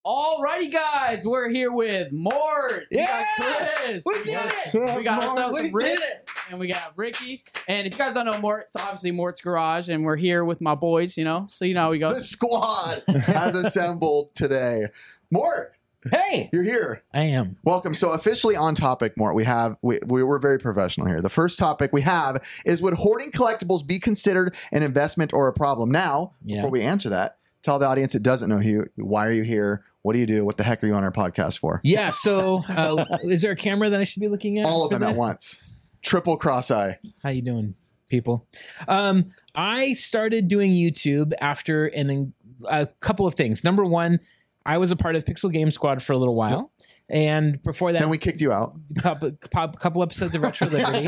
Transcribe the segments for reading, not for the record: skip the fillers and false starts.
Alrighty, guys, we're here with Mort. Yeah! We got Chris. We did it! We got ourselves We some Rick, did it! and we got Ricky. And if you guys don't know Mort, it's obviously Mort's Garage, and we're here with my boys, you know, so you know how we go. The squad has assembled today. Mort, Hey, you're here. I am. Welcome. So officially on topic, Mort, we're very professional here. The first topic we have is, would hoarding collectibles be considered an investment or a problem? Now, before we answer that, tell the audience that doesn't know you, why are you here? What do you do? What the heck are you on our podcast for? Yeah. So, is there a camera that I should be looking at? All of for them at this? once. Triple cross-eye. How you doing, people? I started doing YouTube after a couple of things. Number one, I was a part of Pixel Game Squad for a little while. And before that, Then we kicked you out. couple episodes of Retro Liberty.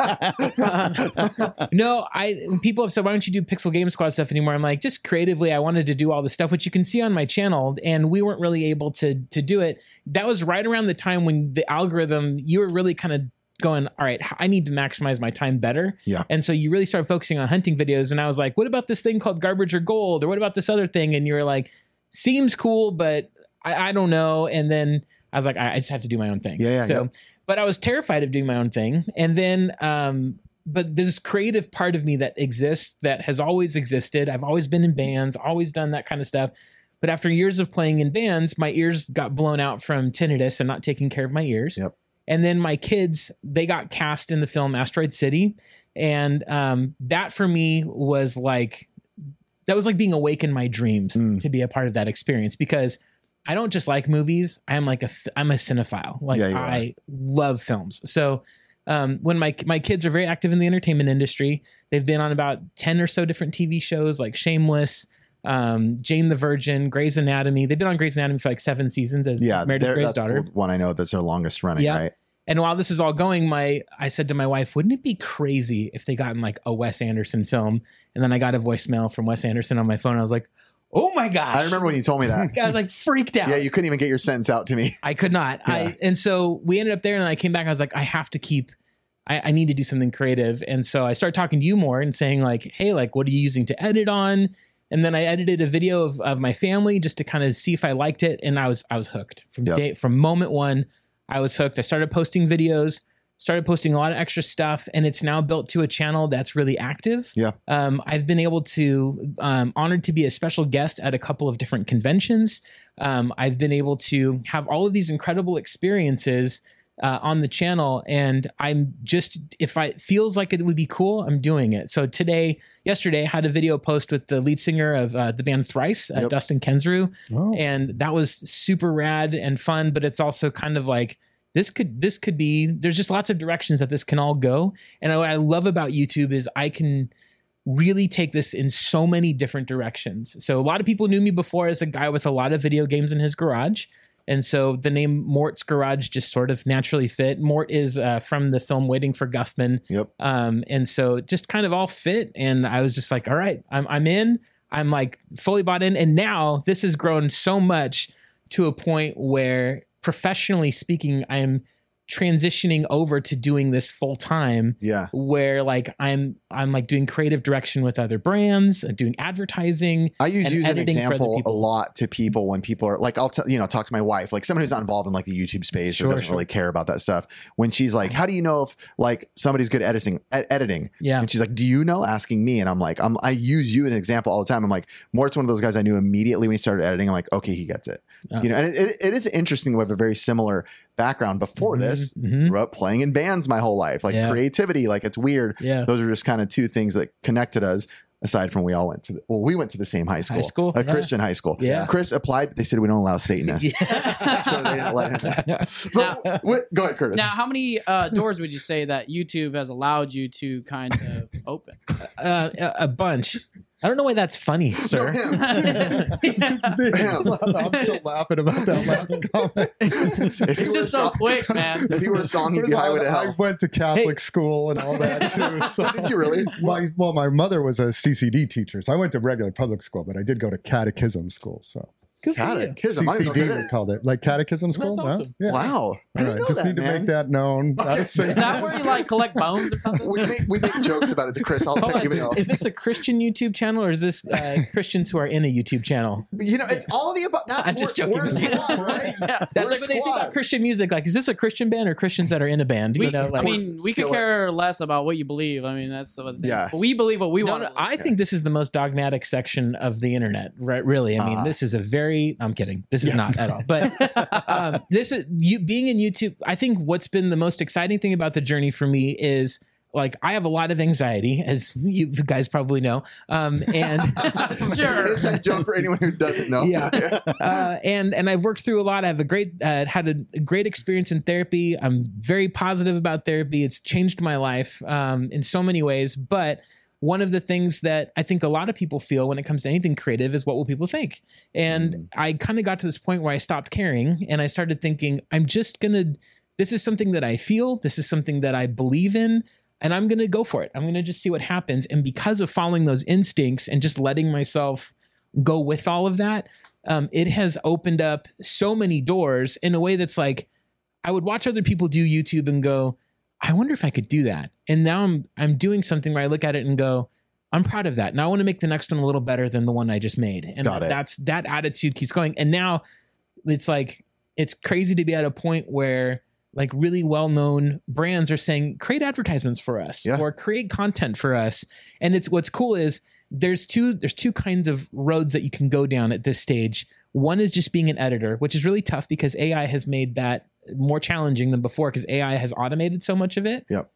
People have said, why don't you do Pixel Game Squad stuff anymore? I'm like, just creatively, I wanted to do all the stuff, which you can see on my channel, and we weren't really able to do it. That was right around the time when the algorithm, you were really kind of going, all right, I need to maximize my time better. Yeah. And so you really started focusing on hunting videos. And I was like, what about this thing called Garbage or Gold? Or what about this other thing? And you were like, seems cool, but I don't know. And then I was like, I just have to do my own thing. But I was terrified of doing my own thing. And then, but there's this creative part of me that exists, that has always existed. I've always been in bands, always done that kind of stuff. But after years of playing in bands, my ears got blown out from tinnitus and not taking care of my ears. Yep. And then my kids, they got cast in the film Asteroid City. And that for me was like, that was like being awake in my dreams to be a part of that experience, because I don't just like movies. I'm a cinephile. Like, I love films. So when my kids are very active in the entertainment industry, they've been on about 10 or so different TV shows like Shameless, Jane the Virgin, Grey's Anatomy. They've been on Grey's Anatomy for like 7 seasons as Meredith Grey's daughter. The one I know that's their longest running, right? And while this is all going, I said to my wife, wouldn't it be crazy if they got in like a Wes Anderson film? And then I got a voicemail from Wes Anderson on my phone. I was like, oh my gosh. I remember when you told me that. I was like freaked out. Yeah, you couldn't even get your sentence out to me. I could not. Yeah. And so we ended up there, and I came back. I was like, I have to keep, I need to do something creative. And so I started talking to you more and saying like, hey, like, what are you using to edit on? And then I edited a video of my family just to kind of see if I liked it. And I was hooked from moment one. I was hooked. I started posting videos, started posting a lot of extra stuff, and it's now built to a channel that's really active. Yeah. I've been able to, honored to be a special guest at a couple of different conventions. I've been able to have all of these incredible experiences on the channel, and I'm just, if it feels like it would be cool, I'm doing it. So yesterday, I had a video post with the lead singer of the band Thrice, Dustin Kensrue, and that was super rad and fun. But it's also kind of like, this could be, there's just lots of directions that this can all go. And what I love about YouTube is I can really take this in so many different directions. So a lot of people knew me before as a guy with a lot of video games in his garage. And so the name Mort's Garage just sort of naturally fit. Mort is from the film Waiting for Guffman. Yep. And so it just kind of all fit. And I was just like, all right, I'm in. I'm like fully bought in. And now this has grown so much to a point where, professionally speaking, I am transitioning over to doing this full time. Yeah. Where like I'm like doing creative direction with other brands, doing advertising. I use an example a lot to people when people are like, I'll talk to my wife, like someone who's not involved in like the YouTube space or doesn't really care about that stuff. When she's like, how do you know if like somebody's good editing? Yeah. And she's like, do you know? Asking me. And I'm like, I use you as an example all the time. I'm like, Mort's one of those guys I knew immediately when he started editing. I'm like, okay, he gets it. You know, and it is interesting. We have a very similar background before this. Grew up playing in bands my whole life, like creativity, like it's weird. Those are just kind of two things that connected us, aside from we went to the same high school, a Christian high school. Chris applied, but they said we don't allow Satanists. So they didn't let him. Go ahead, Curtis. Now, how many doors would you say that YouTube has allowed you to kind of open? A bunch. I don't know why that's funny, sir. I'm still laughing about that last comment. It's just so quick, man. If you were a song, you'd be Highway to Hell. I went to Catholic school and all that too. So. Did you really? My mother was a CCD teacher, so I went to regular public school, but I did go to catechism school. So Good for you. Catechism. I don't know CCD what we it is. called it, like catechism school. That's awesome. Yeah. Wow. I All didn't right, know just that, need to man. make that known. Okay. Is that where you like collect bones or something? We make jokes about it to Chris. I'll Hold check on. you out. Is this a Christian YouTube channel or is this Christians who are in a YouTube channel? You know, it's all of the above. That's I'm just we're a joking. squad, right? Yeah. That's We're like a when they say squad. about Christian music. Like, is this a Christian band or Christians that are in a band? We, You know, I like, mean, we could Skillet. care less about what you believe. I mean, that's what Yeah. we believe what we no, want. no, I think this is the most dogmatic section of the internet. Right? Really, I mean, this is a very. I'm kidding. This is not at all. But this is you being in YouTube. I think what's been the most exciting thing about the journey for me is. Like I have a lot of anxiety, as you guys probably know, and Sure. It's a joke for anyone who doesn't know. Yeah. And I've worked through a lot. I have had a great experience in therapy. I'm very positive about therapy. It's changed my life in so many ways. But one of the things that I think a lot of people feel when it comes to anything creative is what will people think? And I kind of got to this point where I stopped caring and I started thinking, this is something that I feel. This is something that I believe in. And I'm going to go for it. I'm going to just see what happens. And because of following those instincts and just letting myself go with all of that, it has opened up so many doors in a way that's like, I would watch other people do YouTube and go, I wonder if I could do that. And now I'm doing something where I look at it and go, I'm proud of that. Now I want to make the next one a little better than the one I just made. And that attitude keeps going. And now it's like, it's crazy to be at a point where like really well-known brands are saying, create advertisements for us or create content for us. And what's cool is there's two kinds of roads that you can go down at this stage. One is just being an editor, which is really tough because AI has made that more challenging than before because AI has automated so much of it. Yep.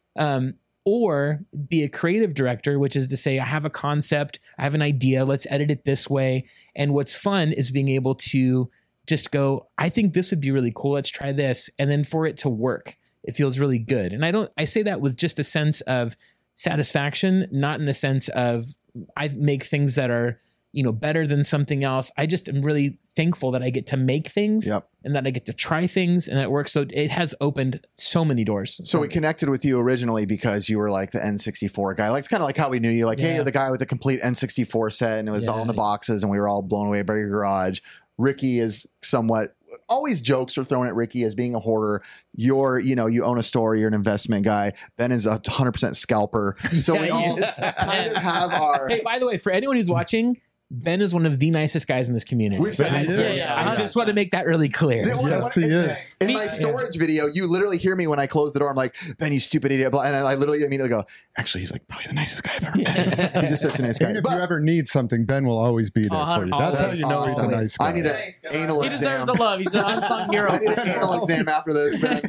Or be a creative director, which is to say, I have a concept, I have an idea, let's edit it this way. And what's fun is being able to just go, I think this would be really cool. Let's try this. And then for it to work, it feels really good. And I say that with just a sense of satisfaction, not in the sense of I make things that are, better than something else. I just am really thankful that I get to make things and that I get to try things and that it works. So it has opened so many doors. So we connected with you originally because you were like the N64 guy. Like it's kind of like how we knew you. Like, hey, you're the guy with the complete N64 set, and it was all in the boxes, and we were all blown away by your garage. Ricky is somewhat always jokes are thrown at Ricky as being a hoarder. You own a store, you're an investment guy. Ben is 100% scalper. So we all kind of have our. Hey, by the way, for anyone who's watching, Ben is one of the nicest guys in this community. We've said I just want to make that really clear. Yes, he is. In my storage video, you literally hear me when I close the door. I'm like, Ben, you stupid idiot. And I literally immediately go, actually, he's like probably the nicest guy I've ever met. He's just such a nice guy. Even if you ever need something, Ben will always be there for you. That's how you know he's a nice guy. I need an anal He exam. deserves the love. He's an unsung hero. I need an anal exam after this, Ben.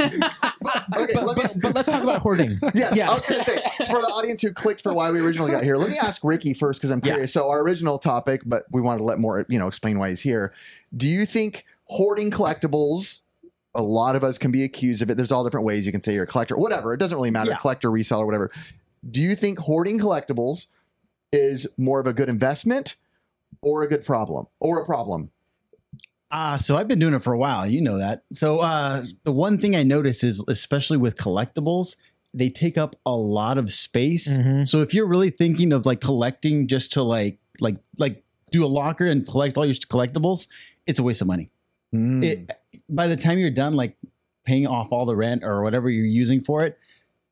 But let's talk about hoarding. Yeah, I was going to say, for the audience who clicked for why we originally got here, let me ask Ricky first because I'm curious. So our original topic, but we wanted to let more, explain why he's here. Do you think hoarding collectibles, a lot of us can be accused of it. There's all different ways you can say you're a collector, whatever. It doesn't really matter, collector, reseller, whatever. Do you think hoarding collectibles is more of a good investment or a good problem or a problem? So I've been doing it for a while. You know that. So the one thing I notice is, especially with collectibles, they take up a lot of space. Mm-hmm. So if you're really thinking of like collecting just to like do a locker and collect all your collectibles, it's a waste of money. By the time you're done, like paying off all the rent or whatever you're using for it,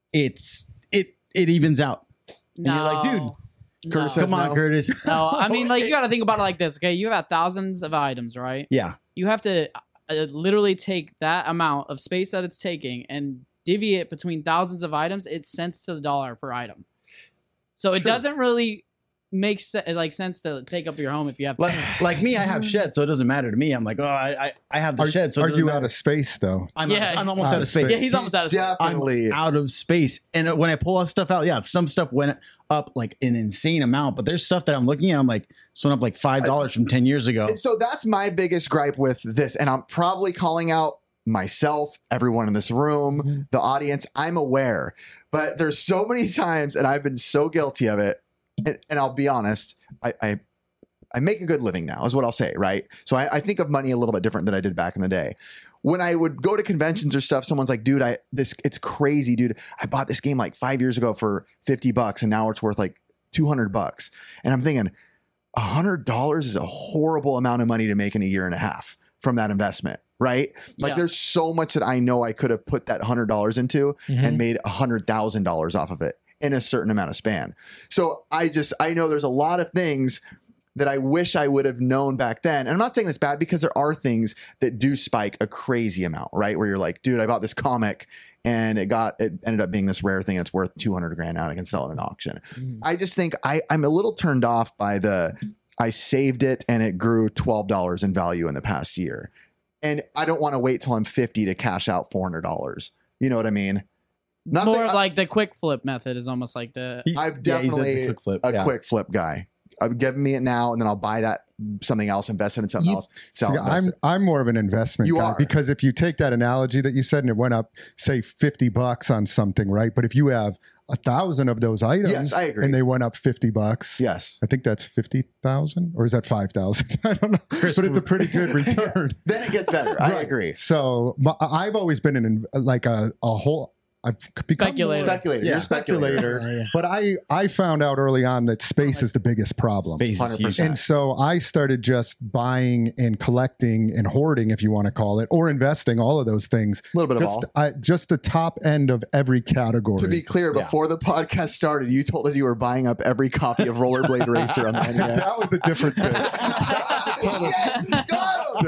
it evens out. And you're like, dude, Curtis come on, Curtis. No, I mean, like, you got to think about it like this, okay? You have thousands of items, right? Yeah. You have to literally take that amount of space that it's taking and divvy it between thousands of items. It's cents to the dollar per item. So it doesn't really make sense to take up your home if you have like me, I have shed, so it doesn't matter to me. I'm like, oh, I have the shed. So are you out of space though? I'm almost out of space. Yeah, he's almost out of space. Definitely I'm out of space. And when I pull that stuff out, some stuff went up like an insane amount, but there's stuff that I'm looking at, I'm like, this went up like $5 from 10 years ago. So that's my biggest gripe with this. And I'm probably calling out myself, everyone in this room, the audience. I'm aware, but there's so many times, and I've been so guilty of it. And I'll be honest, I make a good living now, is what I'll say, right? So I think of money a little bit different than I did back in the day. When I would go to conventions or stuff, someone's like, dude, it's crazy, dude. I bought this game like 5 years ago for $50 and now it's worth like $200. And I'm thinking, $100 is a horrible amount of money to make in a year and a half from that investment, right? Like Yeah. there's so much that I know I could have put that $100 into and made $100,000 off of it in a certain amount of span. So I know there's a lot of things that I wish I would have known back then. And I'm not saying it's bad, because there are things that do spike a crazy amount, right? Where you're like, dude, I bought this comic and it ended up being this rare thing. It's worth 200 grand now. I can sell it at an auction. I just think I'm a little turned off by I saved it and it grew $12 in value in the past year. And I don't want to wait till I'm 50 to cash out $400. You know what I mean? Not More saying like the quick flip method is almost like the. I've definitely quick flip. a quick flip guy. I've given me it now, and then I'll buy that something else, invest it in something else. Sell. See, invest it. I'm more of an investment You guy, are. because if you take that analogy that you said and it went up, say $50 on something, right? But if you have 1,000 of those items, Yes, I agree. and they went up $50, Yes. I think that's 50,000, or is that 5,000? I don't know, Chris, but it's a pretty good return. Then it gets better. I agree. So I've always been a whole. I've become Speculator. Speculator. You're a speculator. Yeah. But I found out early on that space is the biggest problem. Space is huge. 100%. And so I started just buying and collecting and hoarding, if you want to call it, or investing, all of those things. A little bit of all. Just the top end of every category. To be clear, before the podcast started, you told us you were buying up every copy of Rollerblade Racer on the NES. that was a different thing. Yes, got him!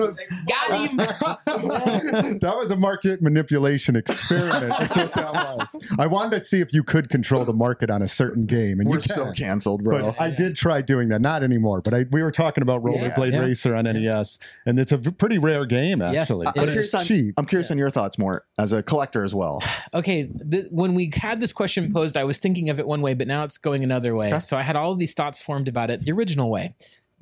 That was a market manipulation experiment. That's what that was. I wanted to see if you could control the market on a certain game, and We're you can. so canceled, bro. But I did try doing that. Not anymore. But we were talking about Rollerblade Yeah. Racer on NES, and it's a pretty rare game, Yes, actually. it but is. it's cheap. I'm curious on your thoughts more as a collector as well. Okay, when we had this question posed, I was thinking of it one way, but now it's going another way. Okay. So I had all of these thoughts formed about it the original way.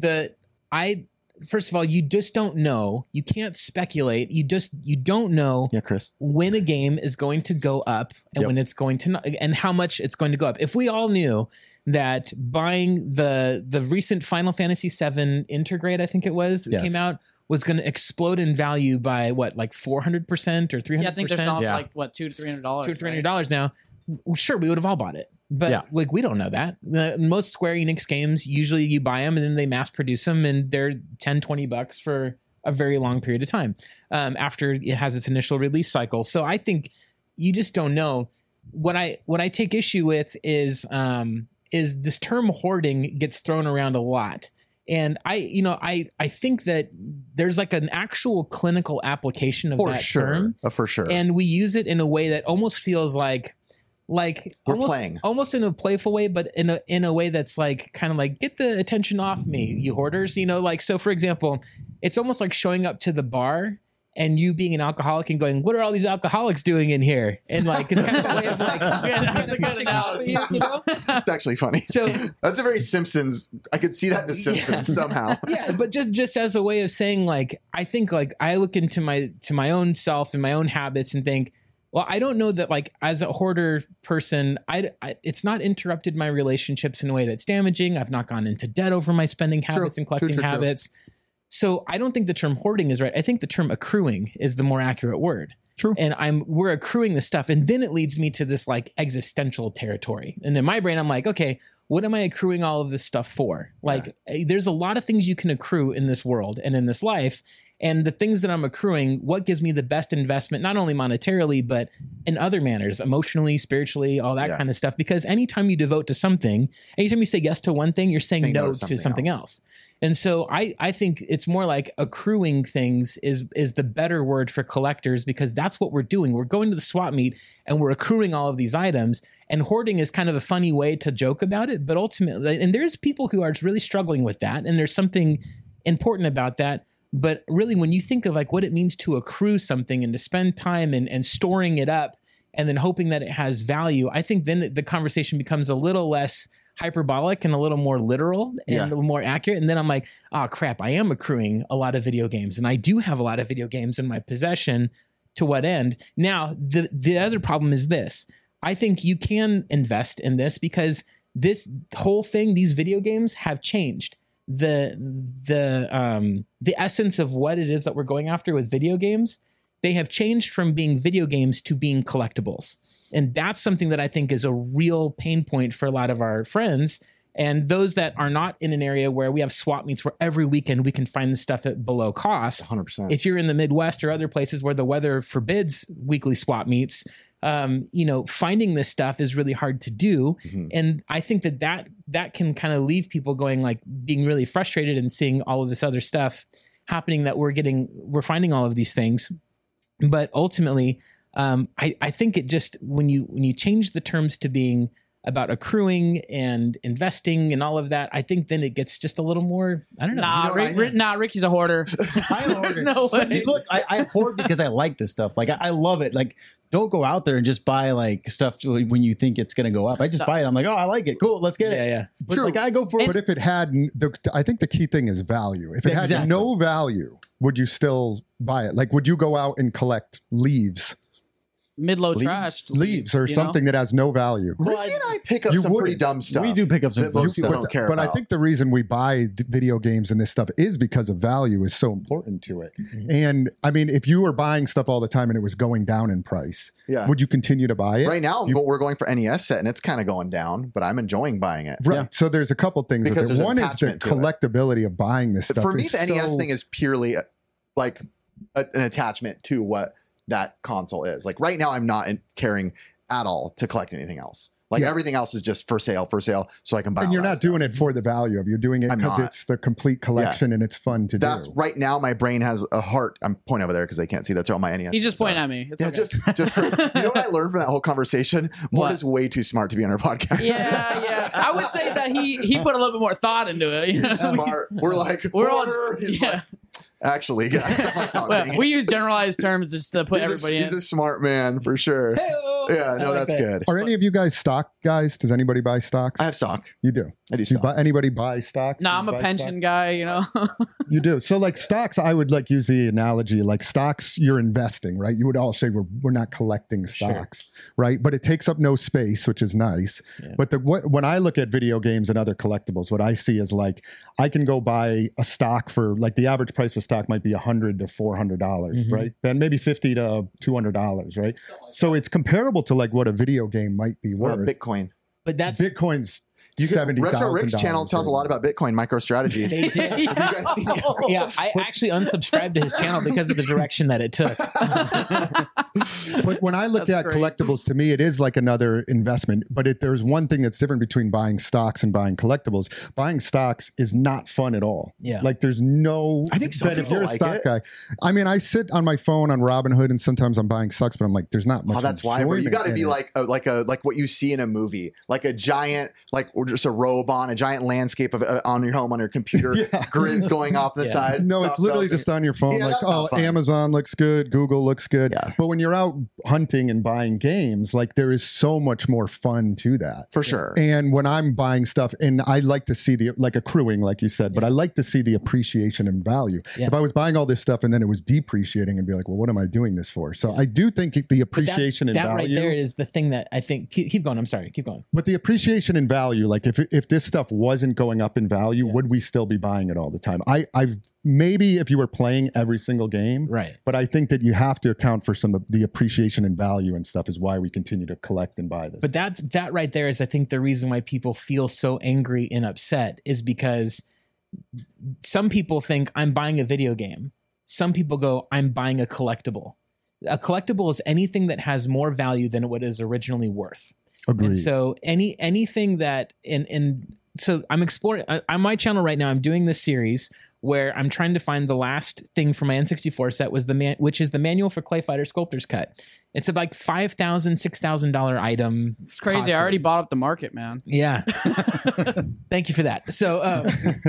First of all, you just don't know. You can't speculate. You don't know Yeah, Chris. when a game is going to go up and Yep. when it's going to not, and how much it's going to go up. If we all knew that buying the recent Final Fantasy VII Intergrade, I think it was, that Yes. came out, was going to explode in value by what, like 400% or 300%? Yeah, I think they're selling for Yeah. like what, $200 to $300. $200-$300 now. Well, sure, we would have all bought it, but Yeah. like we don't know that. Most Square Enix games, usually you buy them and then they mass produce them, and they're $10-$20 for a very long period of time after it has its initial release cycle. So I think you just don't know. What I take issue with is this term hoarding gets thrown around a lot. And I think that there's like an actual clinical application of For that sure. term. For sure. And we use it in a way that almost feels like We're almost, playing. almost in a playful way, but in a way that's like kind of like, get the attention off me, you hoarders. Like, so for example, it's almost like showing up to the bar and you being an alcoholic and going, what are all these alcoholics doing in here? And like, it's kind of a way of like, That's a good analogy. That's actually funny. So That's a very Simpsons. I could see that in The Simpsons somehow. yeah, but just as a way of saying, like, I think like I look into my own self and my own habits and think, well, I don't know that like as a hoarder person, it's not interrupted my relationships in a way that's damaging. I've not gone into debt over my spending habits and collecting True. habits. So I don't think the term hoarding is right. I think the term accruing is the more accurate word. True. And we're accruing this stuff. And then it leads me to this like existential territory. And in my brain, I'm like, okay, what am I accruing all of this stuff for? Like there's a lot of things you can accrue in this world and in this life. And the things that I'm accruing, what gives me the best investment, not only monetarily, but in other manners, emotionally, spiritually, all that kind of stuff. Because anytime you devote to something, anytime you say yes to one thing, you're saying no to something else. And so I think it's more like accruing things is the better word for collectors, because that's what we're doing. We're going to the swap meet and we're accruing all of these items, and hoarding is kind of a funny way to joke about it. But ultimately, and there's people who are really struggling with that, and there's something important about that. But really, when you think of like what it means to accrue something and to spend time and storing it up and then hoping that it has value, I think then the conversation becomes a little less hyperbolic and a little more literal and a little more accurate. And then I'm like, oh crap, I am accruing a lot of video games, and I do have a lot of video games in my possession. To what end? Now, the other problem is this. I think you can invest in this because this whole thing, these video games have changed. The essence of what it is that we're going after with video games, they have changed from being video games to being collectibles. And that's something that I think is a real pain point for a lot of our friends, And those that are not in an area where we have swap meets where every weekend we can find the stuff at below cost. 100%. If you're in the Midwest or other places where the weather forbids weekly swap meets, finding this stuff is really hard to do. Mhm. And I think that can kind of leave people going, like, being really frustrated and seeing all of this other stuff happening, that we're finding all of these things. But ultimately, I think it just, when you change the terms to being about accruing and investing and all of that, I think then it gets just a little more, I don't know. Nah, Ricky's a hoarder. I'm a hoarder. No way. See, look, I hoard because I like this stuff. Like, I love it. Like, don't go out there and just buy like stuff when you think it's going to go up. I just buy it. I'm like, oh, I like it. Cool. Let's get it. Yeah. But like, I go for But if it had, I think the key thing is value. If it had Exactly. no value, would you still buy it? Like, would you go out and collect leaves Mid-low trash. or you know? something that has no value? Ricky and I pick up You some pretty wouldn't. dumb stuff. We do pick up some that most stuff. people don't care But about. I think the reason we buy video games and this stuff is because of value is so important to it. Mm-hmm. And I mean, if you were buying stuff all the time and it was going down in price, yeah. would you continue to buy it? Right now, we're going for NES set, and it's kind of going down, but I'm enjoying buying it. Right. Yeah. So there's a couple things. Because With it. there's One is the attachment to it. collectability of buying this stuff. For me, is the NES so- thing is purely like an attachment to what that console is. Like right now, I'm not caring at all to collect anything else. Like Yeah. everything else is just for sale, so I can buy. And all you're that not stuff. doing it for the value of. You're doing it I'm because not. it's the complete collection and it's fun to That's do. right now. My brain has a heart. I'm pointing over there because they can't see. That's all my NES. He's just are. pointing at me. It's Yeah, okay. just you know what I learned from that whole conversation? Mort What? is way too smart to be on our podcast. yeah. I would say that he put a little bit more thought into it. You know? He's smart. We're like, We're all- "Order." He's yeah. like, actually, guys. I'm like, "Oh, Well, dang it." we use generalized terms just to put everybody he's in. a smart man for sure. Yeah, no, that's good. Are any of you guys stock guys? Does anybody buy stocks? I have stock. You do. I do You stock. buy, anybody buy stocks? Nah, Do I'm you a buy pension stocks? guy, you know. You do. So like stocks, I would like use the analogy like stocks, you're investing, right? You would all say we're not collecting stocks, right? But it takes up no space, which is nice. Yeah. But when I look at video games and other collectibles, what I see is like I can go buy a stock for like the average price of a stock might be $100 to $400, Mhm. right? Then maybe $50 to $200, right? So it's comparable to like what a video game might be Well, worth. Bitcoin. But that's Bitcoin's You can, $70,000. Retro Rick's channel tells a lot about Bitcoin MicroStrategies. They did. Have you guys seen it? Yeah, I actually unsubscribed to his channel because of the direction that it took. But when I look That's at crazy. collectibles, to me, it is like another investment. But there's one thing that's different between buying stocks and buying collectibles. Buying stocks is not fun at all. Yeah. Like there's no. I think some but if people you're a like stock it. guy, I mean, I sit on my phone on Robinhood, and sometimes I'm buying stocks, but I'm like, there's not much. Oh, that's why. Bro. You enjoyment got to in be it. like what you see in a movie, like a giant, like or just a robe on a giant landscape of on your home on your computer, Yeah. grids going off the Yeah. side. No, stuff it's literally melting. just on your phone. Yeah, like, that's not oh, fun. Amazon looks good, Google looks good. Yeah. But when you're out hunting and buying games, like there is so much more fun to that. for sure. And when I'm buying stuff, and I like to see the like accruing, like you said, but I like to see the appreciation and value. Yeah. If I was buying all this stuff and then it was depreciating, and be like, well, what am I doing this for? So I do think the But appreciation and that value. right there is the thing that I think. Keep going. I'm sorry. Keep going. But the appreciation and value, like if this stuff wasn't going up in value, Yeah. would we still be buying it all the time? I've maybe if you were playing every single game, Right. but I think that you have to account for some of the appreciation and value and stuff is why we continue to collect and buy this. But that right there is, I think, the reason why people feel so angry and upset is because some people think I'm buying a video game. Some people go, I'm buying a collectible. A collectible is anything that has more value than what it is originally worth. Agreed. And so anything that so I'm exploring on my channel right now. I'm doing this series where I'm trying to find the last thing from my N64 set which is the manual for Clay Fighter Sculptor's Cut. It's a like $5,000, $6,000 item. It's crazy. I already bought up the market, man. Yeah. Thank you for that. So,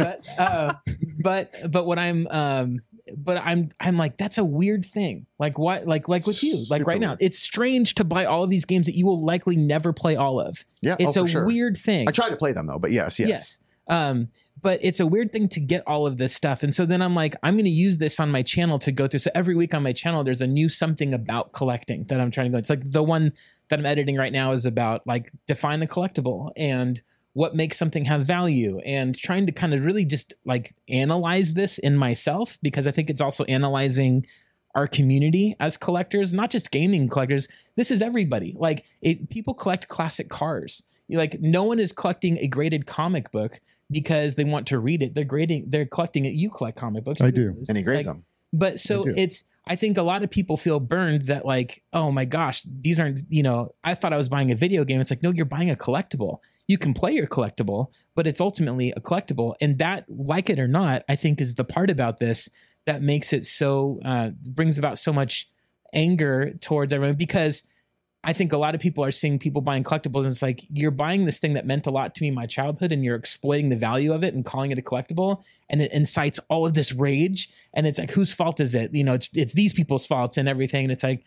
but what I'm like, that's a weird thing. Like what, like with you, like Super right now, weird. it's strange to buy all of these games that you will likely never play all of. Yeah, It's for a sure. weird thing. I try to play them though, but yes. But it's a weird thing to get all of this stuff. And so then I'm like, I'm going to use this on my channel to go through. So every week on my channel, there's a new something about collecting that I'm trying to go. It's like the one that I'm editing right now is about like define the collectible and what makes something have value, and trying to kind of really just like analyze this in myself, because I think it's also analyzing our community as collectors, not just gaming collectors. This is everybody. Like people collect classic cars. Like no one is collecting a graded comic book because they want to read it. They're collecting it. You collect comic books. I do. And he grades them. But so I think a lot of people feel burned that like, oh my gosh, these aren't, I thought I was buying a video game. It's like, no, you're buying a collectible. You can play your collectible, but it's ultimately a collectible. And that, like it or not, I think is the part about this that makes it so, brings about so much anger towards everyone, because I think a lot of people are seeing people buying collectibles and it's like, you're buying this thing that meant a lot to me in my childhood and you're exploiting the value of it and calling it a collectible, and it incites all of this rage. And it's like, whose fault is it? It's these people's faults and everything. And it's like,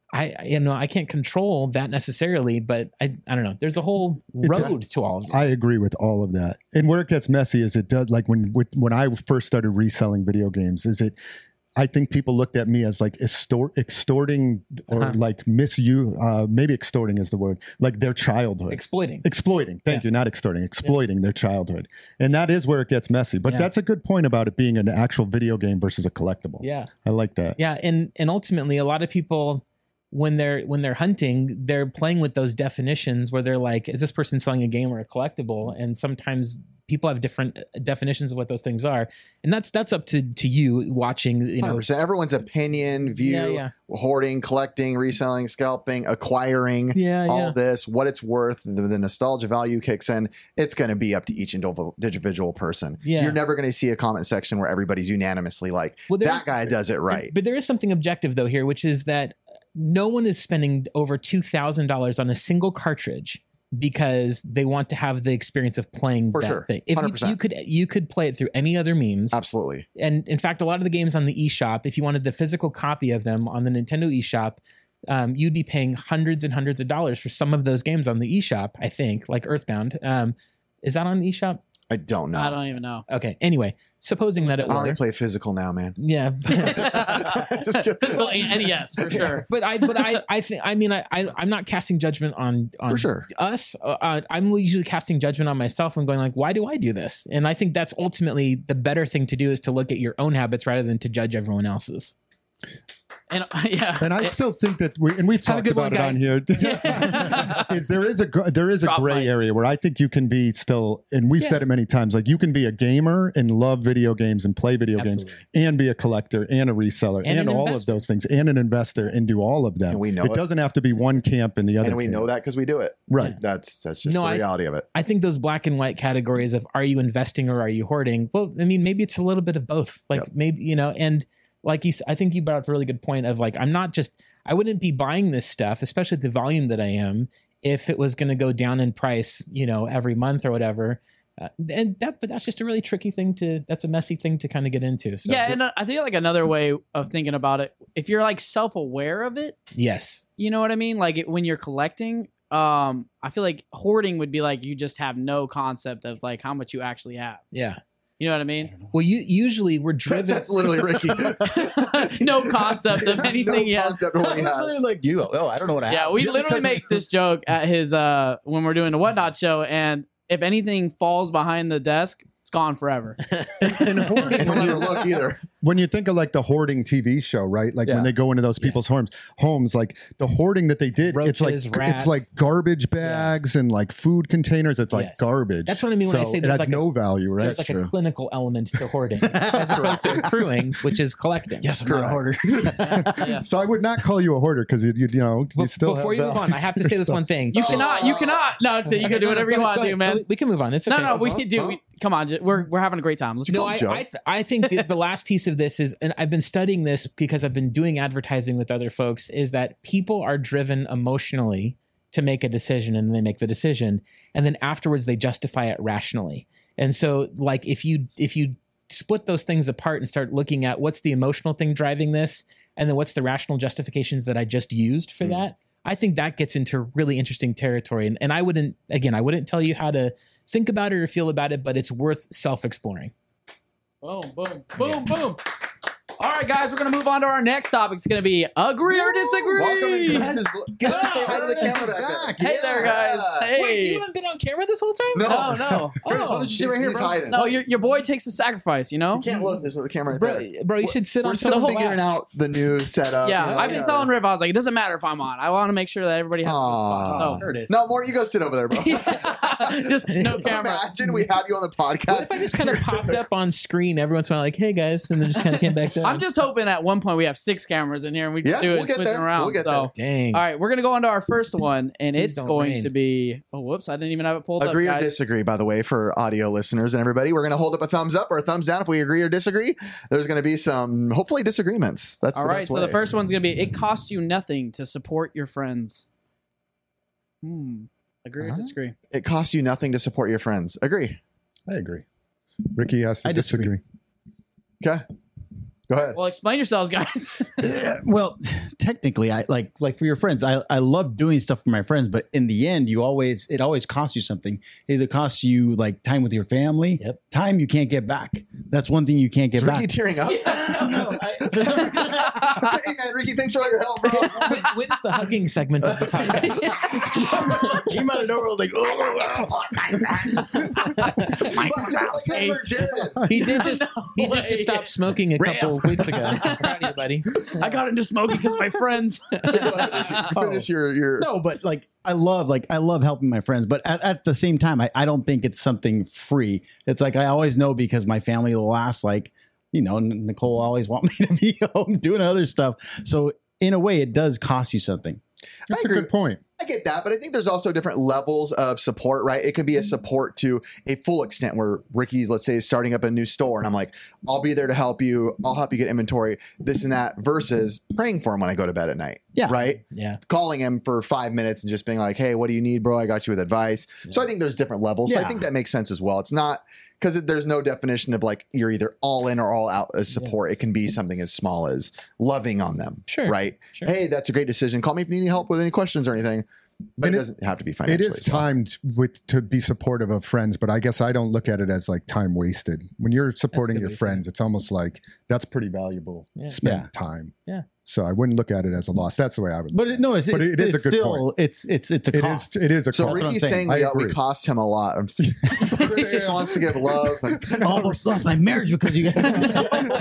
I can't control that necessarily, but I don't know. There's a whole road to all of it. I agree with all of that. And where it gets messy is it does, like when I first started reselling video games, I think people looked at me as like extorting or like maybe extorting is the word, like their childhood. Exploiting. Thank you. Not extorting, exploiting their childhood. And that is where it gets messy. But that's a good point about it being an actual video game versus a collectible. Yeah. I like that. Yeah. And ultimately a lot of people, when they're hunting, they're playing with those definitions where they're like, is this person selling a game or a collectible? And sometimes people have different definitions of what those things are. And that's up to you watching, 100%. Everyone's opinion, view, hoarding, collecting, reselling, scalping, acquiring, all this, what it's worth, the nostalgia value kicks in. It's going to be up to each individual person. Yeah. You're never going to see a comment section where everybody's unanimously like, that guy does it right. But there is something objective though here, which is that no one is spending over $2,000 on a single cartridge because they want to have the experience of playing that thing. If 100%. you could play it through any other means. Absolutely. And in fact, a lot of the games on the eShop, if you wanted the physical copy of them on the Nintendo eShop, you'd be paying hundreds and hundreds of dollars for some of those games on the eShop, I think, like Earthbound. Is that on the eShop? I don't know. I don't even know. Okay. Anyway, supposing that it were. I only play physical now, man. Yeah. Just physical NES for sure. But I'm not casting judgment on for sure. us. I'm usually casting judgment on myself and going like, why do I do this? And I think that's ultimately the better thing to do, is to look at your own habits rather than to judge everyone else's. And and I still think that we've talked about it on here. Is there is a gray area where I think you can be still, and we've said it many times, like you can be a gamer and love video games and play video games and be a collector and a reseller and all of those things and an investor and do all of them. And we know it doesn't have to be one camp and the other. And we know that because we do it. Right. That's just the reality of it. I think those black and white categories of are you investing or are you hoarding? Well, I mean, maybe it's a little bit of both. Like maybe, and like I think you brought up a really good point of like, I wouldn't be buying this stuff, especially at the volume that I am, if it was going to go down in price, every month or whatever. But that's just a really tricky thing that's a messy thing to kind of get into. So. Yeah. And I think like another way of thinking about it, if you're like self-aware of it. Yes. You know what I mean? Like when you're collecting, I feel like hoarding would be like, you just have no concept of like how much you actually have. Yeah. You know what I mean? Well, usually we're driven. That's literally Ricky. No concept of anything yet. Concept of what he has. Like you. Oh, I don't know what I have. Yeah, we literally make this joke at his when we're doing the Whatnot show, and if anything falls behind the desk, it's gone forever. And hoarding, and don't ever look either. When you think of like the hoarding TV show, right? Like when they go into those people's homes, like the hoarding that they did, Roaches, rats. It's like garbage bags and like food containers. It's like garbage. That's what I mean when I say it has like no value, right? There's like a clinical element to hoarding as opposed to accruing, which is collecting. Yes, I'm not a hoarder. So I would not call you a hoarder because you still. Before you move on, I have to say this one thing. You cannot. No, so you can do whatever you want to do, man. We can move on. It's okay. No, we can do. Come on, we're having a great time. Let's go. I think the last piece of this is, and I've been studying this because I've been doing advertising with other folks, is that people are driven emotionally to make a decision, and they make the decision, and then afterwards they justify it rationally. And so like if you split those things apart and start looking at what's the emotional thing driving this, and then what's the rational justifications that I just used for that, I think that gets into really interesting territory. And I wouldn't tell you how to think about it or feel about it, but it's worth self-exploring. Boom, boom, boom, boom. All right, guys, we're going to move on to our next topic. It's going to be agree or disagree. Welcome to Chris. Say hi to the camera back there. Hey there, guys. Hey. Wait, you haven't been on camera this whole time? No. Chris, why don't you sit right here, bro? Hiding. No, your boy takes the sacrifice, you know? You can't look. There's the camera right there. Bro, you should sit We're on still some figuring out the new setup. Yeah, you know, I've been telling Riv, I was like, it doesn't matter if I'm on. I want to make sure that everybody has a spot. Curtis. No, more. You go sit over there, bro. Just no camera. Imagine we have you on the podcast. What if I just kind of popped up on screen every once in a while, like, hey guys, and then just kind of came back down? I'm just hoping at one point we have 6 cameras in here and we just do it we'll get switching there. around. We'll get so, Dang. all right, we're gonna go on to our first one, and Please it's don't going rain. to be. Oh, whoops! I didn't even have it pulled Agree up. or Guys. disagree, by the way, for audio listeners and everybody. We're going to hold up a thumbs up or a thumbs down if we agree or disagree. There's going to be some, hopefully, disagreements. That's All the right, best so way. the first one's gonna be: it costs you nothing to support your friends. Agree or Huh? disagree? It costs you nothing to support your friends. Agree. I agree. Ricky has to I disagree. Okay. Go ahead. Well, explain yourselves, guys. Well, technically, I like for your friends. I love doing stuff for my friends, but in the end, it always costs you something. It either costs you like time with your family, time you can't get back. That's one thing you can't get Is back. Ricky tearing up? Hey, man, Ricky, thanks for all your help, bro. When is the hugging segment of the podcast? Came out of nowhere, like, He did just stop smoking a couple weeks ago. I'm proud of you, buddy. I got into smoking because my friends. Finish your. No, but like I love helping my friends, but at the same time, I don't think it's something free. It's like I always know because my family will ask, like, you know, Nicole always want me to be home doing other stuff. So in a way, it does cost you something. That's a good point. I get that, but I think there's also different levels of support, right? It can be a support to a full extent where Ricky's, let's say, is starting up a new store and I'm like, I'll be there to help you. I'll help you get inventory, this and that, versus praying for him when I go to bed at night. Yeah. Right? Yeah. Calling him for 5 minutes and just being like, hey, what do you need, bro? I got you with advice. So I think there's different levels. So I Yeah. think that makes sense as well. It's not because there's no definition of like you're either all in or all out as support. It can be something as small as loving on them. Sure. Right? Sure. Hey, that's a great decision. Call me if you need any help with any questions or anything. But And it it- doesn't have to be It financially. is as well. timed to be supportive of friends, but I guess I don't look at it as like time wasted. When you're supporting good your way to say friends, it's almost like that's pretty valuable Yeah. spent Yeah. time. Yeah. So I wouldn't look at it as a loss. That's the way I would. But it is But it is it's a good still point. it's a cost. It is a So cost. what I'm Ricky's saying. saying I we agree. cost him a lot. Chris just wants to give love. I almost lost my marriage because you guys.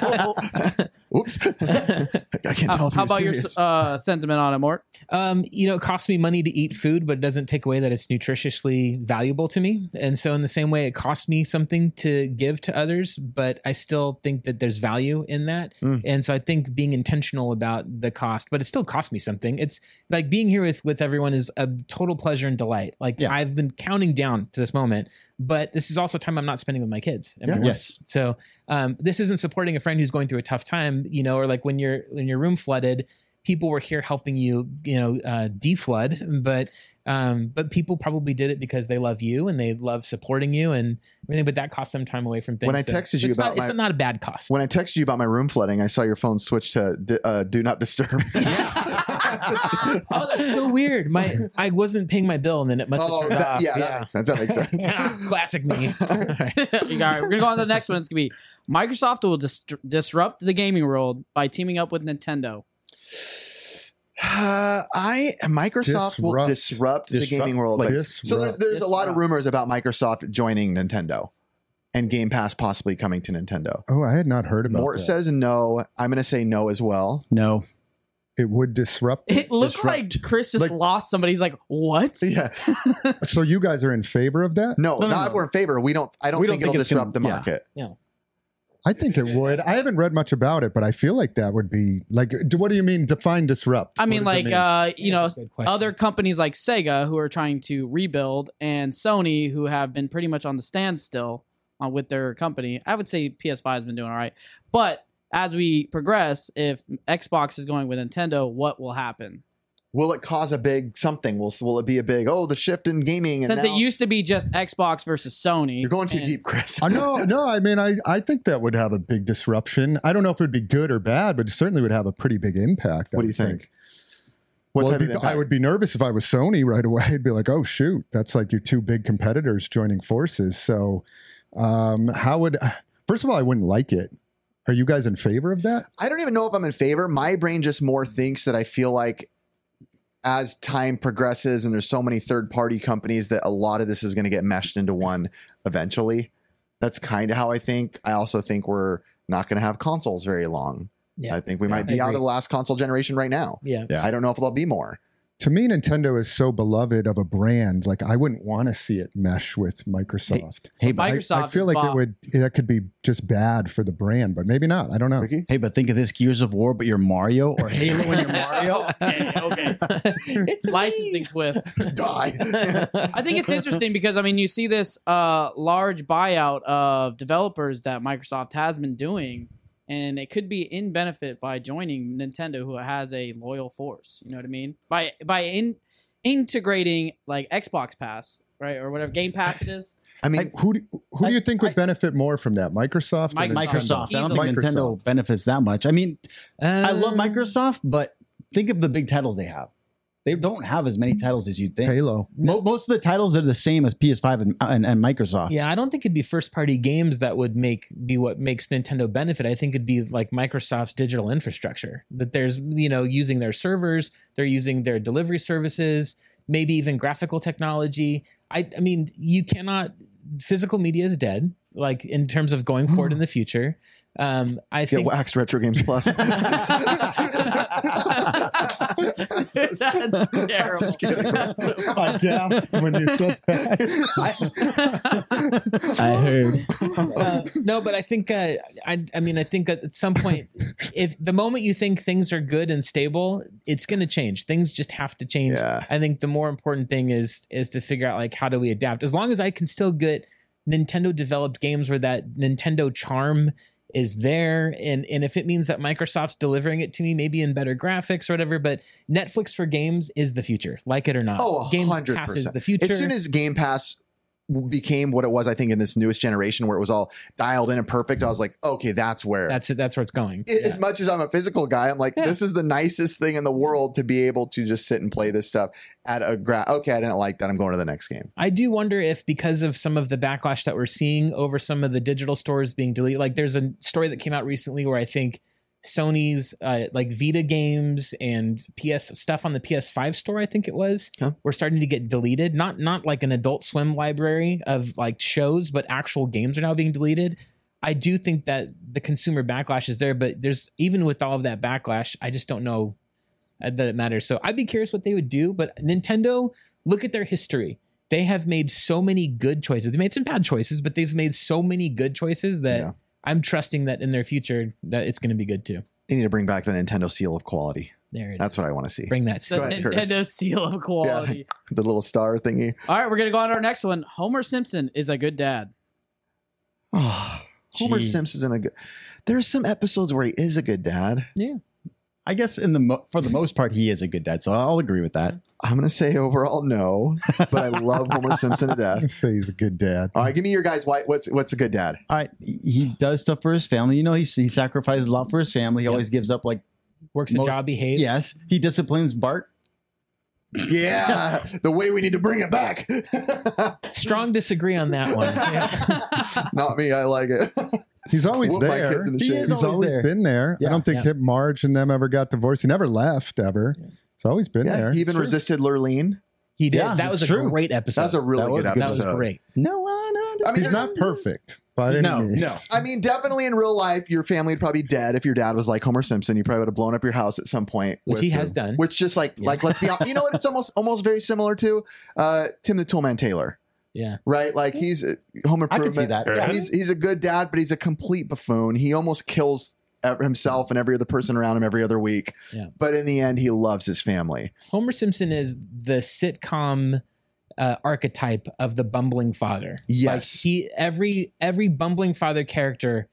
Oops. I can't tell if How you're about serious. your sentiment on it, Mort? It costs me money to eat food, but it doesn't take away that it's nutritiously valuable to me. And so in the same way, it costs me something to give to others, but I still think that there's value in that. And so I think being intentional about the cost, but it still costs me something. It's like being here with everyone is a total pleasure and delight. Like I've been counting down to this moment, but this is also time I'm not spending with my kids. And my wife. Yes. So this isn't supporting a friend who's going through a tough time, or like when your room flooded, people were here helping you, deflood, but people probably did it because they love you and they love supporting you and everything. But that cost them time away from things. When I texted you it's about it's not a bad cost. When I texted you about my room flooding, I saw your phone switch to do not disturb. Oh, that's so weird. I wasn't paying my bill and then it must have turned off. That makes sense. That makes sense. Classic me. All right. All right, we're gonna go on to the next one. It's gonna be Microsoft will disrupt the gaming world by teaming up with Nintendo. Microsoft will disrupt the gaming world. Like, so there's a lot of rumors about Microsoft joining Nintendo and Game Pass possibly coming to Nintendo. Oh, I had not heard about Mort that. says no. I'm going to say no as well. No. It would disrupt. It looked like Chris just lost somebody. He's like, what? Yeah. So you guys are in favor of that? No, not if we're in favor. I don't think it'll disrupt the market. I think it would. I haven't read much about it, but I feel like that would be like. What do you mean? Define disrupt. I mean, What does like, it mean? That's a good question. other companies like Sega who are trying to rebuild and Sony who have been pretty much on the standstill with their company. I would say PS5 has been doing all right. But as we progress, if Xbox is going with Nintendo, what will happen? Will it cause a big something? Will it be a big, the shift in gaming? And Since now it used to be just Xbox versus Sony. you're going too deep, Chris. No. I mean, I think that would have a big disruption. I don't know if it would be good or bad, but it certainly would have a pretty big impact. What do you think? Well, What type of impact? I would be nervous if I was Sony right away. I'd be like, oh, shoot, that's like your two big competitors joining forces. So how would, first of all, I wouldn't like it. Are you guys in favor of that? I don't even know if I'm in favor. My brain just more thinks that I feel like as time progresses and there's so many third-party companies that a lot of this is going to get meshed into one eventually. That's kind of how I think. I also think we're not going to have consoles very long. Yeah. I think we might be out of the last console generation right now. Yeah. I don't know if there'll be more. To me, Nintendo is so beloved of a brand. Like, I wouldn't want to see it mesh with Microsoft. Hey, I feel like that could be just bad for the brand, but maybe not. I don't know. Ricky? Hey, but think of this: Gears of War, but you're Mario, or Halo when you're Mario. Okay. It's licensing twists. Die. I think it's interesting because you see this large buyout of developers that Microsoft has been doing, and it could be in benefit by joining Nintendo, who has a loyal force. You know what I mean? By integrating like Xbox Pass, right, or whatever Game Pass it is. I mean, who do you think would benefit more from that? Microsoft? Or Microsoft. I don't think Microsoft. Nintendo benefits that much. I mean, I love Microsoft, but think of the big titles they have. They don't have as many titles as you'd think. Halo. Most of the titles are the same as PS5 and Microsoft. Yeah, I don't think it'd be first party games that would be what makes Nintendo benefit. I think it'd be like Microsoft's digital infrastructure, that there's, using their servers, they're using their delivery services, maybe even graphical technology. I mean, you cannot, physical media is dead, like in terms of going forward in the future. I think waxed Retro Games Plus. That's terrible. Just kidding. I gasped when you said that. I heard. No, but I think I think at some point, if the moment you think things are good and stable, it's going to change. Things just have to change. Yeah. I think the more important thing is to figure out like how do we adapt. As long as I can still get Nintendo developed games where that Nintendo charm is there, and if it means that Microsoft's delivering it to me maybe in better graphics or whatever, but Netflix for games is the future, like it or not. Game 100%. Pass is the future. As soon as Game Pass became what it was, I think in this newest generation where it was all dialed in and perfect, I was like, okay, that's where that's where it's going. As much as I'm a physical guy, I'm like, this is the nicest thing in the world to be able to just sit and play this stuff at a okay, I didn't like that, I'm going to the next game. I do wonder if because of some of the backlash that we're seeing over some of the digital stores being deleted, like there's a story that came out recently where I think Sony's like Vita games and PS stuff on the PS5 store, I think it was, were starting to get deleted. Not like an Adult Swim library of like shows, but actual games are now being deleted. I do think that the consumer backlash is there, but there's even with all of that backlash, I just don't know that it matters. So I'd be curious what they would do. But Nintendo, look at their history. They have made so many good choices. They made some bad choices, but they've made so many good choices that I'm trusting that in their future that it's going to be good too. They need to bring back the Nintendo seal of quality. That's what I want to see. Bring that the Nintendo seal of quality. Yeah, the little star thingy. All right, we're going to go on to our next one. Homer Simpson is a good dad. Oh, Homer Simpson there's some episodes where he is a good dad. Yeah. I guess for the most part, he is a good dad, so I'll agree with that. I'm going to say overall no, but I love Homer Simpson to death. I say he's a good dad. All right, give me your guys. What's a good dad? All right, he does stuff for his family. He sacrifices a lot for his family. He always gives up works a job he hates. Yes, he disciplines Bart. Yeah, the way we need to bring it back. Strong disagree on that one. Not me. I like it. He's always there. He's always been there. I don't think Marge and them ever got divorced. He never left ever. He's always been there. He even resisted Lurleen. He did. That was a great episode. That was a really good episode. That was great. No one. He's not perfect. By any means. No. I mean, definitely in real life, your family would probably be dead if your dad was like Homer Simpson. You probably would have blown up your house at some point, which he has done. Which just like let's be honest. You know what? It's almost very similar to Tim the Toolman Taylor. Yeah. Right. Like he's Home Improvement. I can see that. Yeah. He's a good dad, but he's a complete buffoon. He almost kills himself and every other person around him every other week. Yeah. But in the end, he loves his family. Homer Simpson is the sitcom archetype of the bumbling father. Yes. Like every bumbling father character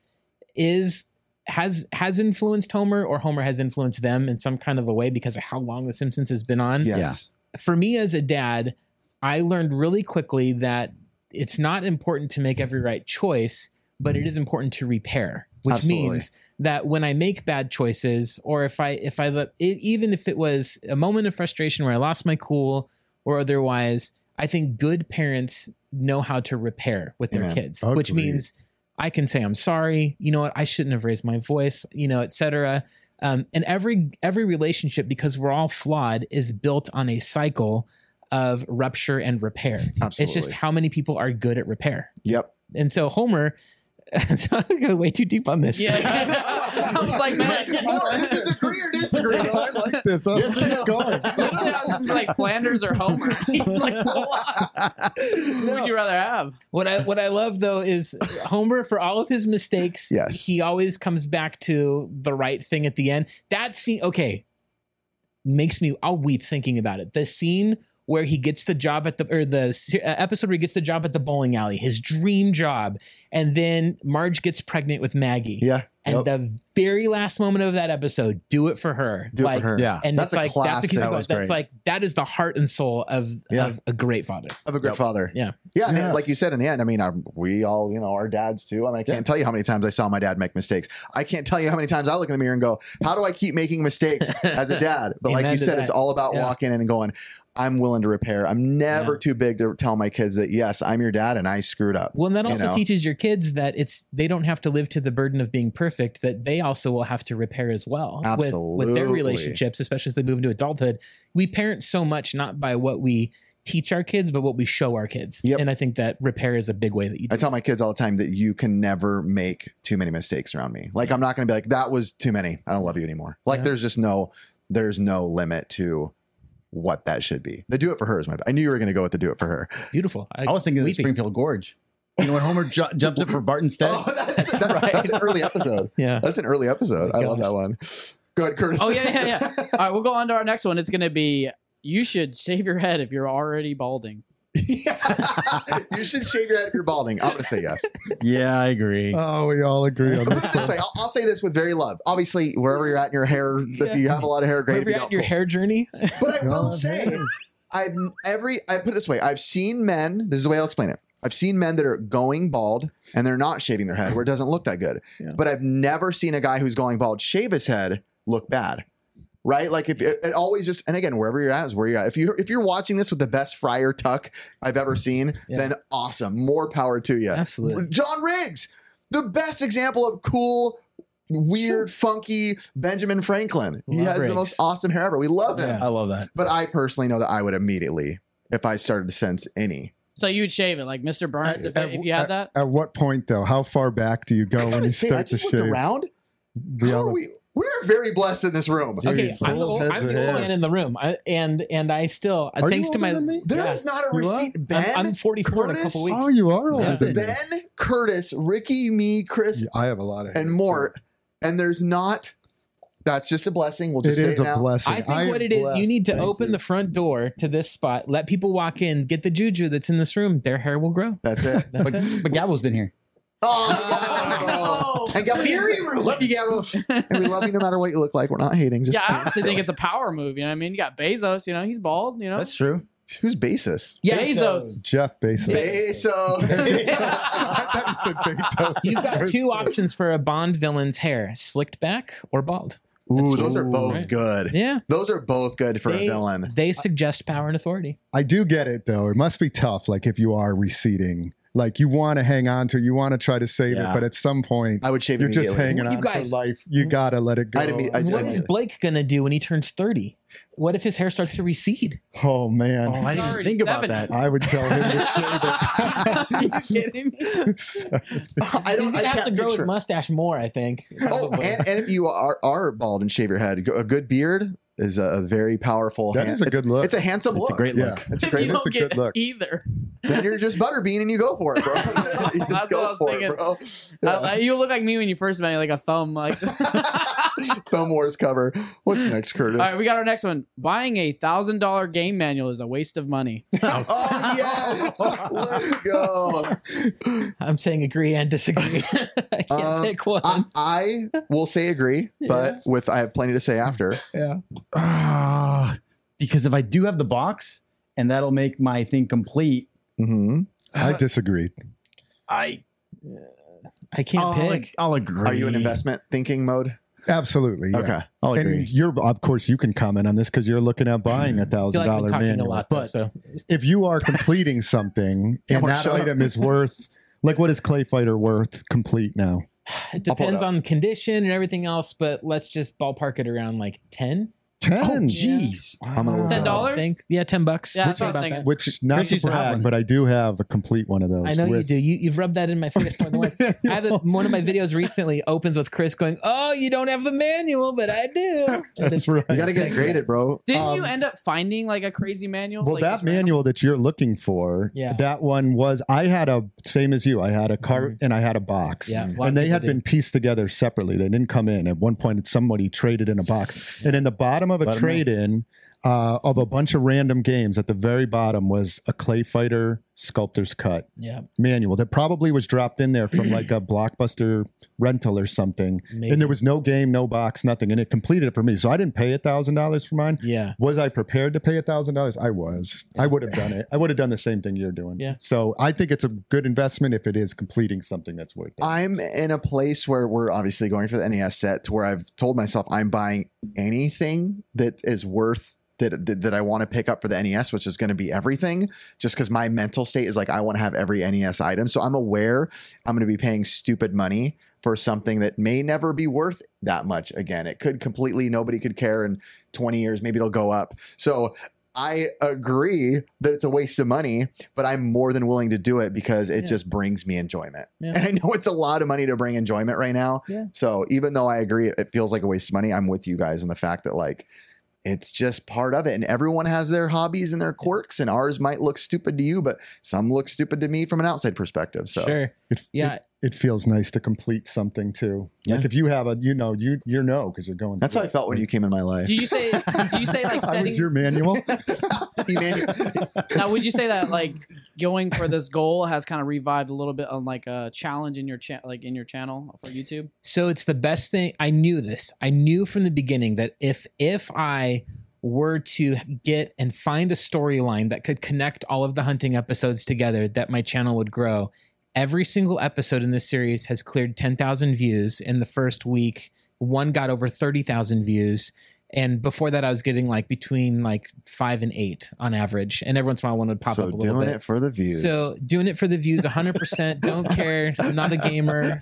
has influenced Homer, or Homer has influenced them in some kind of a way because of how long The Simpsons has been on. Yes. Yeah. For me as a dad, I learned really quickly that it's not important to make every right choice, but it is important to repair, which means that when I make bad choices, or if I even if it was a moment of frustration where I lost my cool or otherwise, I think good parents know how to repair with their kids, which means I can say I'm sorry. You know what? I shouldn't have raised my voice. Etc. And every relationship, because we're all flawed, is built on a cycle of rupture and repair. Absolutely. It's just how many people are good at repair. Yep. And so Homer. So I'm going way too deep on this. Yeah. I was like, man, This is agree or disagree. I like this. Let's keep going. literally, I was just like Flanders or Homer. He's like, who would you rather have? What I love though is Homer, for all of his mistakes, Yes. he always comes back to the right thing at the end. That scene, okay, I'll weep thinking about it. The scene where he gets the job at the episode where he gets the job at the bowling alley, his dream job, and then Marge gets pregnant with Maggie. Yeah. And the very last moment of that episode, do it for her. Do it for her. Yeah. And That's it's a like classic. That was that's great. like that is the heart and soul of a great father. Of a good father. Yeah. Yeah. And Yes. like you said in the end, I mean, we all, our dads too. I mean, I can't tell you how many times I saw my dad make mistakes. I can't tell you how many times I look in the mirror and go, how do I keep making mistakes as a dad? But like Amen you to said, that. it's all about Yeah. walking in and going, I'm willing to repair. I'm never too big to tell my kids that, yes, I'm your dad and I screwed up. Well, and that also know? teaches your kids that they don't have to live to the burden of being perfect, that they also will have to repair as well with their Absolutely. relationships, especially as they move into adulthood. We parent so much not by what we teach our kids, but what we show our kids. Yep. And I think that repair is a big way that you do. I tell my kids all the time that you can never make too many mistakes around me. Like, I'm not going to be like, that was too many. I don't love you anymore. Like, Yeah. there's no limit to what that should be. The do it for her is I knew you were going to go with the do it for her. Beautiful. I was thinking of the weeping. Springfield Gorge. You know when Homer jumps up for Barton Stead? Oh, that's an early episode. Yeah. That's an early episode. I love gosh. that one. Go ahead, Curtis. Oh, yeah. All right, we'll go on to our next one. It's going to be, you should shave your head if you're already balding. Yeah. You should shave your head if you're balding. I'm going to say yes. Yeah, I agree. Oh, we all agree on Put it this. this way, I'll say this with very love. Obviously, wherever you're at in your hair, if you have a lot of hair, great. Wherever If you you're at don't, in your cool. hair journey. But I will Oh, say, man. I put it this way. I've seen men. This is the way I'll explain it. I've seen men that are going bald and they're not shaving their head where it doesn't look that good. Yeah. But I've never seen a guy who's going bald shave his head look bad. Right? Like if it always just, and again, wherever you're at is where you're at. If you're watching this with the best Friar tuck I've ever seen, Yeah. then awesome. More power to you. Absolutely. John Riggs, the best example of cool, weird, funky Benjamin Franklin. He Love has the Riggs. most awesome hair ever. We love him. Yeah. I love that. But I personally know that I would immediately, if I started to sense any. So you would shave it like Mr. Burns if you had that? At what point, though? How far back do you go when you I start to just looked shave? around. We How all- are we? We're very blessed in this room. Okay, Seriously. I'm the old Heads of hair. man in the room. And I still, Are thanks you to my, older than me? There yeah. is not a You are? receipt. Ben, I'm 44 in a Curtis? couple weeks. Oh, you are older Yeah. than me. Ben, Curtis, Ricky, me, Chris, Yeah, I have a lot of hair, and more. And there's not. That's just a blessing. We'll It just say is it a now. blessing. I think am what it is, blessed. you need to Thank open you. the front door to this spot, let people walk in, get the juju that's in this room. Their hair will grow. That's it. That's it. But Gabo's been here. Oh, no. and Gabbo, Love you, Gabo. and we love you no matter what you look like. We're not hating. Just Yeah, I honestly think it's a power move. You know what I mean? You got Bezos, he's bald, That's true. who's basis? Yeah, Bezos. Jeff Bezos. Bezos. I thought you said Bezos. You've got two options for a Bond villain's hair: slicked back or bald. Ooh, those are Ooh, both right. good. Yeah, Those are both good for a villain. They suggest power and authority. I do get it though. It must be tough. Like if you are receding, like you want to hang on to, you want to try to save it, Yeah. but at some point I would shave you're just immediately. hanging You on guys- for life. You gotta let it go. What is Blake gonna do when he turns 30? What if his hair starts to recede? Oh man, Oh, I didn't already even think about 70. that. I would tell him to shave Are you kidding me? it. I He's don't. gonna I have to can't grow his picture. mustache more, I think. Oh, Probably. and if you are bald and shave your head, a good beard is a very powerful. That is a good look. It's a handsome It's look. a great Yeah. look. It's a If great you look. don't a good get look. either. Then you're just butterbean and you go for it, bro. That's it. You That's just what I go was for thinking. it, bro. Yeah. You look like me when you first met me, like a thumb. Like, Thumb Wars cover. What's next, Curtis? all right, we got our next one. Buying a $1,000 game manual is a waste of money. Oh yes, let's go. I'm saying agree and disagree. I can't pick one. I will say agree, but I have plenty to say after. yeah. Because if I do have the box, and that'll make my thing complete, Mm-hmm. I disagreed. I can't pick. I'll agree. Are you in investment thinking mode? Absolutely. Yeah. Okay. I'll agree. And you're, of course, you can comment on this because you're looking at buying I feel $1,000 like I'm talking manual. a lot, though, but so if you are completing something Yeah, and we're that showing- item is worth Like, what is Clay Fighter worth complete now? It depends on condition and everything else, but let's just ballpark it around like 10. 10. Oh, jeez. I'm gonna look $10? I think. Yeah, $10. Yeah, Which that's what I was about thinking. that. Which, not Chris to used to have brag, one. but I do have a complete one of those. I know you with- do. You've rubbed that in my face more than once. I have one of my videos recently opens with Chris going, "Oh, you don't have the manual, but I do." And That's it's- right. You got to get graded, bro. Didn't you end up finding like a crazy manual? Well, like, that just random? manual that you're looking for, Yeah. that one was, I had a, same as you, I had a cart and I had a box. Yeah, a lot of And they people had do. been pieced together separately. They didn't come in. At one point, somebody traded in a box. And in the bottom of a Bottom trade-in of a bunch of random games, at the very bottom was a Clay Fighter Sculptor's Cut Yeah, manual that probably was dropped in there from like a Blockbuster rental or something. Maybe. And there was no game, no box, nothing. And it completed it for me. So I didn't pay $1,000 for mine. yeah. Was I prepared to pay $1,000? I was. I would have done it. I would have done the same thing you're doing. Yeah. So I think it's a good investment if it is completing something that's worth it. I'm in a place where we're obviously going for the NES set, to where I've told myself I'm buying anything that is worth that I want to pick up for the NES, which is going to be everything, just because my mental state is like, I want to have every NES item. So I'm aware I'm going to be paying stupid money for something that may never be worth that much again. It could completely, nobody could care in 20 years. Maybe it'll go up. So I agree that it's a waste of money, but I'm more than willing to do it because it just brings me enjoyment. Yeah. And I know it's a lot of money to bring enjoyment right now. Yeah. So even though I agree it feels like a waste of money, I'm with you guys in the fact that like, it's just part of it. And everyone has their hobbies and their quirks, and ours might look stupid to you, but some look stupid to me from an outside perspective. So Sure. It, it feels nice to complete something too. Like if you have a, you know because you're going. that's how I felt when you came in my life. Do you say like I setting? was your manual. Emmanuel. Now, would you say that like going for this goal has kind of revived a little bit on like a challenge in your in your channel for YouTube? So it's the best thing. I knew this. I knew from the beginning that if I were to get and find a storyline that could connect all of the hunting episodes together, that my channel would grow. Every single episode in this series has cleared 10,000 views in the first week. One got over 30,000 views. And before that, I was getting like between like 5 and 8 on average. And every once in a while, one would pop So up a little bit. doing it for the views. So doing it for the views, 100%. Don't care. I'm not a gamer.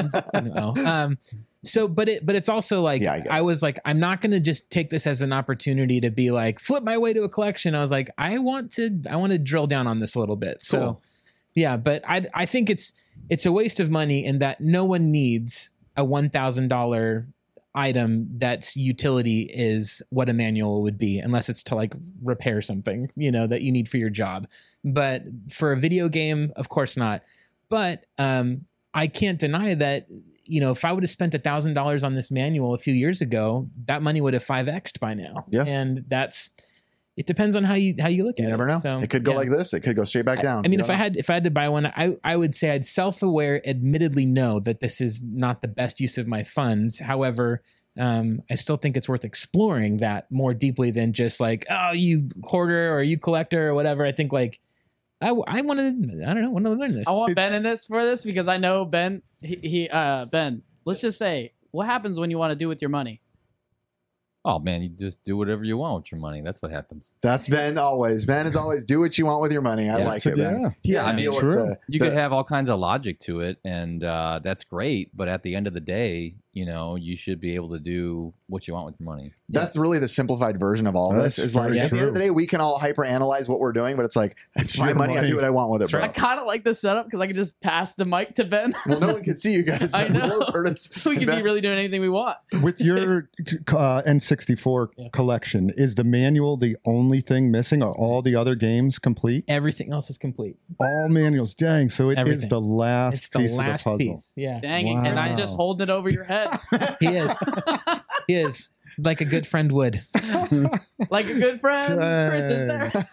But it's also like, Yeah, I get it. I was like, I'm not going to just take this as an opportunity to be like, flip my way to a collection. I was like, I want to drill down on this a little bit. So Cool. yeah, but I think it's a waste of money in that no one needs a $1,000 item that's utility is what a manual would be, unless it's to like repair something, that you need for your job. But for a video game, of course not. But I can't deny that, if I would have spent $1,000 on this manual a few years ago, that money would have 5x'd by now. Yeah. And it depends on how you look at it. You never know. So, it could go yeah. like this. It could go straight back down. I mean, You if I had to buy one, I would say I'd self-aware, admittedly know that this is not the best use of my funds. However, I still think it's worth exploring that more deeply than just like, oh, you hoarder or you collector or whatever. I think like I want to learn this. I want Ben in this for this because I know Ben. Ben, let's just say, what happens when you want to do with your money? Oh man, you just do whatever you want with your money. That's what happens. That's Ben always. Ben is always do what you want with your money. I like it, Ben. Yeah, I mean, deal with true. You could have all kinds of logic to it, and that's great. But at the end of the day, you should be able to do what you want with your money. That's really the simplified version of all this. That's Is like very at the end of the true. day, we can all hyper analyze what we're doing, but it's like it's my your money. I money. do what I want with it, bro. I kind of like this setup because I can just pass the mic to Ben. Well, no one can see you guys. I but know. hello, Curtis. We can be really doing anything we want. With your N64 collection, is the manual the only thing missing? Are all the other games complete? Everything else is complete. All manuals. Dang. So it is Everything. the last It's the piece last of the puzzle. piece. Yeah. Dang it. And I Wow. just holding it over your head He is. He is like a good friend would. like a good friend. Chris is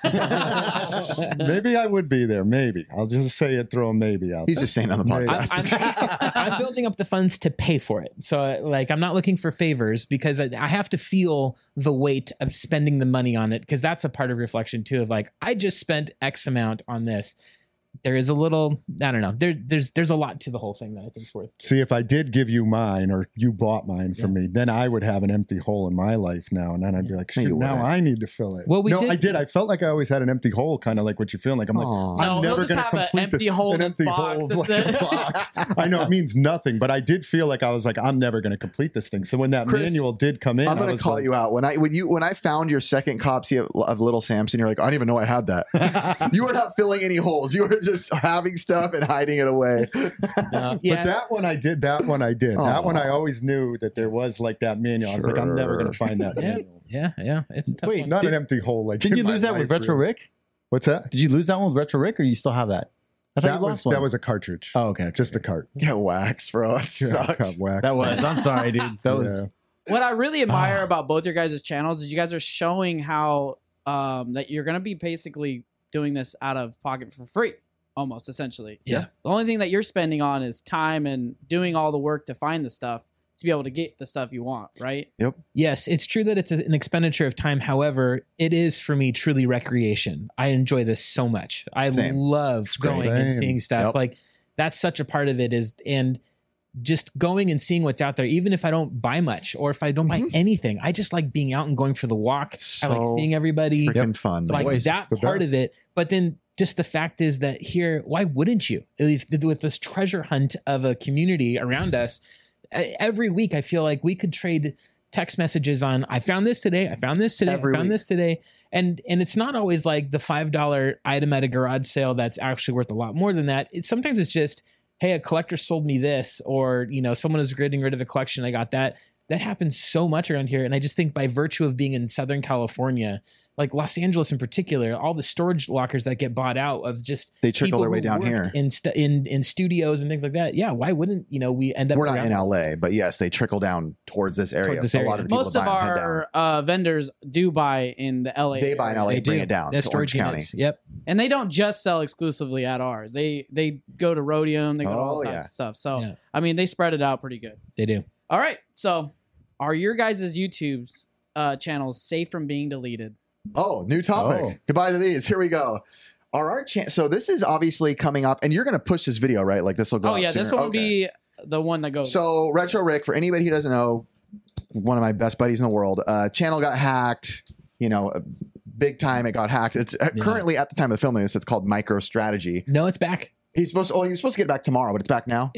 there. Maybe I would be there. Maybe. I'll just say it, throw a maybe out He's there. just saying on the Maybe. podcast. I'm building up the funds to pay for it. So like, I'm not looking for favors because I have to feel the weight of spending the money on it. Cause that's a part of reflection too, of like, I just spent X amount on this. there is a little, I don't know. There's a lot to the whole thing that I think is worth. See, if I did give you mine or you bought mine from me, then I would have an empty hole in my life now. And then I'd be like, shit, now I need to fill it. Well, I did. I felt like I always had an empty hole, kind of like what you're feeling like. I'm like, I'm never going to complete an empty hole in empty box. hole like a box. I know it means nothing, but I did feel like I was like, I'm never going to complete this thing. So when that Chris, manual did come in, I'm going to call you out. When I found your second copy of Little Samson, you're like, I didn't even know I had that. You were not filling any holes. You were just having stuff and hiding it away. But that one I did. That one I always knew that there was like that manual. I was like, I'm never going to find that manual. Yeah. It's a tough one. Not an empty hole. Like, did you lose that with Retro Rick? What's that? Did you lose that one with Retro Rick, or you still have that? I thought you lost one. That was a cartridge. Oh, okay. Just a cart. Get waxed, bro. It sucks. That was. I'm sorry, dude. That was. What I really admire about both your guys' channels is you guys are showing how that you're going to be basically doing this out of pocket for free, almost, essentially. Yeah. The only thing that you're spending on is time and doing all the work to find the stuff to be able to get the stuff you want, right? Yep. Yes, it's true that it's an expenditure of time. However, it is for me truly recreation. I enjoy this so much. I love going and seeing stuff. Yep. Like, that's such a part of it and just going and seeing what's out there, even if I don't buy much or if I don't buy anything. I just like being out and going for the walk. I like seeing everybody. Freaking fun. Like that part of it. But then just the fact is that here, why wouldn't you? With this treasure hunt of a community around us, every week I feel like we could trade text messages on, I found this today, I found this today, I found this today. And it's not always like the $5 item at a garage sale that's actually worth a lot more than that. Sometimes it's just, hey, a collector sold me this, or, someone is getting rid of a collection, I got that. That happens so much around here. And I just think by virtue of being in Southern California, like Los Angeles in particular, all the storage lockers that get bought out of just they trickle their way down here in studios and things like that. Yeah, why wouldn't we end up? We're not in LA, but yes, they trickle down towards this area. A lot of the people most of our vendors do buy in the LA. They buy in LA, bring it down to Orange County. Yep, and they don't just sell exclusively at ours. They go to Rhodium, they go to all types of stuff. So I mean, they spread it out pretty good. They do. All right, so are your guys' YouTube channels safe from being deleted? Oh, new topic. Goodbye to these. Here we go. So this is obviously coming up, and you're going to push this video, right? Like this will go. Oh yeah, this one will be the one that goes. So Retro Rick, for anybody who doesn't know, one of my best buddies in the world, channel got hacked. Big time. It got hacked. It's currently, at the time of filming this, it's called MicroStrategy. No, it's back. He was supposed to get back tomorrow, but it's back now.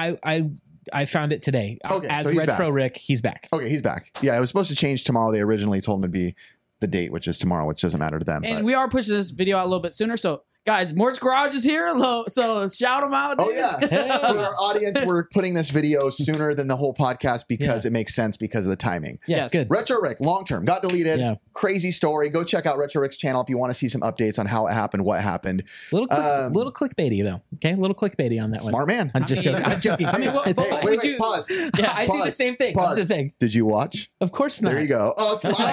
I found it today. Okay, as so Retro back. Rick, he's back. Okay, he's back. Yeah, it was supposed to change tomorrow. They originally told him it'd be the date, which is tomorrow, which doesn't matter to them. And we are pushing this video out a little bit sooner. So, guys, Mort's Garage is here. So shout them out. Dude. Oh, yeah. For our audience, we're putting this video sooner than the whole podcast because it makes sense because of the timing. Yeah, good. Retro Rick, long term, got deleted. Yeah. Crazy story. Go check out Retro Rick's channel if you want to see some updates on how it happened, what happened. Little clickbaity, though. Okay, a little clickbaity on that one. Smart man. I'm just joking. I'm joking. I mean, wait, pause. Yeah, I do the same thing. Pause. I'm just saying. Did you watch? Of course not. There you go. Oh,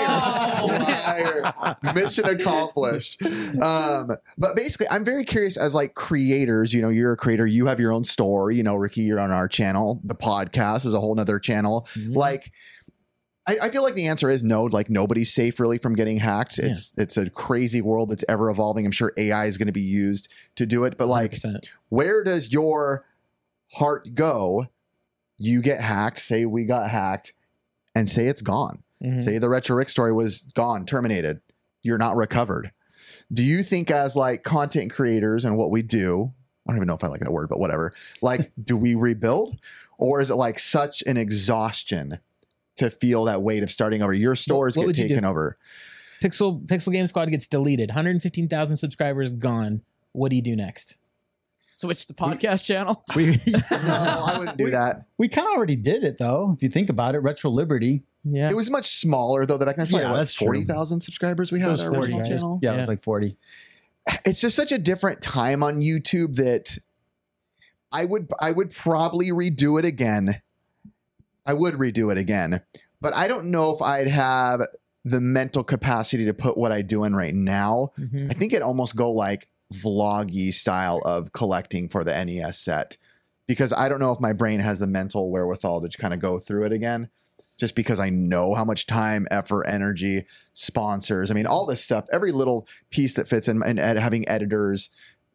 liar. Mission accomplished. But basically, I'm very curious as like creators, you're a creator, you have your own store, Ricky, you're on our channel. The podcast is a whole nother channel. Mm-hmm. Like, I feel like the answer is no, like nobody's safe really from getting hacked. It's a crazy world that's ever evolving. I'm sure AI is going to be used to do it. But like, 100%. Where does your heart go? You get hacked, say we got hacked, and say it's gone. Mm-hmm. Say the Retro Rick story was gone, terminated. You're not recovered. Do you think as like content creators and what we do, I don't even know if I like that word, but whatever, like, do we rebuild? Or is it like such an exhaustion to feel that weight of starting over? Your stores get taken over. Pixel Game Squad gets deleted. 115,000 subscribers gone. What do you do next? Switch the podcast channel? No, I wouldn't do that. We kind of already did it, though. If you think about it, Retro Liberty. Yeah. It was much smaller, though. That I can find that's 40,000 subscribers we had on our original channel. Yeah, it was like 40. It's just such a different time on YouTube that I would probably redo it again. I would redo it again, but I don't know if I'd have the mental capacity to put what I do in right now. Mm-hmm. I think it'd almost go like vloggy style of collecting for the NES set, because I don't know if my brain has the mental wherewithal to kind of go through it again, just because I know how much time, effort, energy, sponsors, I mean, all this stuff, every little piece that fits in, and having editors,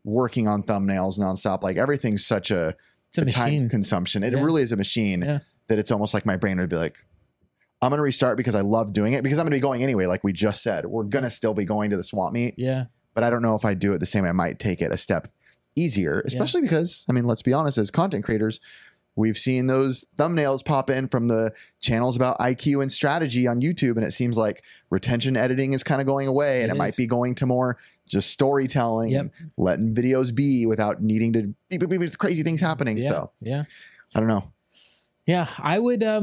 working on thumbnails nonstop. Like everything's such a machine. time consumption. It really is a machine that it's almost like my brain would be like, I'm going to restart because I love doing it, because I'm going to be going anyway. Like we just said, we're going to still be going to the swap meet. Yeah. But I don't know if I do it the same. I might take it a step easier, especially because, I mean, let's be honest, as content creators, we've seen those thumbnails pop in from the channels about IQ and strategy on YouTube. And it seems like retention editing is kind of going away, and it might be going to more just storytelling and letting videos be without needing to be crazy things happening. Yeah. So I don't know. Yeah, I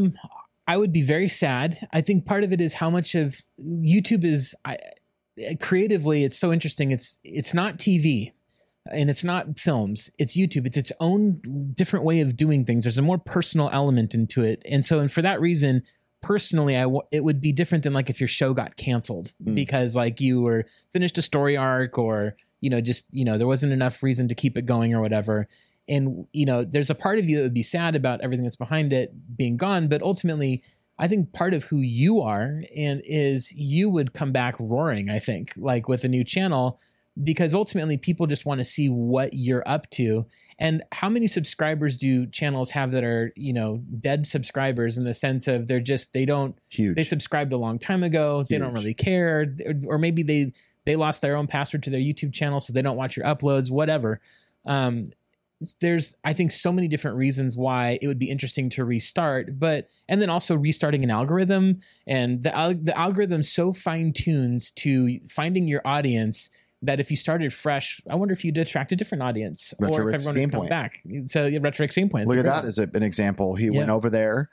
would be very sad. I think part of it is how much of YouTube is creatively. It's so interesting. It's not TV, and it's not films. It's YouTube. It's its own different way of doing things. There's a more personal element into it, and for that reason, personally, it would be different than like if your show got canceled because like you were finished a story arc, or there wasn't enough reason to keep it going or whatever. And, there's a part of you that would be sad about everything that's behind it being gone. But ultimately, I think part of who you are is you would come back roaring, I think, like with a new channel, because ultimately people just want to see what you're up to. And how many subscribers do channels have that are, dead subscribers in the sense of they subscribed a long time ago. Huge. They don't really care. Or maybe they lost their own password to their YouTube channel, so they don't watch your uploads, whatever. There's, I think, so many different reasons why it would be interesting to restart, and then also restarting an algorithm, and the algorithm so fine tunes to finding your audience that if you started fresh, I wonder if you'd attract a different audience, or if everyone would come back. So RetroRick's Game Point. Look at that as an example. He went over there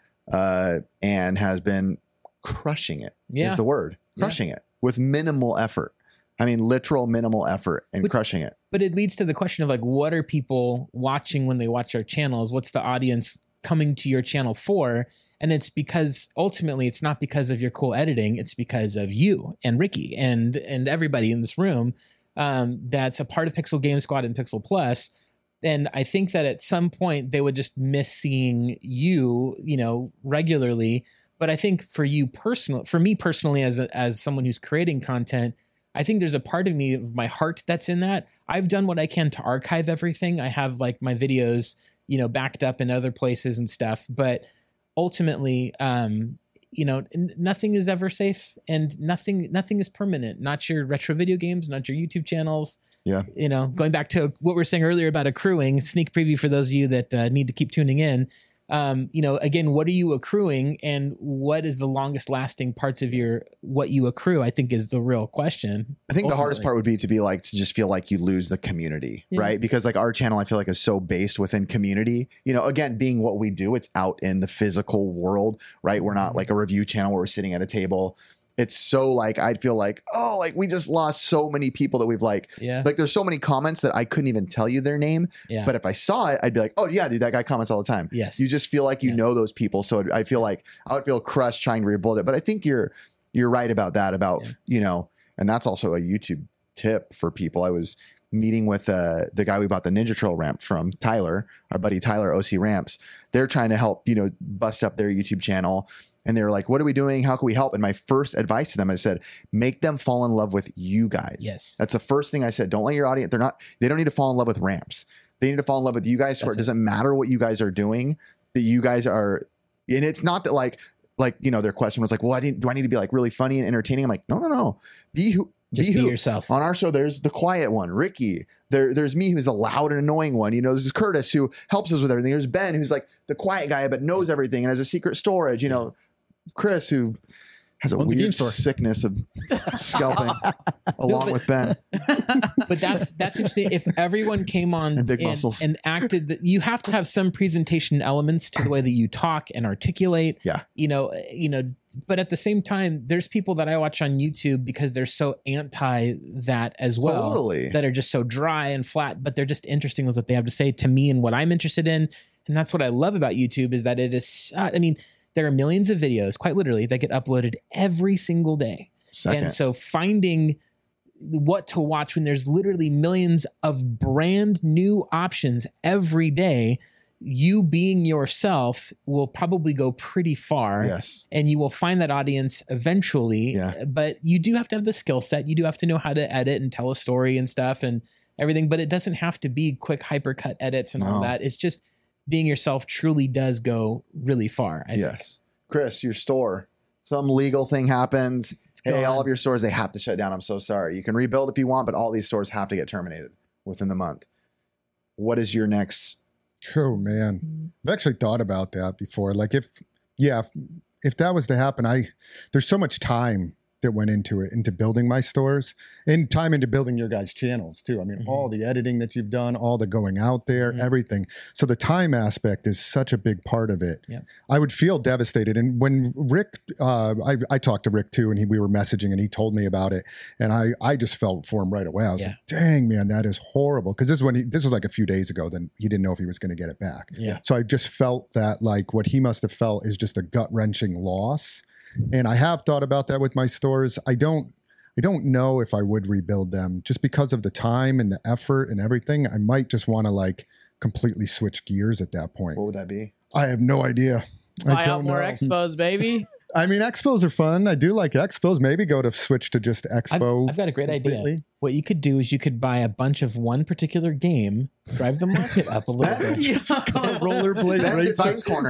and has been crushing it. Is the word, crushing it with minimal effort. I mean, literal minimal effort and crushing it. But it leads to the question of like, what are people watching when they watch our channels? What's the audience coming to your channel for? And it's because ultimately it's not because of your cool editing. It's because of you and Ricky and everybody in this room that's a part of Pixel Game Squad and Pixel Plus. And I think that at some point they would just miss seeing you, regularly. But I think for me personally, as someone who's creating content, I think there's a part of me, of my heart, that's in that. I've done what I can to archive everything. I have like my videos, backed up in other places and stuff. But ultimately, nothing is ever safe, and nothing is permanent. Not your retro video games, not your YouTube channels. Yeah. Going back to what we were saying earlier about accruing, sneak preview for those of you that need to keep tuning in. Again, what are you accruing, and what is the longest lasting parts of what you accrue, I think is the real question. I think the hardest part would be to just feel like you lose the community, right? Because like our channel, I feel like is so based within community, again, being what we do, it's out in the physical world, right? We're not like a review channel where we're sitting at a table. It's so like, I'd feel like, oh, like we just lost so many people that we've like there's so many comments that I couldn't even tell you their name. Yeah. But if I saw it, I'd be like, oh yeah, dude, that guy comments all the time. Yes. You just feel like you know those people. So I feel like I would feel crushed trying to rebuild it. But I think you're right about that, and that's also a YouTube tip for people. I was meeting with the guy we bought the Ninja Turtle ramp from, Tyler, our buddy Tyler, OC Ramps. They're trying to help, bust up their YouTube channel. And they were like, what are we doing? How can we help? And my first advice to them, I said, make them fall in love with you guys. Yes. That's the first thing I said. Don't let your audience, they don't need to fall in love with ramps. They need to fall in love with you guys. It doesn't matter what you guys are doing, that you guys are, and it's not that like, their question was like, well, do I need to be like really funny and entertaining? I'm like, no. Be yourself. On our show, there's the quiet one, Ricky. There's me, who's the loud and annoying one. There's Curtis, who helps us with everything. There's Ben, who's like the quiet guy, but knows everything and has a secret storage, Chris, who has a weird sickness of scalping along with Ben. But that's interesting. If everyone came on and big muscles and acted, you have to have some presentation elements to the way that you talk and articulate. Yeah. But at the same time, there's people that I watch on YouTube because they're so anti that as well. Totally. That are just so dry and flat, but they're just interesting with what they have to say to me and what I'm interested in. And that's what I love about YouTube, is that it is, there are millions of videos, quite literally, that get uploaded every single day. And so finding what to watch when there's literally millions of brand new options every day, you being yourself will probably go pretty far. Yes. And you will find that audience eventually. Yeah. But you do have to have the skill set. You do have to know how to edit and tell a story and stuff and everything. But it doesn't have to be quick hypercut edits and all that. It's just being yourself truly does go really far. I think. Chris, your store, some legal thing happens. Hey, gone. all of your stores, they have to shut down. I'm so sorry. You can rebuild if you want, but all these stores have to get terminated within the month. What is your next? Oh man, I've actually thought about that before. Like if that was to happen, there's so much time that went into it, into building my stores, and time into building your guys' channels too. I mean, all the editing that you've done, all the going out there, everything. So the time aspect is such a big part of it. Yeah. I would feel devastated. And when Rick, I talked to Rick too, and we were messaging, and he told me about it, and I just felt for him right away. I was like, dang man, that is horrible. Because this was like a few days ago. Then he didn't know if he was going to get it back. Yeah. So I just felt that like what he must have felt is just a gut wrenching loss. And I have thought about that with my stores. I don't know if I would rebuild them just because of the time and the effort and everything. I might just want to like completely switch gears at that point. What would that be? I have no idea. Buy I out don't more know. expos, baby. I mean, expos are fun. I do like expos. Maybe go to switch to just expo. I've got a great completely. idea. What you could do is you could buy a bunch of one particular game, drive the market up a little bit. Rollerblade That's racer. advice corner.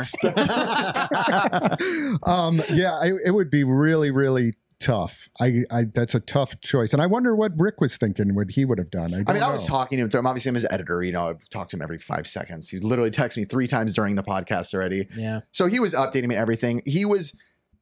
It would be really, really tough. That's a tough choice. And I wonder what Rick was thinking, what he would have done. I was talking to him. Obviously, I'm his editor. You know, I've talked to him every 5 seconds. He literally texted me 3 times during the podcast already. Yeah. So he was updating me everything. He was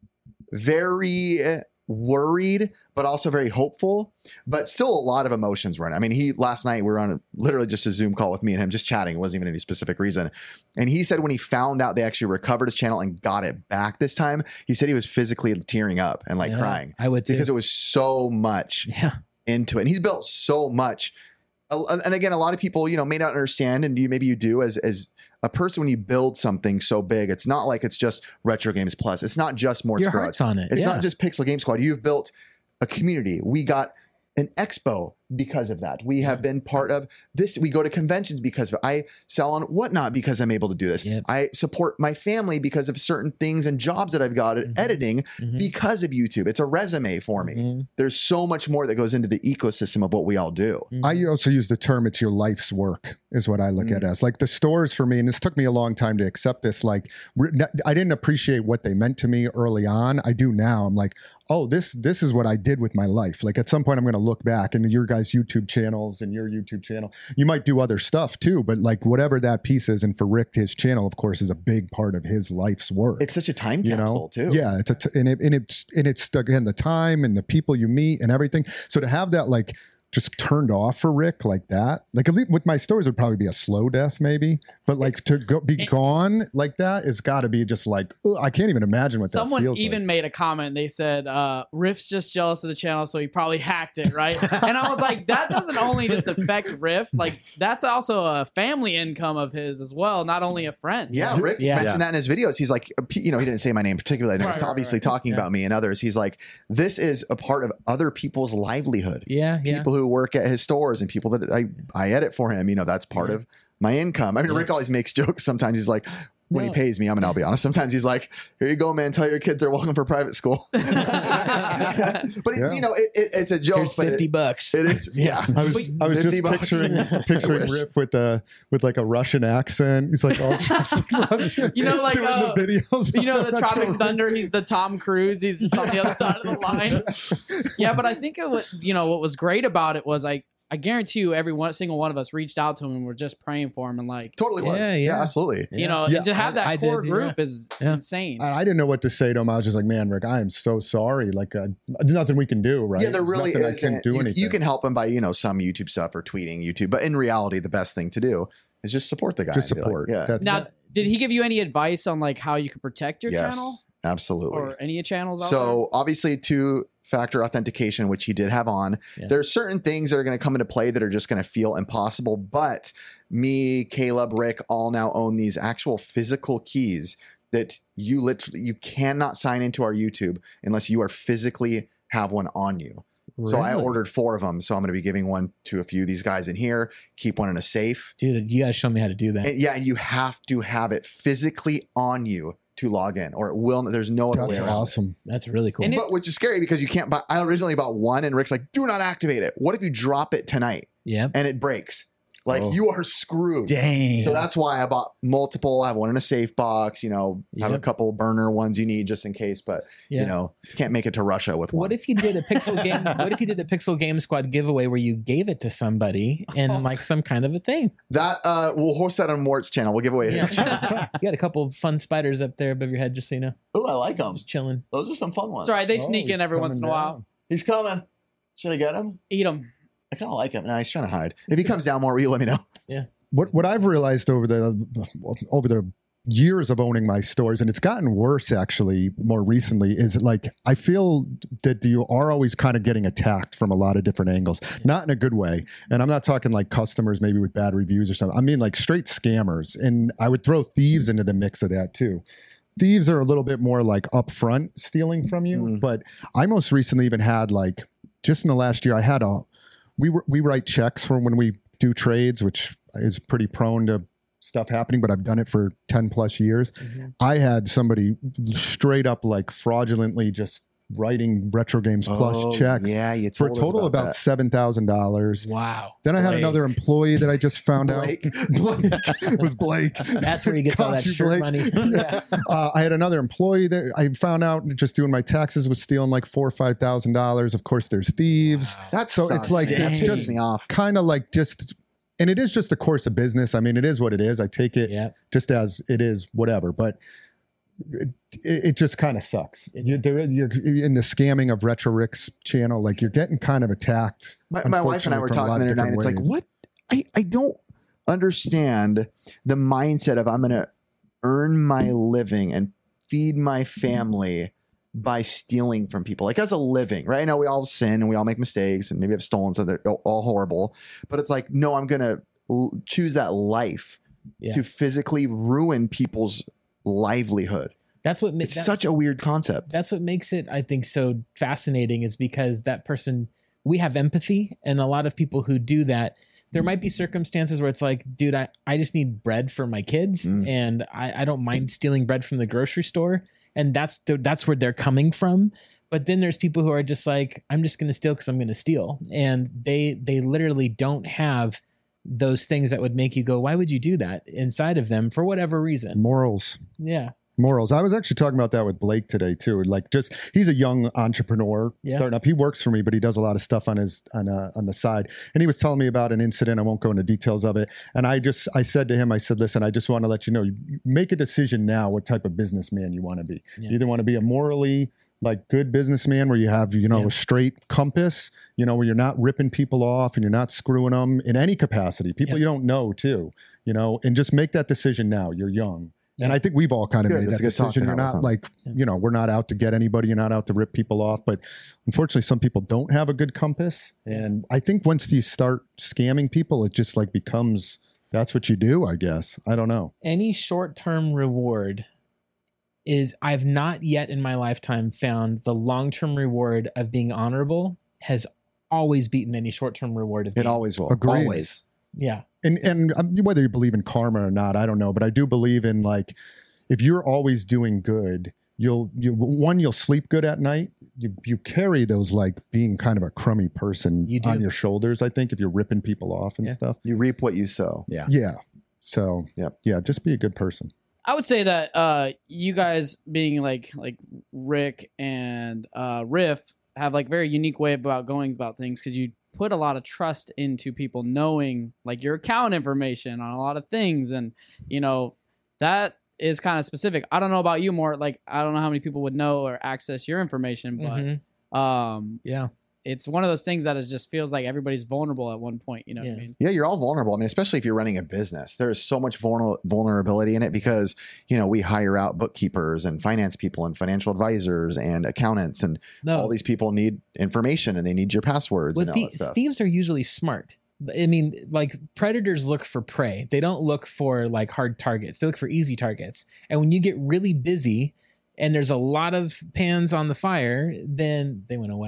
very worried, but also very hopeful, but still a lot of emotions running. I mean, last night we were on literally just a Zoom call with me and him, just chatting. It wasn't even any specific reason. And he said when he found out they actually recovered his channel and got it back this time, he said he was physically tearing up and like crying. I would too. Because it was so much into it. And he's built so much. And again, a lot of people, you know, may not understand, and maybe you do as a person when you build something so big. It's not like it's just Retro Games Plus. It's not just Mort's Your Garage. heart's on it. It's not just Pixel Game Squad. You've built a community. We got an expo because of that. We have been part of this. We go to conventions because of it. I sell on Whatnot because I'm able to do this. Yep. I support my family because of certain things and jobs that I've got at editing because of YouTube. It's a resume for me. There's so much more that goes into the ecosystem of what we all do. I also use the term it's your life's work is what I look at as. Like the stores for me, and this took me a long time to accept this, like I didn't appreciate what they meant to me early on. I do now. I'm like, oh, this is what I did with my life. Like at some point I'm going to look back, and your guys' YouTube channels and your YouTube channel, you might do other stuff too, but like whatever that piece is, and for Rick, his channel, of course, is a big part of his life's work. It's such a time capsule too. Yeah, it's again the time and the people you meet and everything. So to have that like just turned off for Rick like that, like at least with my stores, it'd probably be a slow death maybe, but like to be gone like that, it's got to be just like, I can't even imagine what that feels like. Someone even made a comment. They said, Riff's just jealous of the channel, so he probably hacked it, right? And I was like, that doesn't only just affect Riff, like that's also a family income of his as well, not only a friend. Yeah, Rick mentioned that in his videos. He's like, you know, he didn't say my name particularly. I know obviously talking about me and others. He's like, this is a part of other people's livelihood. People who work at his stores and people that I edit for him, you know, that's part of my income. I mean, Rick always makes jokes. Sometimes he's like, when he pays me, I'll be honest. Sometimes he's like, here you go, man. Tell your kids they're welcome for private school. But it's, you know, it's a joke. Here's $50. It is. Yeah. I was just picturing Riff with like a Russian accent. He's like all dressed in Russian. You know, like doing the videos. You know, the Tropic Thunder. He's the Tom Cruise. He's just on the other side of the line. Yeah, but I think what was great about it was I guarantee you, every single one of us reached out to him and were just praying for him and like totally was. Yeah, absolutely. You know, and to have that core group is insane. I didn't know what to say to him. I was just like, man, Rick, I am so sorry. Like, there's nothing we can do, right? Yeah, there really is. I can't do anything. You can help him by, you know, some YouTube stuff or tweeting YouTube, but in reality, the best thing to do is just support the guy. Just support. Like, now, did he give you any advice on like how you could protect your channel? Absolutely. Or any channels out there? Obviously two-factor authentication, which he did have on. There's certain things that are going to come into play that are just going to feel impossible. But me, Caleb, Rick all now own these actual physical keys that you cannot sign into our YouTube unless you are physically have one on you. So I Really? ordered 4 of them. So I'm going to be giving one to a few of these guys in here, keep one in a safe. Dude, you guys show me how to do that. And and you have to have it physically on you to log in, or it will. There's no other That's way around. awesome. That's really cool. And But which is scary because you can't buy. I originally bought one, and Rick's like, "Do not activate it. What if you drop it tonight Yep. and it breaks? Like Oh. you are screwed." Dang. So that's why I bought multiple. I have one in a safe box. Have a Yep. couple burner ones you need just in case. But Yeah. you can't make it to Russia with one. What if you did a Pixel game? What if you did a Pixel Game Squad giveaway where you gave it to somebody in like some kind of a thing? That we'll host that on Mort's channel. We'll give away his channel. You got a couple of fun spiders up there above your head, just so you know, Oh, I like them. just chilling. Those are some fun ones. It's all right. They Oh, sneak in he's every once in a coming while. down. He's coming. Should I get him? Eat them. I kind of like him. Nah, he's trying to hide. If he comes down more, will you let me know? What I've realized over the years of owning my stores, and it's gotten worse actually more recently, is like I feel that you are always kind of getting attacked from a lot of different angles, not in a good way. And I'm not talking like customers maybe with bad reviews or something. I mean like straight scammers, and I would throw thieves into the mix of that too. Thieves are a little bit more like upfront stealing from you, but I most recently even had like just in the last year I had we write checks for when we do trades, which is pretty prone to stuff happening, but I've done it for 10 plus years. I had somebody straight up like fraudulently just writing Retro Games Plus checks Yeah, you for a told us total about about that. $7,000. Wow. Then I had Blake. another employee that I just found Blake. out. Blake. It was Blake. That's where he gets all that Got you, shirt Blake. money. Yeah. I had another employee that I found out just doing my taxes was stealing like $4,000 or $5,000. Of course, there's thieves. That So it's sucks, like dude. That it's pisses just me off. kind of like just, and it is just a course of business. I mean, it is what it is. I take it Yeah. just as it is, whatever. But it just kind of sucks. You're in the scamming of Retro Rick's channel, like you're getting kind of attacked. My wife and I were talking the other night. It's like, what? I don't understand the mindset of I'm going to earn my living and feed my family by stealing from people, like as a living, right? I know we all sin and we all make mistakes and maybe have stolen, so they're all horrible. But it's like, no, I'm going to choose that life to physically ruin people's livelihood. That's what It's such a weird concept. That's what makes it, I think, so fascinating, is because that person, we have empathy, and a lot of people who do that, there might be circumstances where it's like, dude, I just need bread for my kids, and I don't mind stealing bread from the grocery store, and that's where they're coming from. But then there's people who are just like, I'm just going to steal because I'm going to steal, and they literally don't have those things that would make you go, why would you do that, inside of them for whatever reason. Morals. Yeah. Morals. I was actually talking about that with Blake today too. Like, just he's a young entrepreneur starting up. He works for me, but he does a lot of stuff on the side. And he was telling me about an incident. I won't go into details of it. And I said to him, I said, listen, I just want to let you know, you make a decision now what type of businessman you want to be. Yeah. You either want to be a morally like good businessman where you have, a straight compass, where you're not ripping people off and you're not screwing them in any capacity. People you don't know too, and just make that decision now. You're young. And I think we've all kind of made that decision. You're not like, we're not out to get anybody. You're not out to rip people off. But unfortunately, some people don't have a good compass. And I think once you start scamming people, it just like becomes, that's what you do, I guess. I don't know. Any short-term reward I've not yet in my lifetime found the long-term reward of being honorable has always beaten any short-term reward of It being. always will. Agreed. Always. Yeah. And whether you believe in karma or not, I don't know. But I do believe in like, if you're always doing good, you'll sleep good at night. You carry those like being kind of a crummy person on your shoulders. I think if you're ripping people off and stuff, you reap what you sow. Yeah. Yeah. So just be a good person. I would say that you guys being like Rick and Riff have like very unique way about going about things, because you put a lot of trust into people knowing like your account information on a lot of things, and that is kind of specific. I don't know about you more, like I don't know how many people would know or access your information, but it's one of those things that just feels like everybody's vulnerable at one point. You know what I mean? Yeah, you're all vulnerable. I mean, especially if you're running a business, there is so much vulnerability in it because, we hire out bookkeepers and finance people and financial advisors and accountants, and all these people need information and they need your passwords and all that stuff. Thieves are usually smart. I mean, like predators look for prey. They don't look for like hard targets. They look for easy targets. And when you get really busy and there's a lot of pans on the fire, then they went away.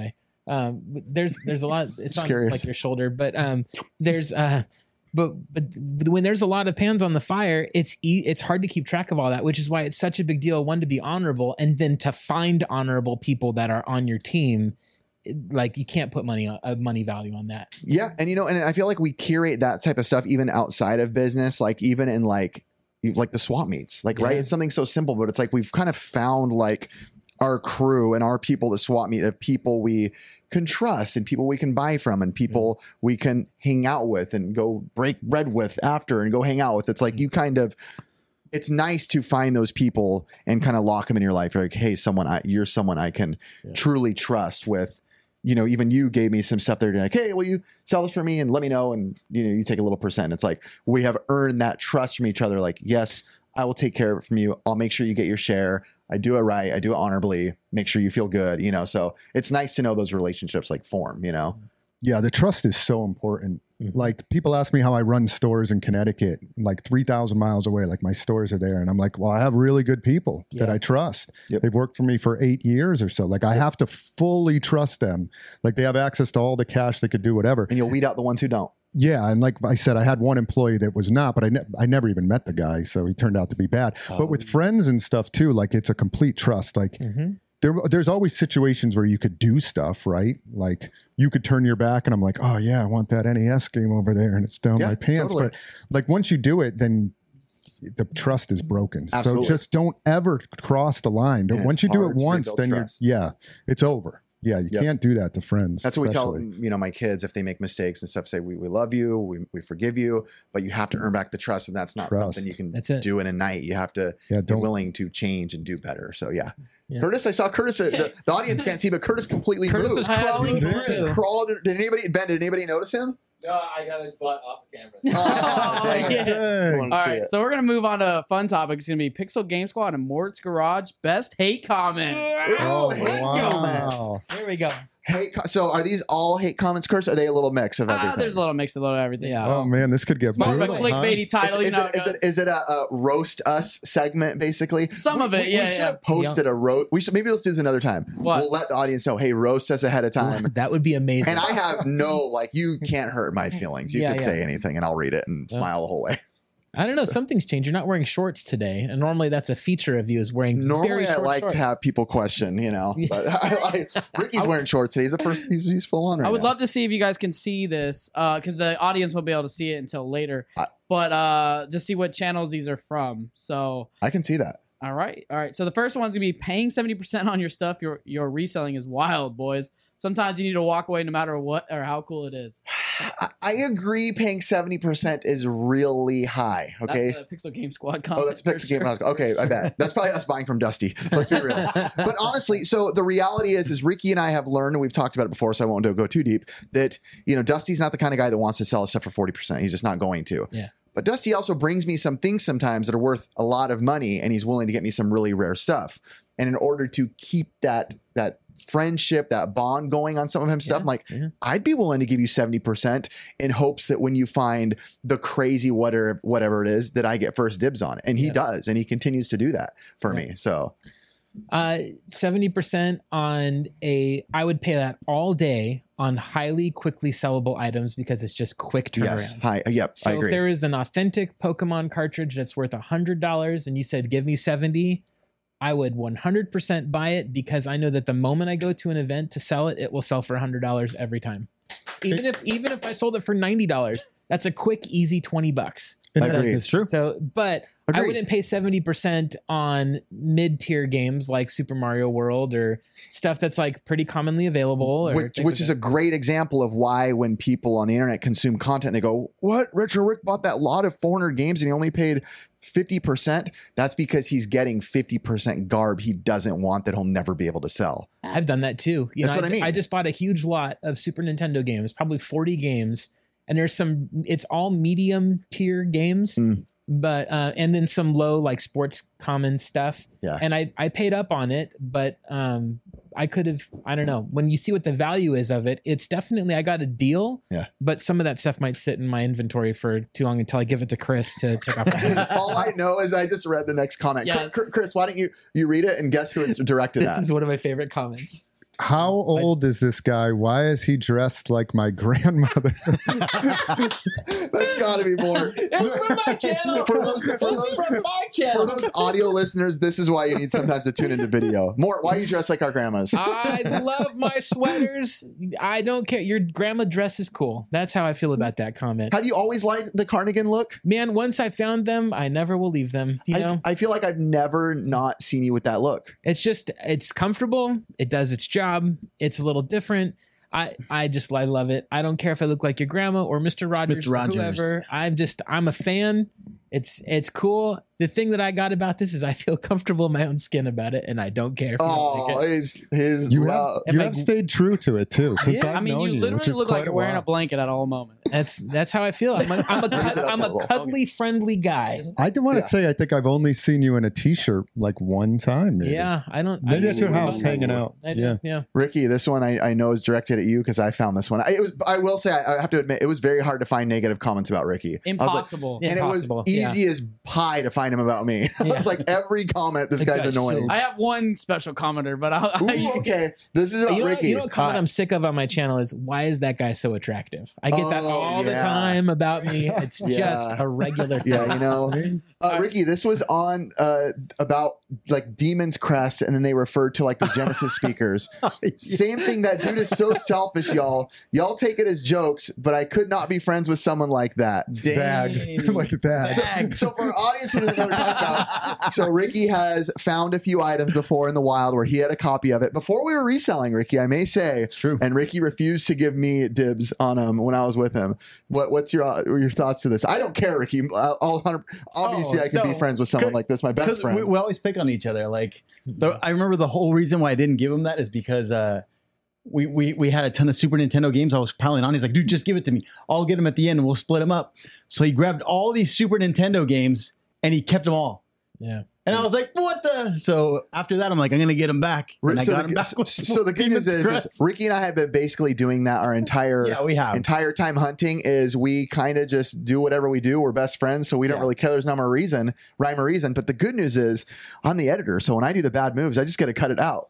There's a lot. It's Just on curious. like your shoulder, but there's but when there's a lot of pans on the fire, it's hard to keep track of all that, which is why it's such a big deal. One, to be honorable, and then to find honorable people that are on your team. Like, you can't put money value on that. Yeah, and and I feel like we curate that type of stuff even outside of business, like even in like the swap meets, like right. It's something so simple, but it's like we've kind of found like our crew and our people to swap meet of people we can trust and people we can buy from and people we can hang out with and go break bread with after and go hang out with. It's like you kind of. It's nice to find those people and kind of lock them in your life. You're like, hey, you're someone I can truly trust with. Even you gave me some stuff there. Like, hey, will you sell this for me and let me know? And, you take a little percent. It's like we have earned that trust from each other. Like, yes, I will take care of it from you. I'll make sure you get your share. I do it right. I do it honorably. Make sure you feel good, So it's nice to know those relationships like form, Yeah, the trust is so important. Mm-hmm. Like, people ask me how I run stores in Connecticut, like 3,000 miles away. Like, my stores are there. And I'm like, well, I have really good people that I trust. Yep. They've worked for me for 8 years or so. Like, I have to fully trust them. Like, they have access to all the cash. They could do whatever. And you'll weed out the ones who don't. Yeah. And like I said, I had one employee that was not, but I never even met the guy. So he turned out to be bad. But with friends and stuff too, like, it's a complete trust. Like, there's always situations where you could do stuff, right? Like, you could turn your back and I'm like, oh yeah, I want that NES game over there and it's down my pants. Totally. But like, once you do it, then the trust is broken. Absolutely. So just don't ever cross the line. Once you do it once, then it's over. Yeah, you can't do that to friends. That's what we tell my kids if they make mistakes and stuff. Say we love you, we forgive you, but you have to earn back the trust, and that's not something you can do in a night. You have to be willing to change and do better. So yeah. Curtis, I saw Curtis. The audience can't see, but Curtis completely moved. Was crawling through. Did anybody notice him? No, I got his butt off the camera. Dang it. All right, so we're going to move on to a fun topic. It's going to be Pixel Game Squad and Mort's Garage Best Hate Comment. Hate comments. Here we go. So are these all hate comments, Curtis? Or are they a little mix of everything? There's a little mix of everything. Yeah. Oh man, this could get it's more of a brutal, clickbaity title. Is it a roast us segment basically? Some of it, we should have posted a roast. Maybe let's do this another time. What? We'll let the audience know. Hey, roast us ahead of time. That would be amazing. And I have you can't hurt my feelings. You could say anything, and I'll read it and smile the whole way. I don't know. Something's changed. You're not wearing shorts today, and normally that's a feature of you is wearing. Normally, I like to have people question, but Ricky's wearing shorts today. He's the first. He's full on right now. I would love to see if you guys can see this, because the audience won't be able to see it until later. But to see what channels these are from, so I can see that. All right. So the first one's gonna be paying 70% on your stuff. Your reselling is wild, boys. Sometimes you need to walk away no matter what or how cool it is. I agree. Paying 70% is really high. Okay. That's the Pixel Game Squad comment. Oh, that's Pixel Game Squad. Okay, I bet. That's probably us buying from Dusty. Let's be real. But honestly, so the reality is Ricky and I have learned, and we've talked about it before, so I won't go too deep, that, Dusty's not the kind of guy that wants to sell his stuff for 40%. He's just not going to. Yeah. But Dusty also brings me some things sometimes that are worth a lot of money, and he's willing to get me some really rare stuff. And in order to keep that friendship, that bond going on some of his stuff, I'm like, I'd be willing to give you 70% in hopes that when you find the crazy whatever it is, that I get first dibs on it. And he does, and he continues to do that for me. So 70% on I would pay that all day on highly quickly sellable items because it's just quick turnaround. Yes. So I agree. If there is an authentic Pokemon cartridge that's worth $100 and you said, give me 70, I would 100% buy it because I know that the moment I go to an event to sell it, it will sell for $100 every time. Even if I sold it for $90, that's a quick, easy $20. I agree. It's true. So, but Agreed. I wouldn't pay 70% on mid-tier games like Super Mario World or stuff that's like pretty commonly available. Which is a great example of why when people on the internet consume content, they go, what? Retro Rick bought that lot of 400 games and he only paid 50%? That's because he's getting 50% garb he doesn't want that he'll never be able to sell. I've done that too. That's what I mean. I just bought a huge lot of Super Nintendo games, probably 40 games. And it's all medium tier games. But and then some low like sports common stuff. Yeah. And I paid up on it, but I could have, I don't know. When you see what the value is of it, it's definitely, I got a deal. Yeah. But some of that stuff might sit in my inventory for too long until I give it to Chris to take off the hands. All I know is I just read the next comment. Yeah. Chris, why don't you read it and guess who it's directed at? This is one of my favorite comments. How old is this guy? Why is he dressed like my grandmother? That's got to be more. That's from my channel. For those from my channel. For those audio listeners, this is why you need sometimes to tune into video. More, why you dress like our grandmas? I love my sweaters. I don't care. Your grandma dress is cool. That's how I feel about that comment. Have you always liked the cardigan look? Man, once I found them, I never will leave them. You know, I feel like I've never not seen you with that look. it's comfortable. It does its job. It's a little different. I love it. I don't care if I look like your grandma or Mr. Rogers, or whoever. I'm a fan. It's cool. The thing that I got about this is I feel comfortable in my own skin about it, and I don't care. If you have stayed true to it too. Since I've known you literally look like you're wearing a blanket at all moments. That's how I feel. I'm a cuddly, friendly guy. I do want to say I think I've only seen you in a t-shirt like one time. Maybe. Yeah, I don't. Maybe at your house hanging out. Yeah. Ricky, this one I know is directed at you because I found this one. I will say I have to admit it was very hard to find negative comments about Ricky. Impossible. And it was easy as pie to find him about me. I was like, every comment, this guy's annoying. I have one special commenter, but okay. This is about Ricky. You know what comment I'm sick of on my channel is, why is that guy so attractive? I get that all the time about me. It's just a regular thing. Yeah, you know. Ricky, this was on about like Demon's Crest, and then they referred to like the Genesis speakers. Same thing. That dude is so selfish, y'all. Y'all take it as jokes, but I could not be friends with someone like that. Bag. Like that. So for our audience who doesn't know what we're talking about, so Ricky has found a few items before in the wild where he had a copy of it. Before we were reselling, Ricky, I may say, it's true. And Ricky refused to give me dibs on them when I was with him. What's your thoughts to this? I don't care, Ricky. Obviously, I could be friends with someone like this, my best friend. We always pick on each other. Like, I remember the whole reason why I didn't give him that is because we had a ton of Super Nintendo games. I was piling on. He's like, dude, just give it to me. I'll get them at the end and we'll split them up. So he grabbed all these Super Nintendo games and he kept them all. Yeah. And I was like, what the? So after that, I'm like, I'm going to get him back. And I got him back. So the good news is Ricky and I have been basically doing that our entire time hunting. Is we kind of just do whatever we do. We're best friends, so we don't really care. There's no rhyme or reason. But the good news is I'm the editor, so when I do the bad moves, I just got to cut it out.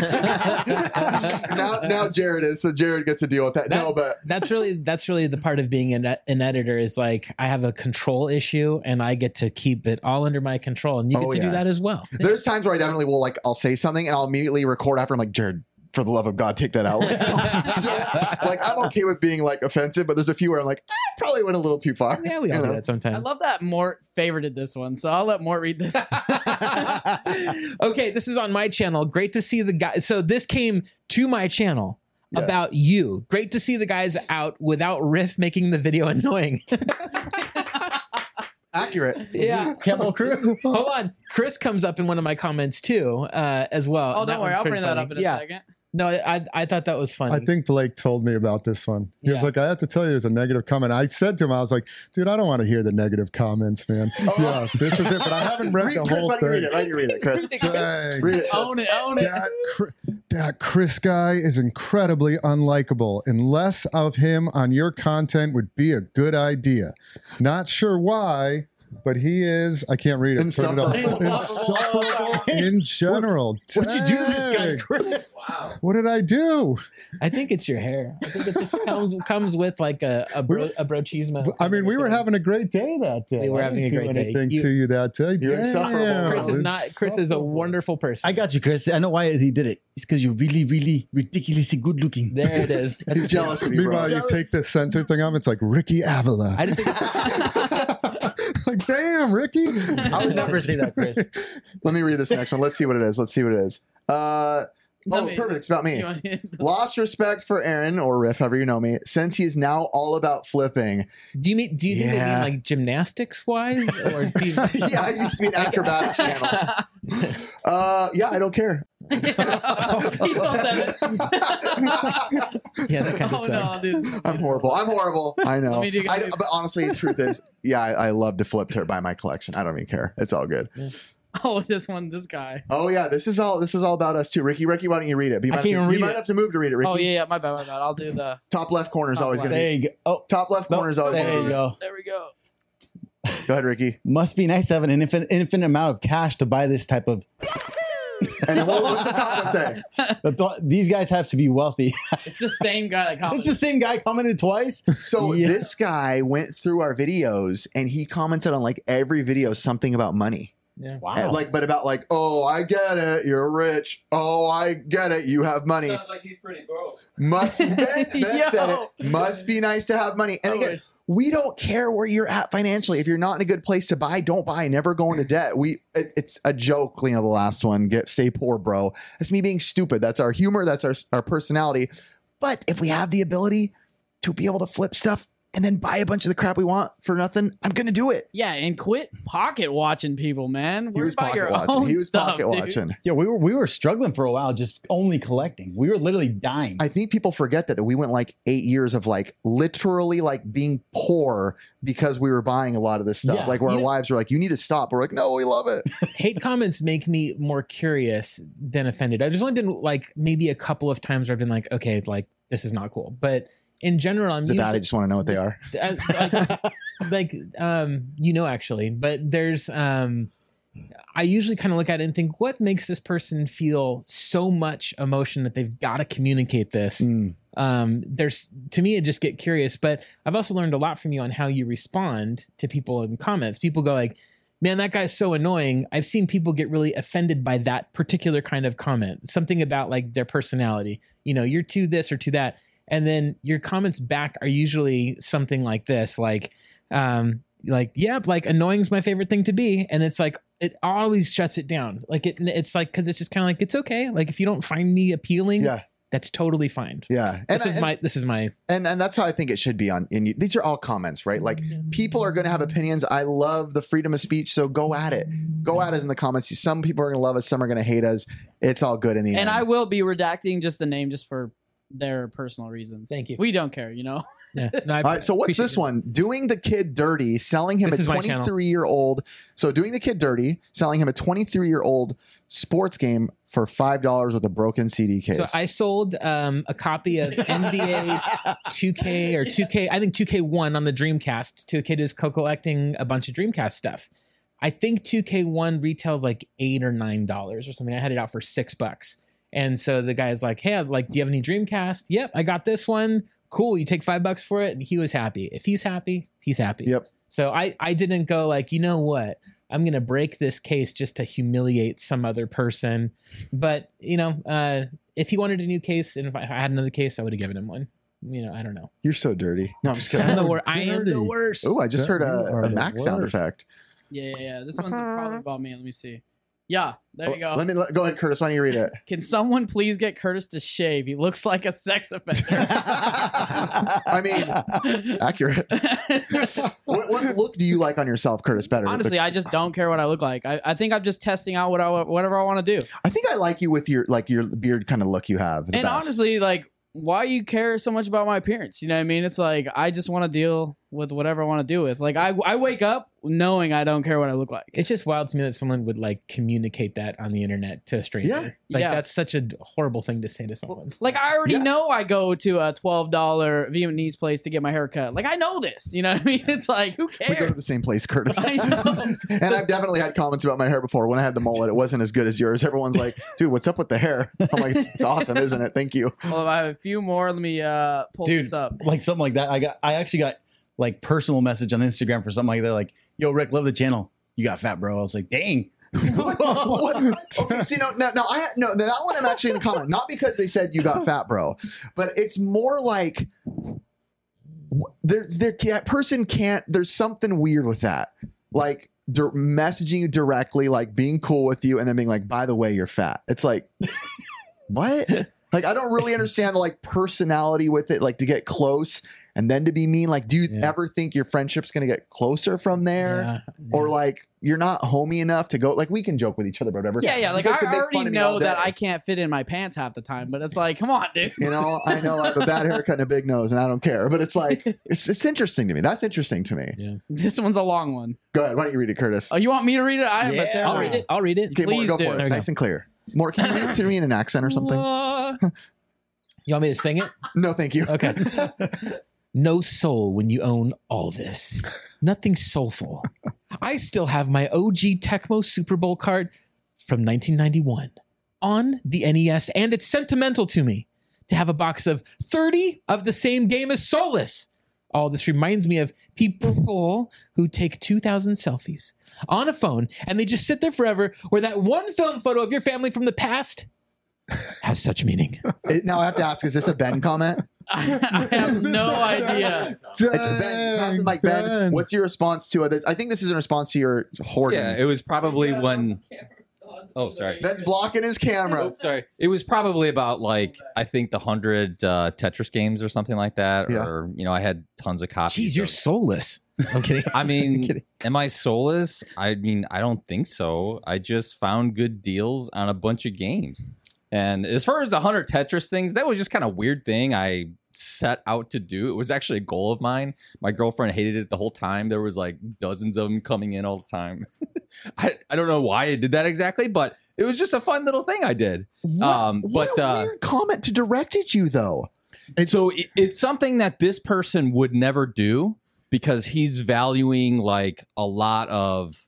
now Jared is, so Jared gets to deal with that. That's really the part of being an editor is like I have a control issue and I get to keep it all under my control, and you get to do that as well. There's times where I definitely will, like, I'll say something and I'll immediately record after. I'm like, Jared, for the love of God, take that out. Like, I'm okay with being like offensive, but there's a few where I'm like, I probably went a little too far. Yeah, we all do that sometimes. I love that Mort favorited this one, so I'll let Mort read this. Okay, this is on my channel. Great to see the guy. So this came to my channel about you. Great to see the guys out without Riff making the video annoying. Accurate. Yeah. Camel Crew. Hold on. Chris comes up in one of my comments too, as well. Oh, don't worry. I'll bring that up in a second. No, I thought that was funny. I think Blake told me about this one. He was like, I have to tell you, there's a negative comment. I said to him, I was like, dude, I don't want to hear the negative comments, man. Yeah, this is it. But I haven't read the whole thing. Let you read it, Chris. Read it. Own it. That Chris guy is incredibly unlikable, and less of him on your content would be a good idea. Not sure why, but he is, I can't read it. Insufferable in general. What'd you do to this guy, Chris? Wow. What did I do? I think it's your hair. I think it just comes with like a brochismo. I mean, we were having a great day that day. We were having a great day. Anything to you that day? You're insufferable. Chris is a wonderful person. I got you, Chris. I know why he did it. It's because you're really, really ridiculously good looking. There it is. He's jealous of you, bro. Meanwhile, you take the censor thing off, it's like Ricky Avila. I just think it's like, damn, Ricky. I would never say that, Chris. Let me read this next one. Let's see what it is. Perfect. It's about me. Lost respect for Aaron, or Riff, however you know me, since he is now all about flipping. Do you think they mean like gymnastics wise, or yeah, I used to be an acrobatics channel. Yeah, I don't care. He still said it. Yeah, that kind of sucks. No, dude. I'm horrible. I know. But honestly, the truth is, I love to flip to buy my collection. I don't even care. It's all good. Oh, this guy. Oh yeah, this is all about us too. Ricky, why don't you read it? You might have to move to read it, Ricky. Oh yeah, my bad. I'll do the top left corner is always going to be. There you go. Oh, top left corner is always going to be. There you go. There we go. Go ahead, Ricky. Must be nice to have an infinite amount of cash to buy this type of. And then what's the top one say? These guys have to be wealthy. It's the same guy that commented. It's the same guy commented twice. So this guy went through our videos and he commented on like every video something about money. Yeah. Wow. And like, but about like, oh, I get it, you're rich. Oh, I get it, you have money. Sounds like he's pretty broke. Must Ben said Yo. it. Must be nice to have money. And I again, wish. we don't care where you're at financially. If you're not in a good place to buy, don't buy. Never go into debt. It's a joke. The last one. Stay poor, bro. That's me being stupid. That's our humor. That's our personality. But if we have the ability to be able to flip stuff and then buy a bunch of the crap we want for nothing, I'm gonna do it. Yeah, and quit pocket watching people, man. He Worry was about pocket your watching. own He was stuff, pocket dude. watching. Yeah, we were struggling for a while, just only collecting. We were literally dying. I think people forget that we went like 8 years of like literally like being poor because we were buying a lot of this stuff. Yeah. Like where You our know- wives were like, you need to stop. We're like, no, we love it. Hate comments make me more curious than offended. There's only been like maybe a couple of times where I've been like, okay, like this is not cool. But in general, I'm Is it bad? I just want to know what they are. Actually, but there's I usually kind of look at it and think, what makes this person feel so much emotion that they've got to communicate this? There's, to me, I just get curious, but I've also learned a lot from you on how you respond to people in comments. People go like, man, that guy's so annoying. I've seen people get really offended by that particular kind of comment, something about like their personality, you're too this or too that. And then your comments back are usually something like this, like annoying's my favorite thing to be. And it's like, it always shuts it down. Like it's like, cause it's just kind of like, it's okay. Like if you don't find me appealing, Yeah. that's totally fine. Yeah. This is my, and that's how I think it should be on. These are all comments, right? Like people are going to have opinions. I love the freedom of speech. So go at it. Go at us in the comments. Some people are going to love us. Some are going to hate us. It's all good in the end. And I will be redacting just the name just for their personal reasons. Thank you. We don't care, yeah. No, all right, so what's this one? Doing the kid dirty, selling him This a is my channel. 23-year-old. So doing the kid dirty, selling him a 23-year-old sports game for $5 with a broken CD case. So I sold a copy of NBA 2K or 2K, I think 2K1 on the Dreamcast to a kid who's collecting a bunch of Dreamcast stuff. I think 2K1 retails like $8 or $9 or something. I had it out for $6. And so the guy's like, hey, do you have any Dreamcast? Yep, I got this one. Cool, you take $5 for it. And he was happy. If he's happy, he's happy. Yep. So I didn't go like, you know what? I'm going to break this case just to humiliate some other person. But, if he wanted a new case and if I had another case, I would have given him one. I don't know. You're so dirty. No, I'm just kidding. I am the worst. Oh, I just heard You are a the Mac sound worst. effect. Yeah. This one's probably about me. Let me see. Yeah, there you go. Go ahead, Curtis. Why don't you read it? Can someone please get Curtis to shave? He looks like a sex offender. I mean, accurate. What look do you like on yourself, Curtis? Better. Honestly, I just don't care what I look like. I think I'm just testing out whatever I want to do. I think I like you with your beard kind of look you have. the And best. honestly, like, why you care so much about my appearance? You know what I mean? It's like I just want to deal with whatever I want to deal with. Like I wake up knowing I don't care what I look like. It's just wild to me that someone would like communicate that on the internet to a stranger. Yeah. Like Yeah. that's such a horrible thing to say to someone. Like I already Yeah. know I go to a $12 Vietnamese place to get my hair cut. Like I know this. You know what I mean? It's like who we go cares? to the same place, Curtis. I know. And I've definitely had comments about my hair before. When I had the mullet, it wasn't as good as yours. Everyone's like, dude, what's up with the hair? I'm like, it's awesome, isn't it? Thank you. Well, I have a few more. Let me pull Dude, this up. like something like that. I actually got like personal message on Instagram for something like that. Like, yo, Rick, love the channel. You got fat, bro. I was like, dang. What? Okay, see, no, that one I'm actually in the comment. Not because they said you got fat, bro, but it's more like that person can't. There's something weird with that, like messaging you directly, like being cool with you, and then being like, by the way, you're fat. It's like, what? Like, I don't really understand the like personality with it, like to get close and then to be mean. Like, do you ever think your friendship's going to get closer from there? Yeah. Or like you're not homey enough to go, like we can joke with each other, but whatever. Yeah. Like You guys I can make already fun of me all know that day. I can't fit in my pants half the time, but it's like, come on, dude. You know, I know I have a bad haircut and a big nose and I don't care, but it's like, it's interesting to me. That's interesting to me. Yeah. This one's a long one. Go ahead. Why don't you read it, Curtis? Oh, you want me to read it? I have a terrible. I'll read it. I'll read it. Okay, more, please go do. for There it. we Nice go. and clear. More, can you read it to me in an accent or something? You want me to sing it? No, thank you. Okay. No soul when you own all this. Nothing soulful. I still have my OG Tecmo Super Bowl card from 1991. on the NES, and it's sentimental to me to have a box of 30 of the same game as Solus. Oh, this reminds me of people who take 2,000 selfies on a phone and they just sit there forever, where that one film photo of your family from the past has such meaning. Now I have to ask, is this a Ben comment? I have no idea. It's Ben. Pass the mic, Ben. What's your response to it? I think this is in response to your hoarding. Yeah, it was probably when. Oh, sorry. Ben's blocking his camera. Oh, sorry. It was probably about like I think the 100 Tetris games or something like that. Yeah. Or I had tons of copies. Jeez, you're soulless. I'm kidding. I mean, I'm kidding. am I soulless? I mean, I don't think so. I just found good deals on a bunch of games. And as far as the 100 Tetris things, that was just kind of weird thing I set out to do. It was actually a goal of mine. My girlfriend hated it the whole time. There was like dozens of them coming in all the time. I don't know why I did that exactly, but it was just a fun little thing I did. What a weird comment to direct at you, though. So it's something that this person would never do because he's valuing like a lot of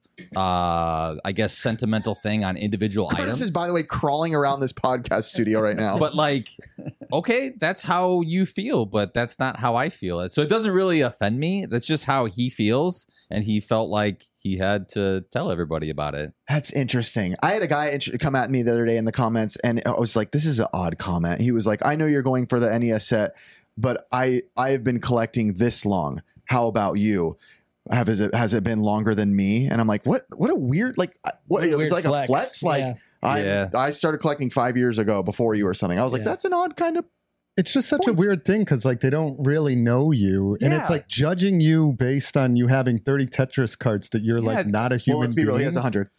I guess sentimental thing on individual Curtis items. is, by the way, crawling around this podcast studio right now. But like, okay, that's how you feel, but that's not how I feel. So it doesn't really offend me. That's just how he feels, and he felt like he had to tell everybody about it. That's interesting. I had a guy come at me the other day in the comments, and I was like, this is an odd comment. He was like, I know you're going for the NES set, but I have been collecting this long. How about you? Has it been longer than me? And I'm like, what a weird, like, what? It was like a flex. Like, I started collecting 5 years ago before you or something. I was like, that's an odd kind of. It's just such a weird thing because like they don't really know you, and it's like judging you based on you having 30 Tetris cards that you're like not a human. Well, let's be real. He has 100.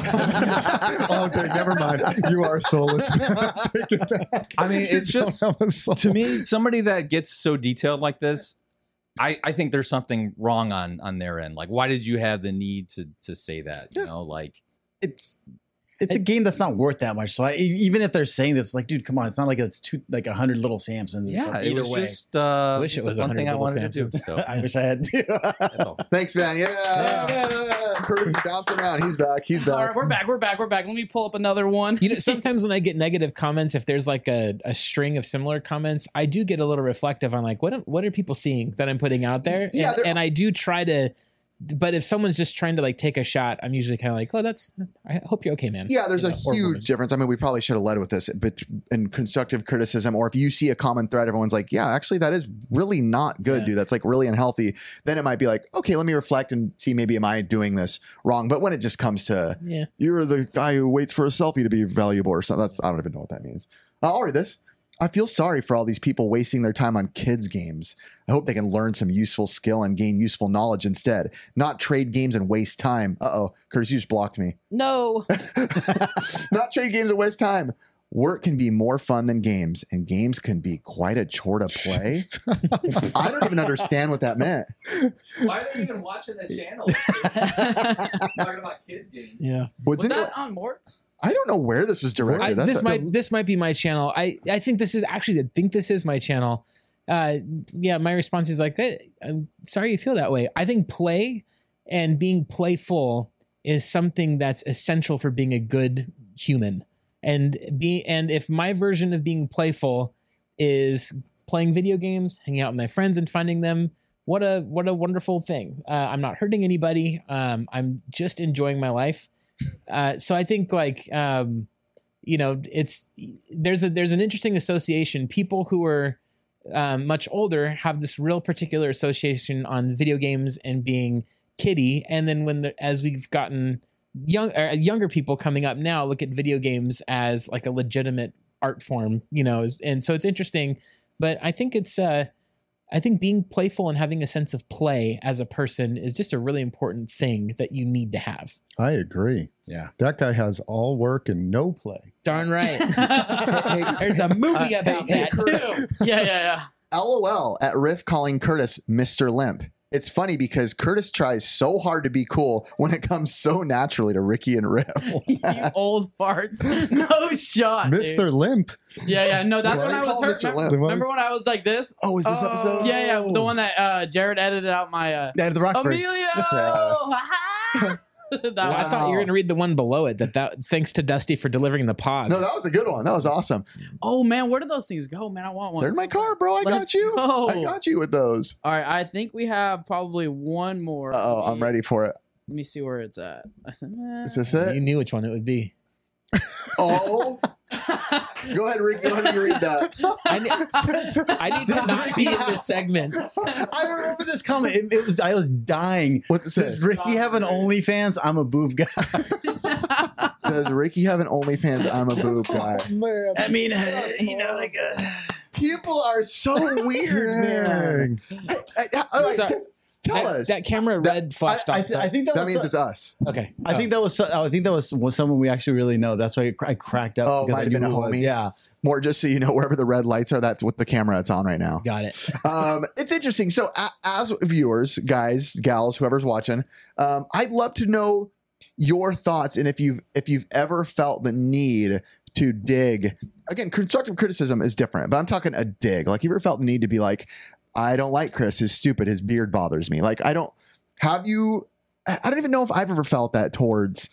Oh, okay, never mind. You are soulless. Take it back. I mean, it's just to me, somebody that gets so detailed like this, I think there's something wrong on their end. Like, why did you have the need to say that? You know, like it's a game that's not worth that much. So even if they're saying this, like, dude, come on, it's not like it's 100 little Samsons. Yeah, either way. Just wish it was one thing I wanted Samsons. to do. So. I wish I had. Thanks, man. Yeah. Curtis is bouncing around. He's back. He's back. All right, we're back. Let me pull up another one. Sometimes when I get negative comments, if there's like a string of similar comments, I do get a little reflective on like, what are people seeing that I'm putting out there? Yeah, and I do try to. But if someone's just trying to like take a shot, I'm usually kind of like, I hope you're okay, man. Yeah, there's a huge difference. I mean, we probably should have led with this, but in constructive criticism, or if you see a common thread, everyone's like, yeah, actually, that is really not good, dude. That's like really unhealthy. Then it might be like, okay, let me reflect and see, maybe am I doing this wrong? But when it just comes to, you're the guy who waits for a selfie to be valuable or something, I don't even know what that means. I'll read this. I feel sorry for all these people wasting their time on kids' games. I hope they can learn some useful skill and gain useful knowledge instead, not trade games and waste time. Uh-oh, Curtis, you just blocked me. No. Not trade games and waste time. Work can be more fun than games, and games can be quite a chore to play. I don't even understand what that meant. Why are they even watching the channel? Talking about kids games. Yeah. Was that on Mort's? I don't know where this was directed. This might be my channel. I think this is my channel. My response is like, hey, I'm sorry you feel that way. I think play and being playful is something that's essential for being a good human. And if my version of being playful is playing video games, hanging out with my friends and finding them, what a wonderful thing. I'm not hurting anybody. I'm just enjoying my life. So I think like, there's an interesting association. People who are much older have this real particular association on video games and being kiddie. And then as we've gotten younger people coming up now, look at video games as like a legitimate art form, and so it's interesting. But I think I think being playful and having a sense of play as a person is just a really important thing that you need to have. I agree. Yeah. That guy has all work and no play. Darn right. There's a movie about that too. Yeah. LOL at Riff calling Curtis Mr. Limp. It's funny because Curtis tries so hard to be cool when it comes so naturally to Ricky and Riff. You old farts. No shot, Mr. Dude. Limp. Yeah. No, that's when I was hurt. Mr. Limp. Remember when I was like this? Oh, is this episode? Yeah. The one that Jared edited out my the Roxbury. Emilio. Well, I thought you were going to read the one below it. That thanks to Dusty for delivering the pod. No, that was a good one. That was awesome. Oh man, where do those things go, man? I want one. They're in my car, bro. I got Let's you. go. I got you with those. All right, I think we have probably one more. Oh, I'm ready for it. Let me see where it's at. Is this it? You knew which one it would be. Oh. Go ahead, Ricky. Why don't you read that? I need to not be in this segment. I remember this comment. I was dying. What's it say? Does Ricky have an OnlyFans? I'm a boob guy. Does Ricky have an OnlyFans? I'm a boob guy. I mean, People are so weird, man. Tell us. That camera red flashed off. I think That means it's us. Okay. I think that was someone we actually really know. That's why I cracked up. Oh, because might I have knew been a who it was. homie. Yeah. More just so you know, wherever the red lights are, that's with the camera it's on right now. Got it. It's interesting. So as viewers, guys, gals, whoever's watching, I'd love to know your thoughts and if you've ever felt the need to dig. Again, constructive criticism is different, but I'm talking a dig. Like, you ever felt the need to be like, I don't like Chris. He's stupid. His beard bothers me. Like, I don't even know if I've ever felt that towards,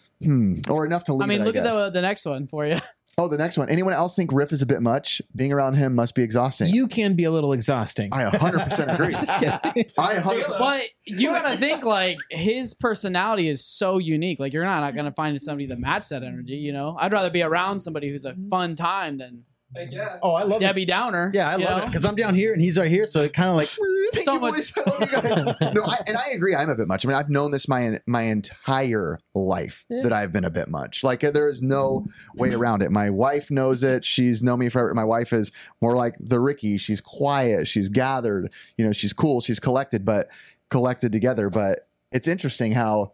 or enough to leave. I mean, look guess. at the next one for you. Oh, the next one. Anyone else think Riff is a bit much? Being around him must be exhausting. You can be a little exhausting. I 100% agree. Just kidding. I 100%. But you gotta think, like, his personality is so unique. Like, you're not gonna find somebody that match that energy. You know, I'd rather be around somebody who's a fun time than Like, yeah. Oh, I love it. Debbie Downer. Yeah, I you love know? it because I'm down here and he's right here, so it kind of like. Thank So you, much- boys. I love you guys. No, I agree. I'm a bit much. I mean, I've known this my entire life that I've been a bit much. Like, there is no way around it. My wife knows it. She's known me forever. My wife is more like the Ricky. She's quiet. She's gathered. You know, she's cool. She's collected together. But it's interesting how.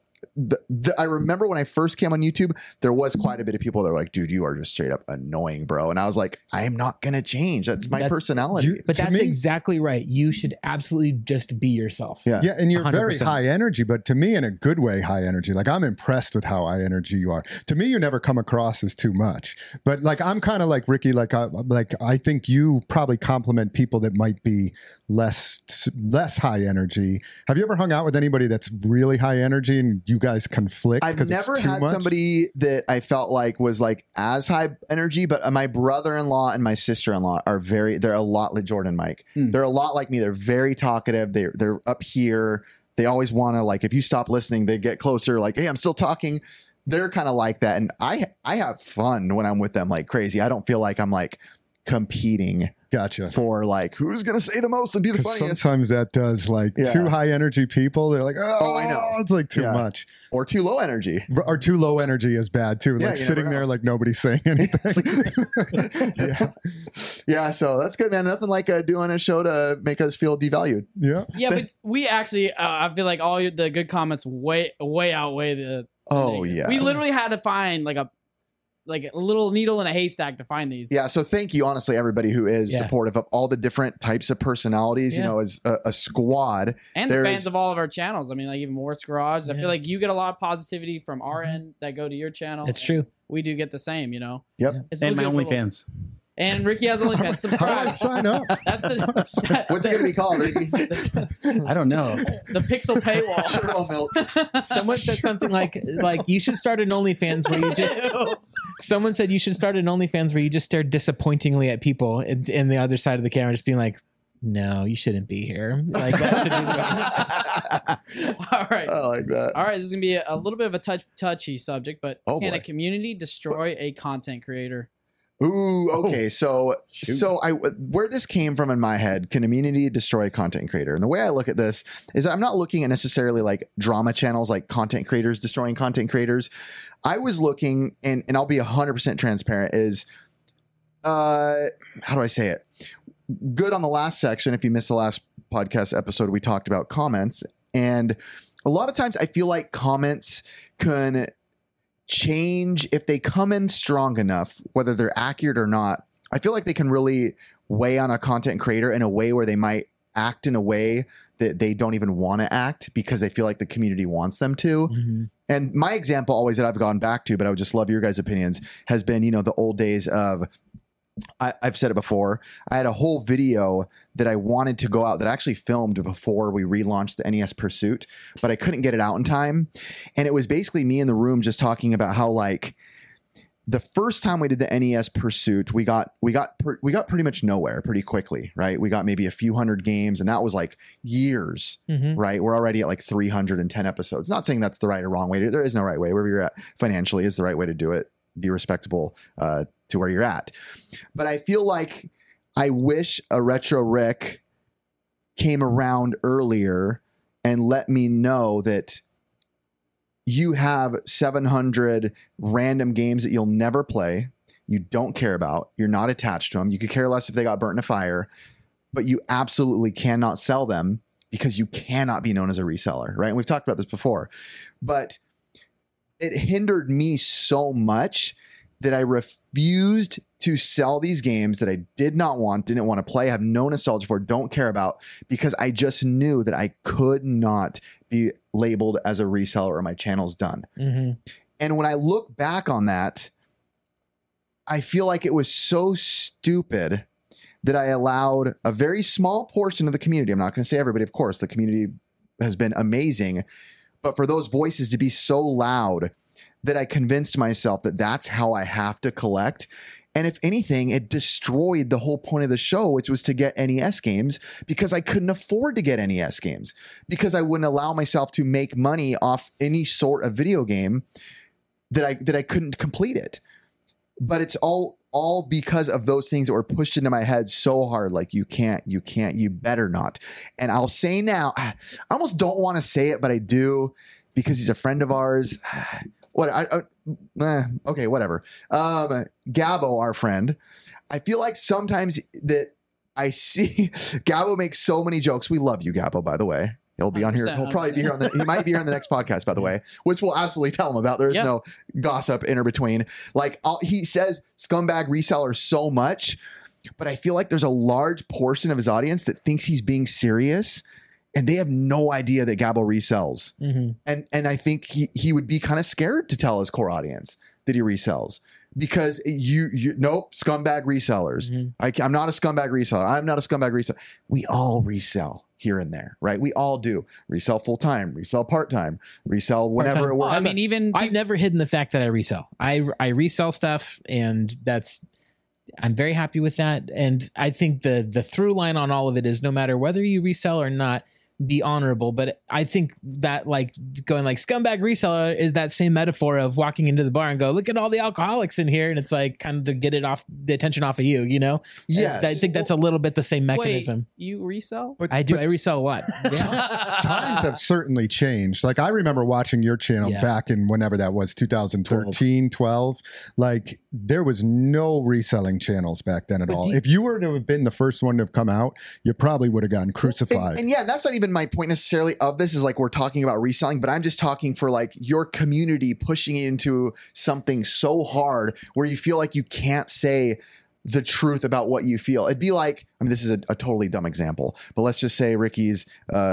I remember when I first came on YouTube, there was quite a bit of people that were like, dude, you are just straight up annoying, bro. And I was like, I am not going to change. That's my personality. But To that's me- exactly right. You should absolutely just be yourself. Yeah. Yeah, and you're very 100%. high energy, but to me, in a good way, high energy. Like, I'm impressed with how high energy you are. To me, you never come across as too much. But like, I'm kind of like Ricky. Like I think you probably compliment people that might be less high energy. Have you ever hung out with anybody that's really high energy and you guys conflict? I've 'cause it's never too had much? somebody that I felt like was like as high energy, but my brother-in-law and my sister-in-law they're a lot like Jordan and Mike. They're a lot like me. They're very talkative. They're up here. They always want to, like, if you stop listening, they get closer. Like, hey, I'm still talking. They're kind of like that. And I have fun when I'm with them like crazy. I don't feel like I'm like competing Gotcha. for like who's going to say the most and be the Because funniest. sometimes that does, like, Yeah. too high energy people. They're like, oh, I know. it's like too Yeah. much. Or too low energy. Or too low energy is bad too. Yeah, Like you sitting never know. there like nobody's saying anything. It's like- yeah, so that's good, man. Nothing like doing a show to make us feel devalued. Yeah. Yeah, but we actually, I feel like all the good comments way outweigh the. Oh, negative. yeah. We literally had to find like a little needle in a haystack to find these. Yeah, so thank you, honestly, everybody who is Yeah. supportive of all the different types of personalities. You Yeah. know, as a squad. And the There's- fans of all of our channels. I mean, like even Mort's Garage. I Yeah. feel like you get a lot of positivity from our end that go to your channel. It's and true. We do get the same, you know. Yep. It's And my legit little- OnlyFans. And Ricky has OnlyFans. How do I Subscribe. sign up? That's the, What's it going to be called, Ricky? I don't know. the pixel paywall. Churro milk. Someone said something like you should start an OnlyFans where you just. Someone said you should start an OnlyFans where you just stare disappointingly at people in the other side of the camera, just being like, "No, you shouldn't be here." Like that should be. All right. I like that. All right, this is gonna be a little bit of a touchy subject, but Oh, can boy. a community destroy a content creator? Ooh, okay. So where this came from in my head, can immunity destroy a content creator? And the way I look at this is I'm not looking at necessarily like drama channels, like content creators destroying content creators. I was looking, and I'll be 100% transparent, is, how do I say it? Good on the last section. If you missed the last podcast episode, we talked about comments. And a lot of times I feel like comments can change if they come in strong enough, whether they're accurate or not. I feel like they can really weigh on a content creator in a way where they might act in a way that they don't even want to act because they feel like the community wants them to. Mhm. And my example always that I've gone back to, but I would just love your guys' opinions, has been, you know, the old days of I've said it before. I had a whole video that I wanted to go out that I actually filmed before we relaunched the NES Pursuit, but I couldn't get it out in time. And it was basically me in the room just talking about how, like, the first time we did the NES Pursuit, we got pretty much nowhere pretty quickly, right? We got maybe a few hundred games, and that was like years, right? We're already at like 310 episodes. Not saying that's the right or wrong way. There is no right way. Wherever you're at financially is the right way to do it. Be respectable to where you're at. But I feel like I wish a Retro Rick came around earlier and let me know that you have 700 random games that you'll never play, you don't care about, you're not attached to them, you could care less if they got burnt in a fire, but you absolutely cannot sell them because you cannot be known as a reseller, right? And we've talked about this before. But it hindered me so much that I refused to sell these games that I didn't want to play, have no nostalgia for, don't care about, because I just knew that I could not be labeled as a reseller or my channel's done. And when I look back on that, I feel like it was so stupid that I allowed a very small portion of the community, I'm not going to say everybody, of course, the community has been amazing, but for those voices to be so loud that I convinced myself that that's how I have to collect. And if anything, it destroyed the whole point of the show, which was to get NES games, because I couldn't afford to get NES games, because I wouldn't allow myself to make money off any sort of video game that I couldn't complete it. But it's all because of those things that were pushed into my head so hard. Like, you can't, you better not. And I'll say now, I almost don't want to say it, but I do, because he's a friend of ours. Okay, whatever. Gabo, our friend, I feel like sometimes that I see Gabo makes so many jokes. We love you, Gabo, by the way. He'll be on here. He'll probably be here on he might be here on the next podcast, by the way, which we'll absolutely tell him about. There is no gossip in or between. Like, he says scumbag reseller so much, but I feel like there's a large portion of his audience that thinks he's being serious, and they have no idea that Gabo resells. And I think he would be kind of scared to tell his core audience that he resells, because nope, scumbag resellers. I'm not a scumbag reseller. I'm not a scumbag reseller. We all resell here and there, right? We all do. Resell full time, resell part time, resell whenever it works. I mean, I've never hidden the fact that I resell. I resell stuff, and I'm very happy with that. And I think the through line on all of it is, no matter whether you resell or not, be honorable. But I think that, like, going like scumbag reseller is that same metaphor of walking into the bar and go, look at all the alcoholics in here, and it's like kind of to get it off the attention off of you, you know? Yes. I think that's a little bit the same mechanism. Wait, you resell? I do. I resell a lot. Times have certainly changed. Like, I remember watching your channel back in whenever that was, 2013, 12. Like, there was no reselling channels back then at all. If you were to have been the first one to have come out, you probably would have gotten crucified. And that's not even my point necessarily of this, is like, we're talking about reselling, but I'm just talking for like your community pushing you into something so hard where you feel like you can't say the truth about what you feel. It'd be like, I mean, this is a totally dumb example, but let's just say Ricky's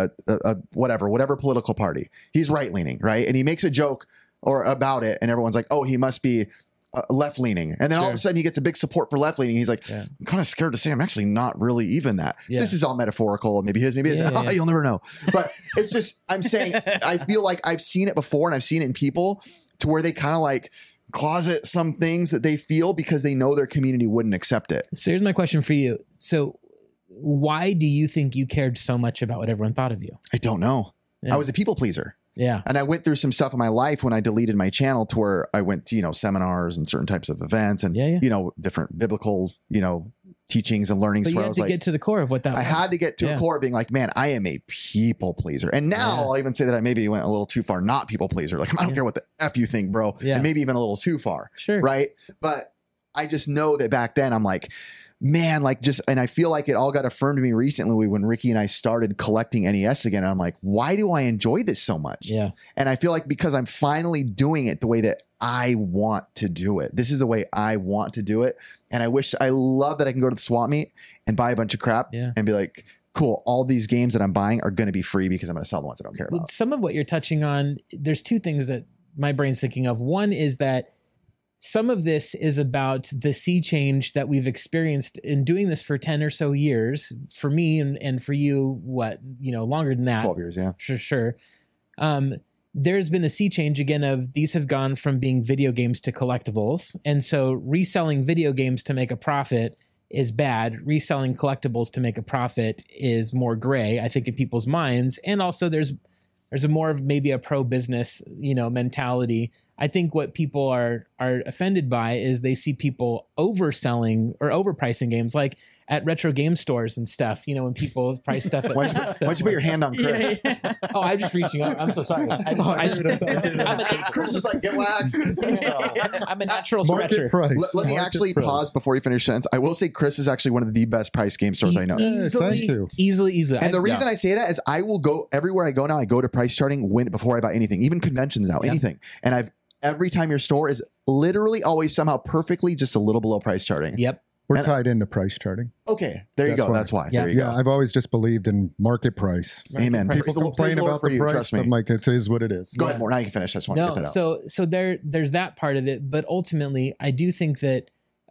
whatever political party. He's right leaning, right? And he makes a joke about it, and everyone's like, oh, he must be left leaning. And then all of a sudden he gets a big support for left leaning. He's like, I'm kind of scared to say I'm actually not really even that. This is all metaphorical. Maybe his, maybe his. You'll never know. But it's just, I'm saying, I feel like I've seen it before, and I've seen it in people to where they kind of like closet some things that they feel because they know their community wouldn't accept it. So here's my question for you. So why do you think you cared so much about what everyone thought of you? I don't know. I was a people pleaser. Yeah. And I went through some stuff in my life when I deleted my channel, to where I went to, seminars and certain types of events and, different biblical, teachings and learnings. But you had to get to the core of what that was. I had to get to a core of being like, man, I am a people pleaser. And now I'll even say that I maybe went a little too far, not people pleaser. Like, I don't care what the F you think, bro. And maybe even a little too far. Sure. Right. But I just know that back then I'm like, man, and I feel like it all got affirmed to me recently when Ricky and I started collecting NES again. And I'm like, why do I enjoy this so much? Yeah. And I feel like because I'm finally doing it the way that I want to do it. This is the way I want to do it. And I love that I can go to the swap meet and buy a bunch of crap and be like, cool, all these games that I'm buying are going to be free because I'm going to sell the ones I don't care about. Some of what you're touching on, there's two things that my brain's thinking of. One is that some of this is about the sea change that we've experienced in doing this for 10 or so years. For me and for you, longer than that. 12 years, yeah. For sure. There's been a sea change again of these have gone from being video games to collectibles. And so reselling video games to make a profit is bad. Reselling collectibles to make a profit is more gray, I think, in people's minds. And also there's a more of maybe a pro-business, mentality. I think what people are offended by is they see people overselling or overpricing games, like at retro game stores and stuff. When people price stuff. Why'd you put your hand on Chris? Yeah. Oh, I'm just reaching out. I'm so sorry. Chris was like, get waxed. I'm a natural stretcher. Let me actually pause before you finish your sentence. I will say Chris is actually one of the best priced game stores I know. Easily. And the reason I say that is I will go everywhere I go now. I go to price charting before I buy anything, even conventions now, anything. And every time your store is literally always somehow perfectly just a little below price charting. Yep. We're tied into price charting. Okay, there you go. That's why. Yeah. There you go. I've always just believed in market price. Amen. People complain about the price, but Mike, it is what it is. Go ahead, more. Now you can finish. I just want to get that out. So there's that part of it, but ultimately, I do think that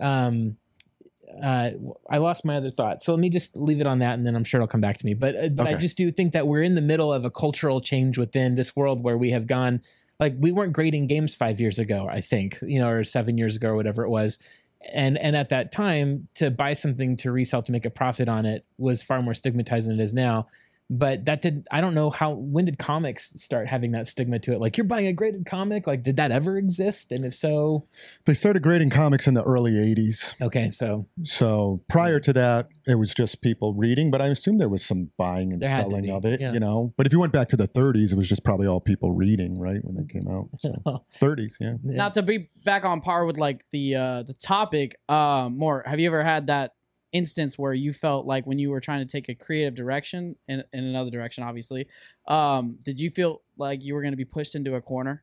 I lost my other thought. So let me just leave it on that, and then I'm sure it'll come back to me. But I just do think that we're in the middle of a cultural change within this world where we have gone. Like, we weren't grading games 5 years ago, I think, or 7 years ago, or whatever it was. And at that time, to buy something to resell to make a profit on it was far more stigmatized than it is now. But I don't know when did comics start having that stigma to it? Like, you're buying a graded comic? Like, did that ever exist? And if so? They started grading comics in the early 80s. Okay, so prior to that, it was just people reading, but I assume there was some buying and selling of it, But if you went back to the 30s, it was just probably all people reading, right, when they came out. So 30s, yeah. Now, to be back on par with like the topic, more, have you ever had that instance where you felt like when you were trying to take a creative direction in another direction, obviously, did you feel like you were going to be pushed into a corner?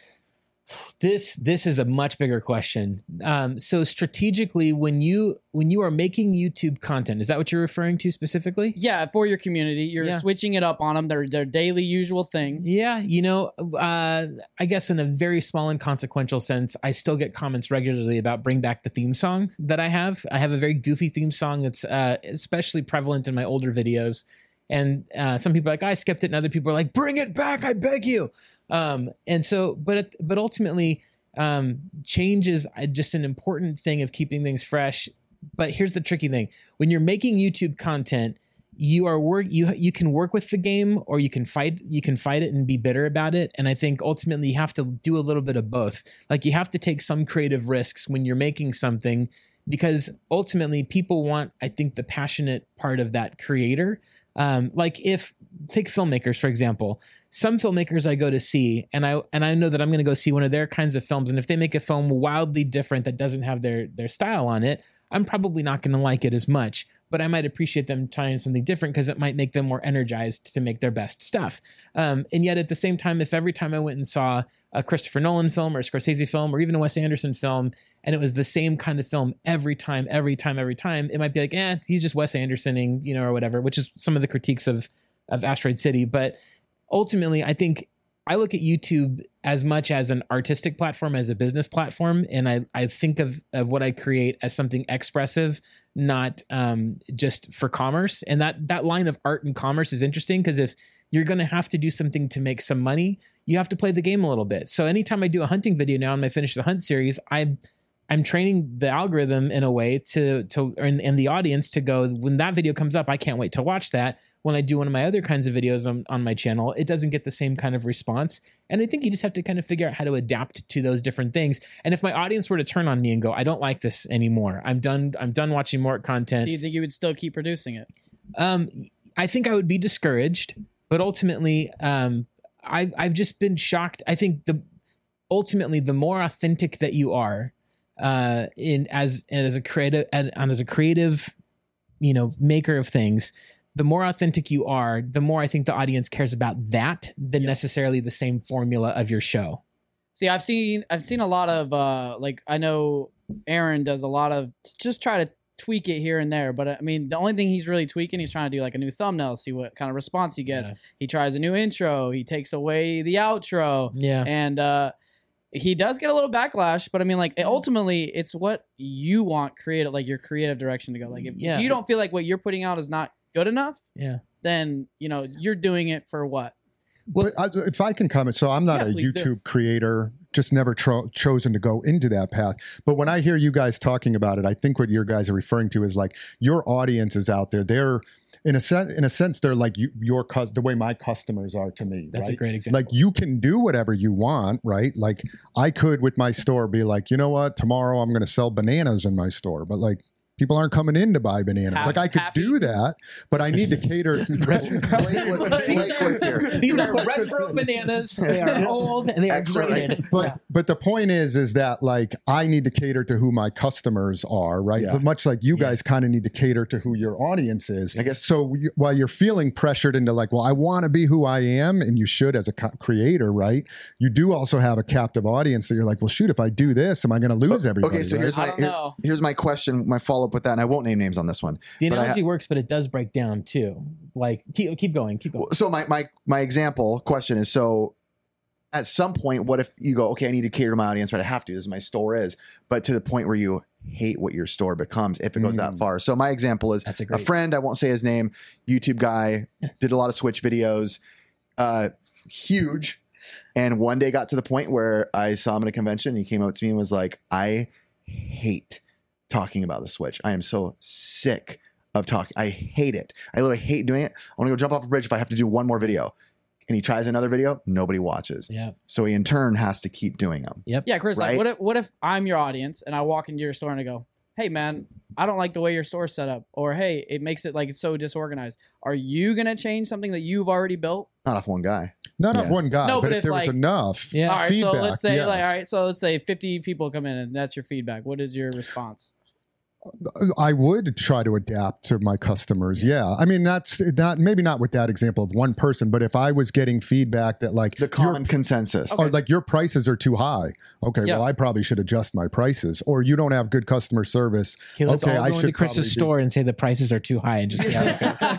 This is a much bigger question. So strategically, when you are making YouTube content, is that what you're referring to specifically? Yeah, for your community, you're switching it up on them. Their daily usual thing. Yeah, I guess in a very small and consequential sense, I still get comments regularly about bring back the theme song that I have. I have a very goofy theme song that's especially prevalent in my older videos. And some people are like, I skipped it. And other people are like, bring it back, I beg you. And so, but ultimately, change is just an important thing of keeping things fresh. But here's the tricky thing. When you're making YouTube content, you can work with the game, or you can fight it and be bitter about it. And I think ultimately you have to do a little bit of both. Like, you have to take some creative risks when you're making something, because ultimately people want, I think, the passionate part of that creator. Like, if take filmmakers, for example, some filmmakers I go to see, and I know that I'm going to go see one of their kinds of films. And if they make a film wildly different that doesn't have their style on it, I'm probably not going to like it as much, but I might appreciate them trying something different because it might make them more energized to make their best stuff. And yet at the same time, if every time I went and saw a Christopher Nolan film or a Scorsese film or even a Wes Anderson film, and it was the same kind of film every time, it might be like, he's just Wes Andersoning, or whatever, which is some of the critiques of Asteroid City. But ultimately, I think I look at YouTube as much as an artistic platform, as a business platform. And I think of what I create as something expressive, not just for commerce. And that line of art and commerce is interesting, because if you're going to have to do something to make some money, you have to play the game a little bit. So anytime I do a hunting video now in my Finish the Hunt series, I'm training the algorithm in a way and the audience to go, when that video comes up, I can't wait to watch that. When I do one of my other kinds of videos on my channel, it doesn't get the same kind of response. And I think you just have to kind of figure out how to adapt to those different things. And if my audience were to turn on me and go, I don't like this anymore, I'm done watching more content. Do you think you would still keep producing it? I think I would be discouraged, but ultimately, I've just been shocked. I think ultimately the more authentic that you are, as a creative, maker of things, the more authentic you are, the more I think the audience cares about that than necessarily the same formula of your show. See, I've seen a lot of I know Aaron does a lot of just try to tweak it here and there, but I mean, the only thing he's really tweaking, he's trying to do like a new thumbnail, see what kind of response he gets. Yeah. He tries a new intro, he takes away the outro. Yeah. And he does get a little backlash, but I mean, like, ultimately, it's what you want creative, like your creative direction to go. Like, if you don't feel like what you're putting out is not good enough, then you're doing it for what? But if I can comment, so I'm not a YouTube creator, just never chosen to go into that path. But when I hear you guys talking about it, I think what you guys are referring to is like your audience is out there. They're in a sense, they're like the way my customers are to me. That's right? a great example. Like you can do whatever you want, right? Like I could with my store be like, you know what, tomorrow I'm going to sell bananas in my store, but like people aren't coming in to buy bananas. Like I could do that, but I need to cater. These are retro bananas. They are old and they are graded. But the point is that like I need to cater to who my customers are, right? But much like you guys kind of need to cater to who your audience is. I guess so. While you're feeling pressured into like, well, I want to be who I am, and you should as a creator, right? You do also have a captive audience that you're like, well, shoot, if I do this, am I going to lose everybody? Okay, so here's my question, my follow up with that, and I won't name names on this one. The analogy works, but it does break down too. Like keep going. So my example question is, so at some point, what if you go, okay, I need to cater to my audience, right? I have to, this is my store is, but to the point where you hate what your store becomes if it goes that far. So my example is a friend, I won't say his name, YouTube guy, did a lot of Switch videos, huge. And one day got to the point where I saw him at a convention and he came up to me and was like, I hate talking about the Switch. I am so sick of talking. I hate it. I literally hate doing it. I want to go jump off a bridge if I have to do one more video. And he tries another video, nobody watches. Yeah. So he in turn has to keep doing them. Yep. Yeah, Chris, right? like what if I'm your audience and I walk into your store and I go, hey man, I don't like the way your store's set up, or hey, it makes it like it's so disorganized. Are you gonna change something that you've already built? Not off one guy. Not off one guy, No, but if there was enough all right, feedback. so let's say let's say 50 people come in and that's your feedback. What is your response? I would try to adapt to my customers. Yeah. I mean, that's not, maybe not with that example of one person, but if I was getting feedback that like the common consensus or like your prices are too high. Okay. Well, I probably should adjust my prices, or you don't have good customer service. Okay, let's all go into Chris's store and say the prices are too high and just see how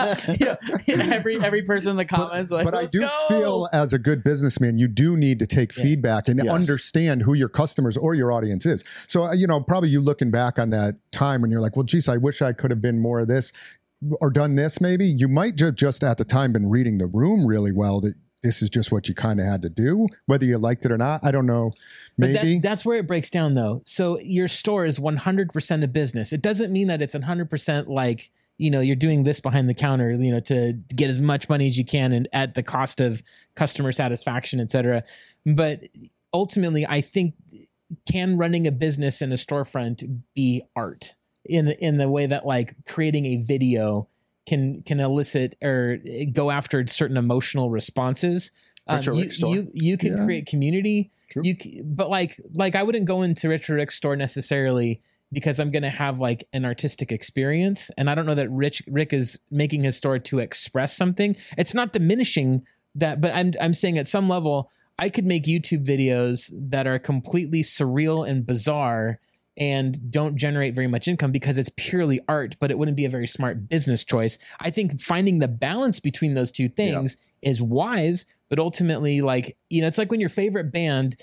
it goes. Every person in the comments. But I do feel as a good businessman, you do need to take feedback and understand who your customers or your audience is. So, probably you looking back on that time when you're like, well, geez, I wish I could have been more of this or done this. Maybe you might just at the time been reading the room really well, that this is just what you kind of had to do, whether you liked it or not. I don't know. Maybe. But that's where it breaks down though. So your store is 100% a business. It doesn't mean that it's 100% like, you're doing this behind the counter, to get as much money as you can and at the cost of customer satisfaction, et cetera. But ultimately, I think, can running a business in a storefront be art? In the way that like creating a video can elicit or go after certain emotional responses. You can create community. True. But like I wouldn't go into Richard Rick's store necessarily because I'm going to have like an artistic experience. And I don't know that Rick is making his store to express something. It's not diminishing that, but I'm saying at some level I could make YouTube videos that are completely surreal and bizarre and don't generate very much income because it's purely art, but it wouldn't be a very smart business choice. I think finding the balance between those two things is wise, but ultimately, like, it's like when your favorite band,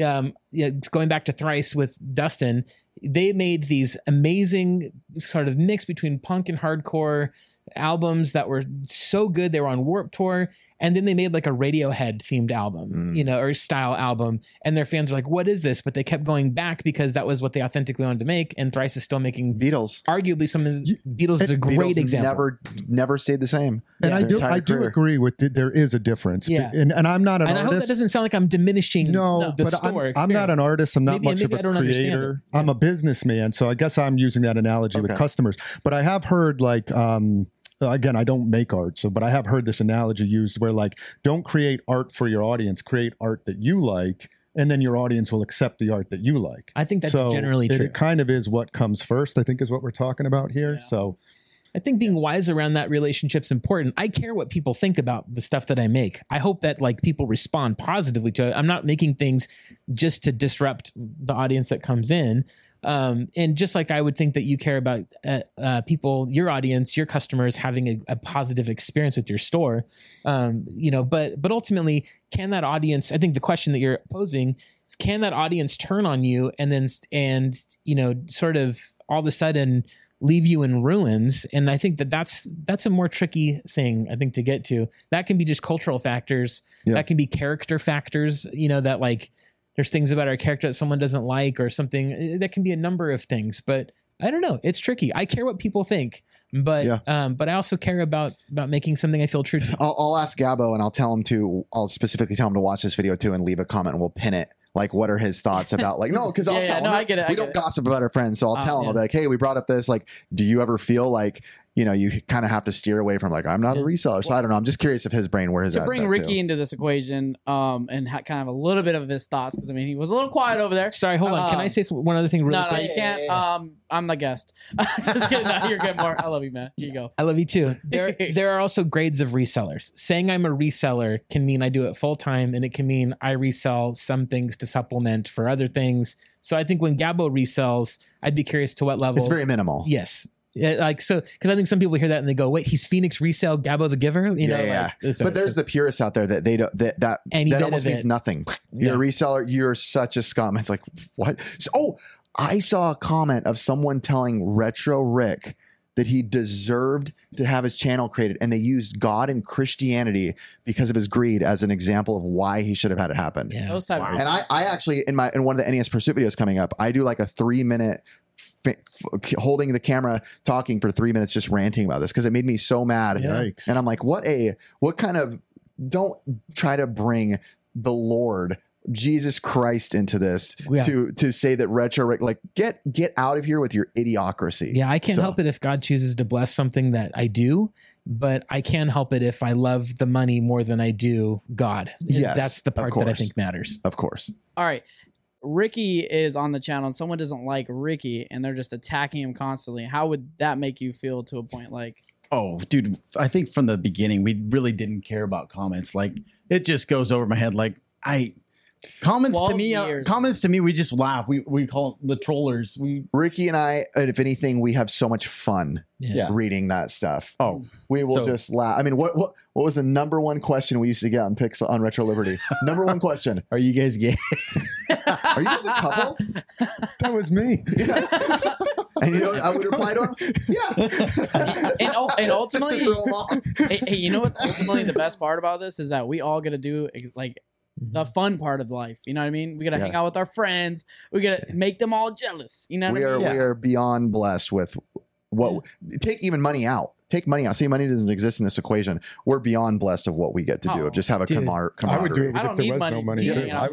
going back to Thrice with Dustin, they made these amazing sort of mix between punk and hardcore albums that were so good. They were on Warped Tour. And then they made like a Radiohead themed album, or style album. And their fans were like, what is this? But they kept going back because that was what they authentically wanted to make. And Thrice is still making Beatles. Arguably some of the Beatles is a great Beatles example. Never stayed the same. And I do agree with it. There is a difference. Yeah. And I'm not an artist. I hope that doesn't sound like I'm diminishing the store. I'm not an artist. I'm not much of a creator. I'm a businessman. So I guess I'm using that analogy with customers. But I have heard like, again, I don't make art, but I have heard this analogy used where like, don't create art for your audience, create art that you like, and then your audience will accept the art that you like. I think that's generally true. It kind of is what comes first, I think is what we're talking about here. Yeah. So I think being wise around that relationship's important. I care what people think about the stuff that I make. I hope that like people respond positively to it. I'm not making things just to disrupt the audience that comes in. And just like I would think that you care about people, your audience, your customers having a positive experience with your store, but ultimately, can that audience, I think the question that you're posing is, can that audience turn on you and sort of all of a sudden leave you in ruins? And I think that's a more tricky thing, I think, to get to. That can be just cultural factors. Yeah. That can be character factors, that like there's things about our character that someone doesn't like or something. That can be a number of things, but I don't know. It's tricky. I care what people think, but I also care about making something I feel true to. I'll ask Gabo and I'll specifically tell him to watch this video too and leave a comment and we'll pin it. Like, what are his thoughts about, like, no, because I'll tell him. I get it. We don't gossip about our friends. So I'll tell him, I'll be like, hey, we brought up this. Like, do you ever feel like, you kind of have to steer away from, like, I'm not a reseller. So I don't know. I'm just curious if his brain, where his to bring Ricky into this equation and kind of a little bit of his thoughts, because I mean, he was a little quiet over there. Sorry, hold on. Can I say one other thing really quick? No, you can't. I'm the guest. Just kidding. No, you're good, Mark. I love you, man. Here you go. I love you too. There are also grades of resellers. Saying I'm a reseller can mean I do it full time, and it can mean I resell some things to supplement for other things. So I think when Gabo resells, I'd be curious to what level. It's very minimal. Yes. Because I think some people hear that and they go, "Wait, he's Phoenix Resell, Gabo the Giver." But there's the purists out there that they don't that almost means nothing. You're a reseller. You're such a scum. It's like, what? I saw a comment of someone telling Retro Rick that he deserved to have his channel created, and they used God and Christianity because of his greed as an example of why he should have had it happen. Yeah. Those type of and I actually in one of the NES Pursuit videos coming up, I do like a 3-minute holding the camera, talking for 3 minutes, just ranting about this because it made me so mad. Yikes. And I'm like, what kind of, don't try to bring the Lord Jesus Christ into this to say that Retro Rick, like, get out of here with your idiocracy. Yeah, I can't help it if God chooses to bless something that I do, but I can help it if I love the money more than I do God. Yes, that's the part that I think matters. Of course. All right. Ricky is on the channel and someone doesn't like Ricky and they're just attacking him constantly. How would that make you feel to a point? Like, oh, dude, I think from the beginning, we really didn't care about comments. Like, it just goes over my head. Like, comments to me, we just laugh. We call it the trollers. Ricky and I, if anything, we have so much fun reading that stuff. Oh, we will just laugh. I mean, what was the number one question we used to get on Pixel on Retro Liberty? Number one question: are you guys gay? Are you guys a couple? That was me. Yeah. And I would reply to him, yeah. And ultimately, hey, you know what's ultimately the best part about this is that we all get to do like the fun part of life. You know what I mean? We got to hang out with our friends. We got to make them all jealous. You know what I mean? We are beyond blessed with what take even money out. Take money out. See, money doesn't exist in this equation. We're beyond blessed of what we get to do. Of just have a camaraderie. I would do it if there was no money.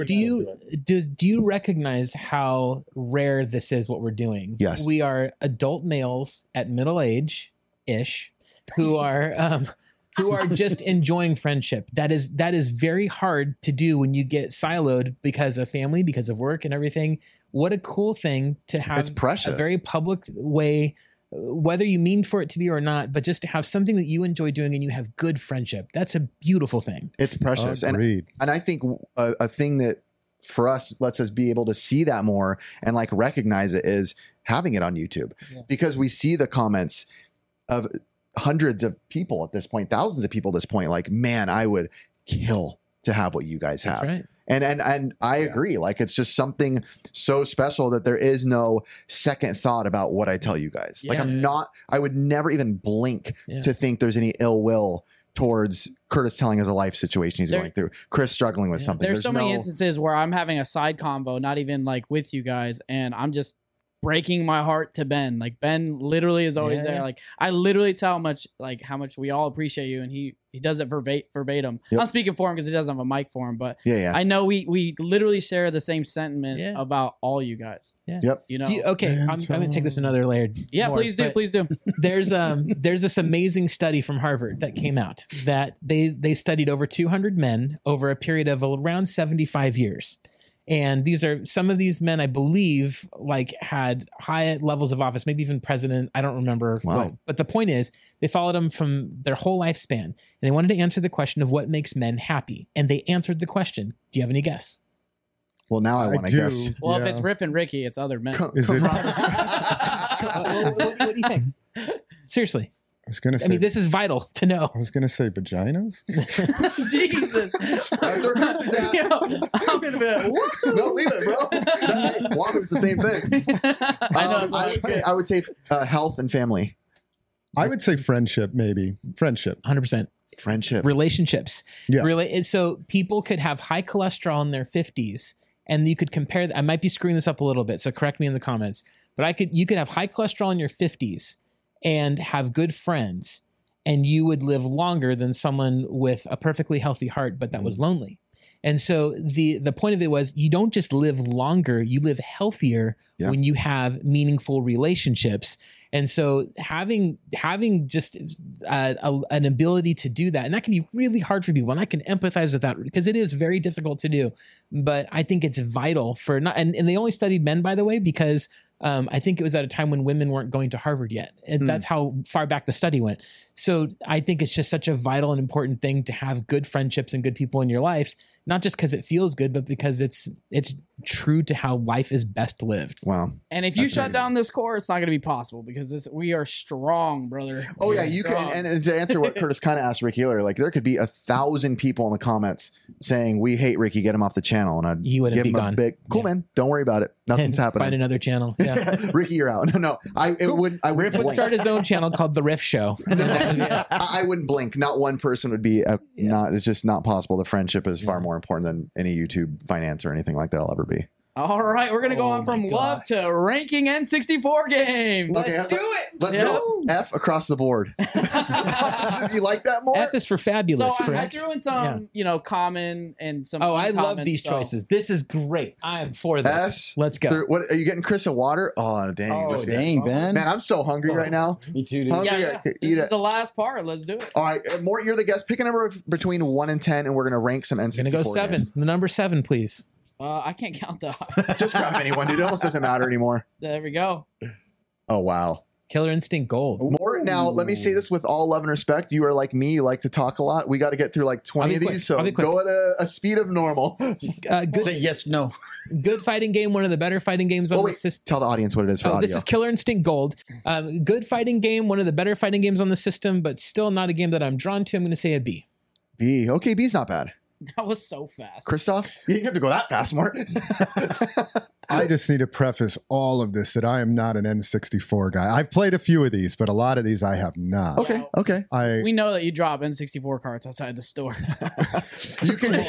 Do you recognize how rare this is? What we're doing? Yes, we are adult males at middle age ish who are just enjoying friendship. That is very hard to do when you get siloed because of family, because of work and everything. What a cool thing to have. It's precious. A very public way, whether you mean for it to be or not, but just to have something that you enjoy doing and you have good friendship. That's a beautiful thing. It's precious. Agreed. And I think a thing that for us lets us be able to see that more and like recognize it is having it on YouTube, because we see the comments of hundreds of people at this point, thousands of people at this point, like, man, I would kill to have what you guys have. That's right. And I agree. Like, it's just something so special that there is no second thought about what I tell you guys. Like, I would never even blink to think there's any ill will towards Curtis telling us a life situation he's going through, Chris struggling with something. There's so many instances where I'm having a side convo, not even like with you guys, and I'm just breaking my heart to Ben. Like, Ben literally is always there. Like, I literally tell how much we all appreciate you, and he does it verbatim. I'm speaking for him because he doesn't have a mic for him, but I know we literally share the same sentiment about all you guys. Yep. You know. I'm going to take this another layer. Yeah, please do. There's this amazing study from Harvard that came out that they studied over 200 men over a period of around 75 years. And some of these men, I believe, like had high levels of office, maybe even president. I don't remember. Wow. But the point is, they followed them from their whole lifespan. And they wanted to answer the question of what makes men happy. And they answered the question. Do you have any guess? Well, now I want to do. guess. Well, if Yeah. it's Rip and Ricky, it's other men. Is it? What do you think? Seriously, I was gonna say. I mean, this is vital to know. I was gonna say vaginas. Jesus. That's where Chris is at. Yo, I'm gonna be like, woo! No, leave it, bro. One was the same thing. I know. It's like, I would say health and family. I would say friendship, maybe friendship. 100%. Friendship. Relationships. Yeah. So people could have high cholesterol in their 50s, and you could compare. I might be screwing this up a little bit, so correct me in the comments. But you could have high cholesterol in your 50s and have good friends, and you would live longer than someone with a perfectly healthy heart, but that was lonely. And so the point of it was, you don't just live longer, you live healthier when you have meaningful relationships. And so having just an ability to do that, and that can be really hard for people, and I can empathize with that because it is very difficult to do. But I think it's vital for and they only studied men, by the way, because I think it was at a time when women weren't going to Harvard yet. And that's how far back the study went. So I think it's just such a vital and important thing to have good friendships and good people in your life, not just because it feels good, but because it's true to how life is best lived. Wow. and if you shut down this core, it's not going to be possible because we are strong, brother. Oh yeah, you can. And to answer what Curtis kind of asked Ricky earlier, like there could be 1,000 people in the comments saying we hate Ricky, get him off the channel, and I'd He wouldn't give be him gone. a big cool man. Don't worry about it. Nothing's happening. Find another channel. Yeah. Ricky, you're out. No, I wouldn't Riff would blink. start his own channel called The Riff Show. I wouldn't blink. Not one person would be not. It's just not possible. The friendship is far more important than any YouTube finance or anything like that will ever be. All right, we're going to go Oh on from my love to ranking N64 games. Let's do it. Let's go. F across the board. You like that more? F is for fabulous, So I correct? threw in some, common and some. Oh, I love uncommon, these so- choices. This is great. I am for this. S. Let's go. What are you getting, Chris? A water? Oh, dang! you must be- Ben. Man, I'm so hungry right now. Me too, dude. Hungry. Yeah, I yeah. could This eat is it. the last part. Let's do it. All right, Mort, you're the guest. Pick a number between 1 and 10, and we're gonna rank some N64. I'm going to go 7. games. The number 7, please. I can't count the. Just grab anyone, dude. It almost doesn't matter anymore. There we go. Oh wow. Killer Instinct Gold. Mort, now let me say this with all love and respect. You are like me. You like to talk a lot. We got to get through like 20 I'll of be quick. these, so I'll be quick. go at a speed of normal. Good, Say yes, no. good fighting game. One of the better fighting games on Oh the wait, system. tell the audience what it is for Oh, audio. this is Killer Instinct Gold. Good fighting game. One of the better fighting games on the system, but still not a game that I'm drawn to. I'm going to say a B. B. Okay, B's not bad. That was so fast. Christoph, you didn't have to go that fast, Mort. I just need to preface all of this that I am not an N64 guy. I've played a few of these, but a lot of these I have not. Okay, okay. We know that you drop N64 carts outside the store. You can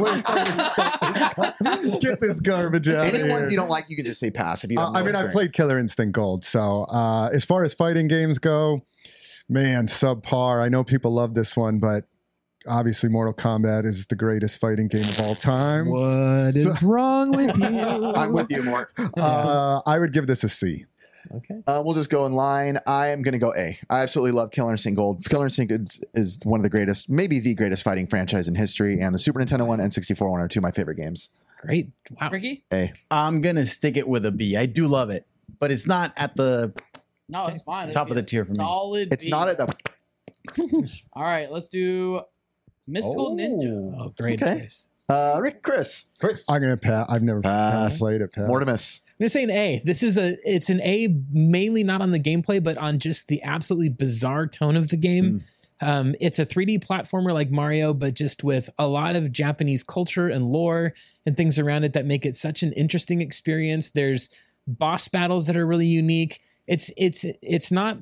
Get this garbage out of any here. ones you don't like, you can just say pass. If you don't know I mean, I experience. played Killer Instinct Gold. So as far as fighting games go, man, subpar. I know people love this one, but obviously Mortal Kombat is the greatest fighting game of all time. What is wrong with you? I'm with you, Mort. I would give this a C. Okay. We'll just go in line. I am going to go A. I absolutely love Killer Instinct Gold. Killer Instinct is one of the greatest, maybe the greatest fighting franchise in history. And the Super Nintendo one and 64 one are two of my favorite games. Great. Wow. Ricky? A. I'm gonna stick it with a B. I do love it, but it's not at the No, it's fine. Top of the tier for me. Solid. It's B. not at the. All right, let's do Mystical Ninja. Oh, great Okay. choice. Chris. I'm going to pass. I've never played it. Pass. Mortimus. I'm gonna say an A. It's an A mainly not on the gameplay, but on just the absolutely bizarre tone of the game. It's a 3D platformer like Mario, but just with a lot of Japanese culture and lore and things around it that make it such an interesting experience. There's boss battles that are really unique. It's not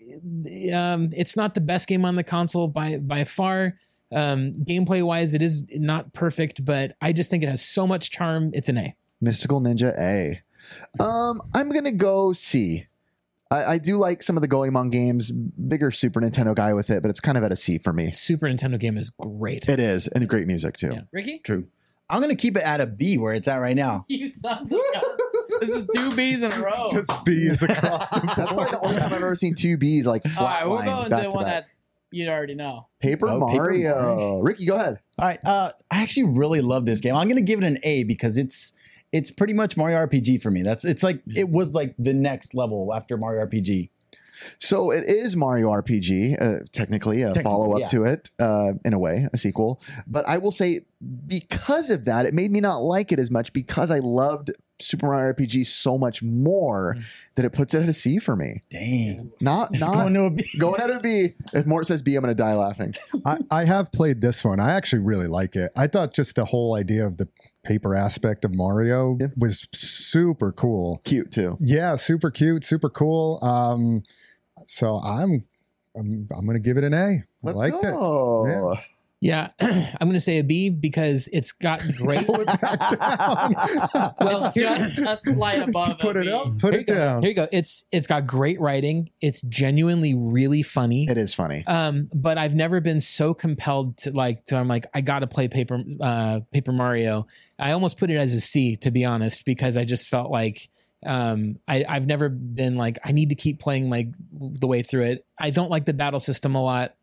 the best game on the console by far. Gameplay wise, it is not perfect, but I just think it has so much charm. It's an A. Mystical Ninja A. I'm going to go C. I do like some of the Goemon games. Bigger Super Nintendo guy with it, but it's kind of at a C for me. Super Nintendo game is great. It is. And great music, too. Yeah. Ricky? True. I'm gonna keep it at a B where it's at right now. You sons of guns. This is 2 B's in a row. Just B's across the That's probably the only time I've ever seen two B's like All right, we'll go flatline into back the to one back. that's you already know. Paper Oh, Paper Mario. Mario. Ricky, go ahead. All right. I actually really love this game. I'm gonna give it an A because it's pretty much Mario RPG for me. It was like the next level after Mario RPG. So it is Mario RPG, technically a follow-up to it, in a way, a sequel. But I will say, because of that, it made me not like it as much because I loved Super Mario RPG so much more that it puts it at a C for me. Dang. Not going to a B. Going at a B. If Mort says B, I'm going to die laughing. I have played this one. I actually really like it. I thought just the whole idea of the paper aspect of Mario was super cool. Cute too. Yeah, super cute, super cool. So I'm going to give it an A. Let's liked go. it. Yeah. Yeah, I'm going to say a B because it's got great. Pull it back down. Well, Just a slight above. Put a it B. up, put it down. Here you go. It's got great writing. It's genuinely really funny. It is funny. But I've never been so compelled to I'm like, I got to play Paper Mario. I almost put it as a C, to be honest, because I just felt like I've never been like, I need to keep playing the way through it. I don't like the battle system a lot.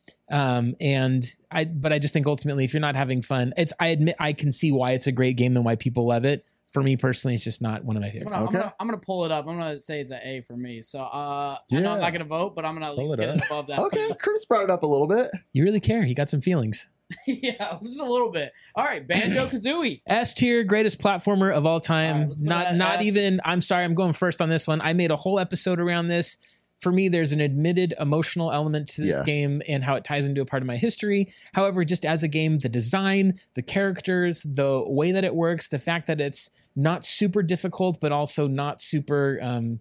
But I just think ultimately, if you're not having fun, I admit I can see why it's a great game and why people love it. For me personally, it's just not one of my favorites. I'm gonna pull it up. I'm gonna say it's an A for me. So I know I'm not gonna vote, but I'm gonna at least get it above that. Okay, Curtis brought it up a little bit. You really care. You got some feelings. Yeah, just a little bit. All right, Banjo-Kazooie. S tier, greatest platformer of all time. All right, not even. I'm sorry, I'm going first on this one. I made a whole episode around this. For me, there's an admitted emotional element to this game and how it ties into a part of my history. However, just as a game, the design, the characters, the way that it works, the fact that it's not super difficult, but also not super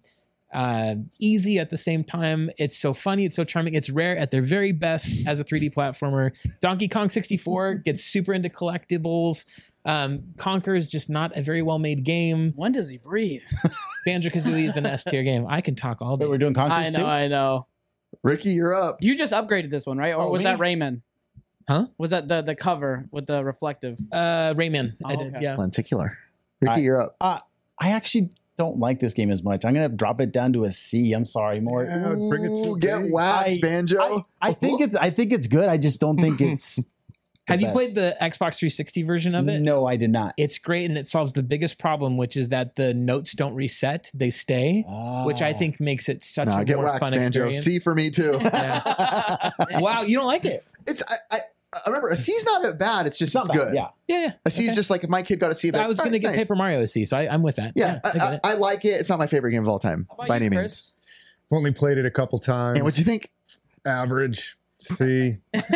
easy at the same time. It's so funny. It's so charming. It's rare at their very best as a 3D platformer. Donkey Kong 64 gets super into collectibles. Conquer is just not a very well-made game. When does he breathe? Banjo-Kazooie is an S tier game. I can talk all day. But we're doing Conquer too? I know. Ricky, you're up. You just upgraded this one, right? Or was that Rayman? Huh? Was that the cover with the reflective? Rayman. I did, okay. yeah. Lenticular. Ricky, you're up. I actually don't like this game as much. I'm going to drop it down to a C. I'm sorry, Mort. Yeah, bring it to Get waxed, Banjo. I think it's good. I just don't think it's Have you played the Xbox 360 version of it? No, I did not. It's great, and it solves the biggest problem, which is that the notes don't reset; they stay, which I think makes it such a get more waxed, fun Banjo. experience. C for me too. Yeah. Wow, you don't like it? It's I remember a C's not that bad. It's just it's good. Yeah. Yeah. A C's just like if my kid got a C. I was going to get Paper Mario a C, so I'm with that. Yeah, I get it. I like it. It's not my favorite game of all time How about by you, any Chris? means. Only played it a couple times. And what'd you think? Average. C. Get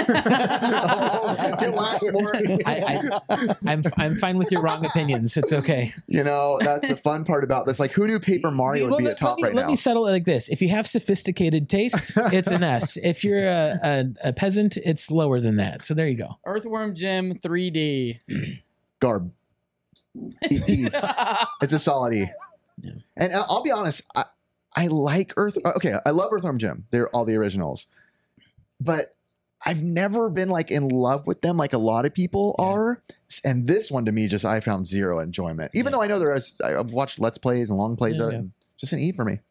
waxed more. I'm fine with your wrong opinions. It's okay. You know, that's the fun part about this. Like, who knew Paper Mario would be at top right let now? me settle it like this. If you have sophisticated tastes, it's an S. If you're a peasant, it's lower than that. So there you go. Earthworm Jim 3D. Garb. E. It's a solid E. Yeah. And I'll be honest, I like I love Earthworm Jim. They're all the originals. But I've never been like in love with them like a lot of people are. And this one to me I found zero enjoyment. Even though I know I've watched Let's Plays and long plays of it. And just an E for me.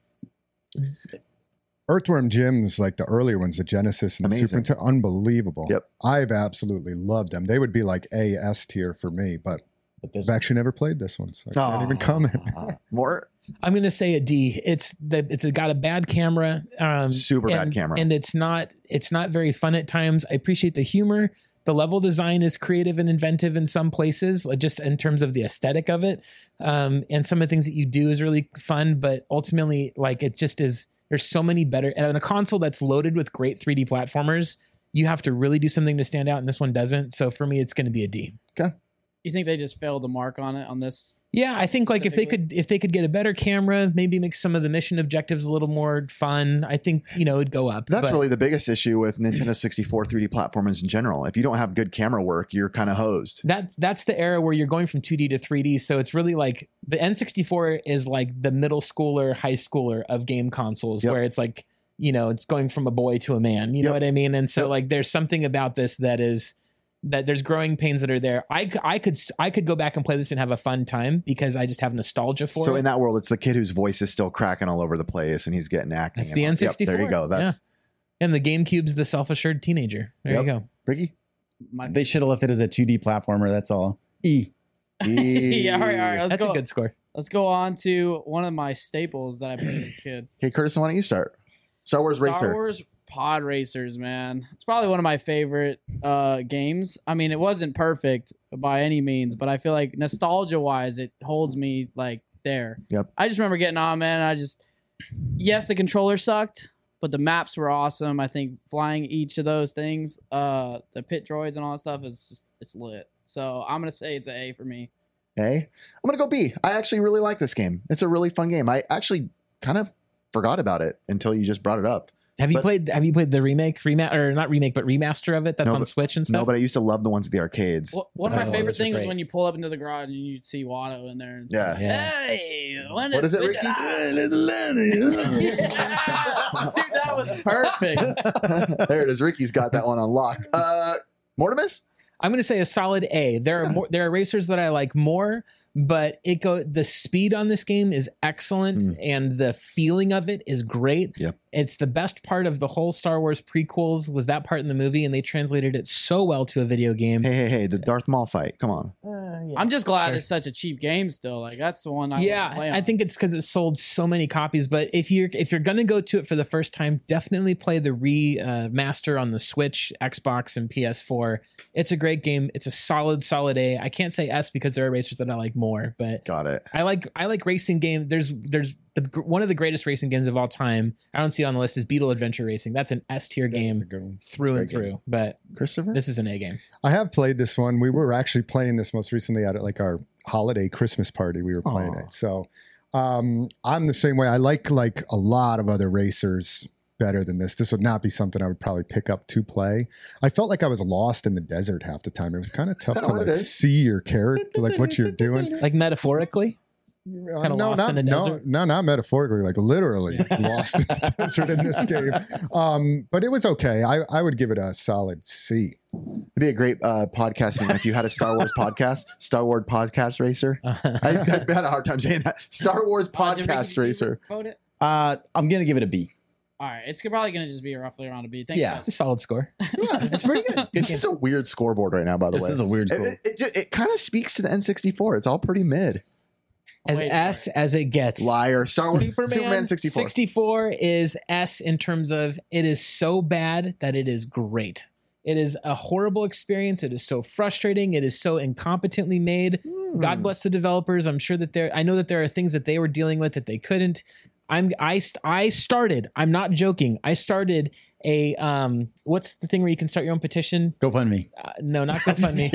Earthworm Jim's like the earlier ones, the Genesis and the Amazing. Super Nintendo, unbelievable. Yep. I've absolutely loved them. They would be like A, S tier for me, but I've actually never played this one, so I can't even comment. More I'm going to say a D. It's got a bad camera, super bad camera, and it's not very fun at times. I appreciate the humor. The level design is creative and inventive in some places, like just in terms of the aesthetic of it, and some of the things that you do is really fun. But ultimately, like it just is. There's so many better, and on a console that's loaded with great 3D platformers, you have to really do something to stand out, and this one doesn't. So for me, it's going to be a D. Okay. You think they just failed the mark on this? Yeah, I think like if they could get a better camera, maybe make some of the mission objectives a little more fun, I think, it'd go up. That's really the biggest issue with Nintendo 64 3D platformers in general. If you don't have good camera work, you're kind of hosed. That's the era where you're going from 2D to 3D. So it's really like the N64 is like the middle schooler, high schooler of game consoles, where it's like, it's going from a boy to a man. You know what I mean? And so like there's something about this that there's growing pains that are there. I could go back and play this and have a fun time because I just have nostalgia for it. So in that world, it's the kid whose voice is still cracking all over the place and he's getting acting. That's the N64. There you go. That's and the GameCube's the self-assured teenager. There you go. Ricky? They should have left it as a 2D platformer. That's all. E. Yeah, all right. That's a good score. Let's go on to one of my staples that I played as a kid. Okay, Curtis, why don't you start? Star Wars Racer. Star Wars Pod Racers, man. It's probably one of my favorite games. I mean, it wasn't perfect by any means, but I feel like nostalgia-wise, it holds me like there. Yep. I just remember getting on, man. Yes, the controller sucked, but the maps were awesome. I think flying each of those things, the pit droids and all that stuff it's lit. So I'm gonna say it's an A for me. A. I'm gonna go B. I actually really like this game. It's a really fun game. I actually kind of forgot about it until you just brought it up. Have you played the remaster of it that's on but- Switch and stuff? No, but I used to love the ones at the arcades. Well, one of my Oh, favorite those are things was great. when you pull up into the garage and you'd see Watto in there. And Yeah. say, Yeah. Hey, when What is it, Switch Ricky? Yeah. Dude, that was perfect. There it is. Ricky's got that one on lock. Mortimus? I'm going to say a solid A. There are racers that I like more, but the speed on this game is excellent and the feeling of it is great. Yep. It's the best part of the whole Star Wars prequels was that part in the movie, and they translated it so well to a video game. Hey, the Darth Maul fight. Come on. I'm just glad Sure. it's such a cheap game still. Like that's the one I Yeah, play on. I think it's because it sold so many copies. But if you're gonna go to it for the first time, definitely play the remaster on the Switch, Xbox, and PS4. It's a great game. It's a solid A. I can't say S because there are racers that I like more, but Got it. I like racing game. There's one of the greatest racing games of all time. I don't see it on the list. Is Beetle Adventure Racing. That's an S tier game through and Great game. through. But Christopher? this is an A game. I have played this one. We were actually playing this most recently at like our holiday Christmas party. We were playing Aw. it. So I'm the same way. I like a lot of other racers better than this. This would not be something I would probably pick up to play. I felt like I was lost in the desert half the time. It was kind of tough Kinda to what it like is. see your character, like what you're doing. Like metaphorically. Kinda lost in the desert? No, not metaphorically, like literally lost in the desert in this game. But it was okay. I would give it a solid C. It'd be a great podcast name if you had a Star Wars podcast. Star Wars Podcast Racer. I had a hard time saying that. Star Wars Did Ricky Podcast Racer. vote it? I'm gonna give it a B. All right, it's probably gonna just be roughly around a B. Thank Yeah. It's a solid score. Yeah, It's pretty good. This is a weird scoreboard right now, by the This way. is a weird score. It kind of speaks to the N64. It's all pretty mid. As Wait for S as it gets. Liar. Star Wars Superman 64. 64 is S in terms of it is so bad that it is great. It is a horrible experience. It is so frustrating. It is so incompetently made. God bless the developers. I'm sure that I know that there are things that they were dealing with that they couldn't. I started, I'm not joking. I started a what's the thing where you can start your own petition? GoFundMe. No, not GoFundMe.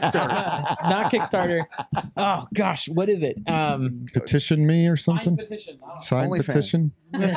Not Kickstarter. Oh gosh, what is it? Petition me or Signed something? petition. I don't know. Sign OnlyFans. petition?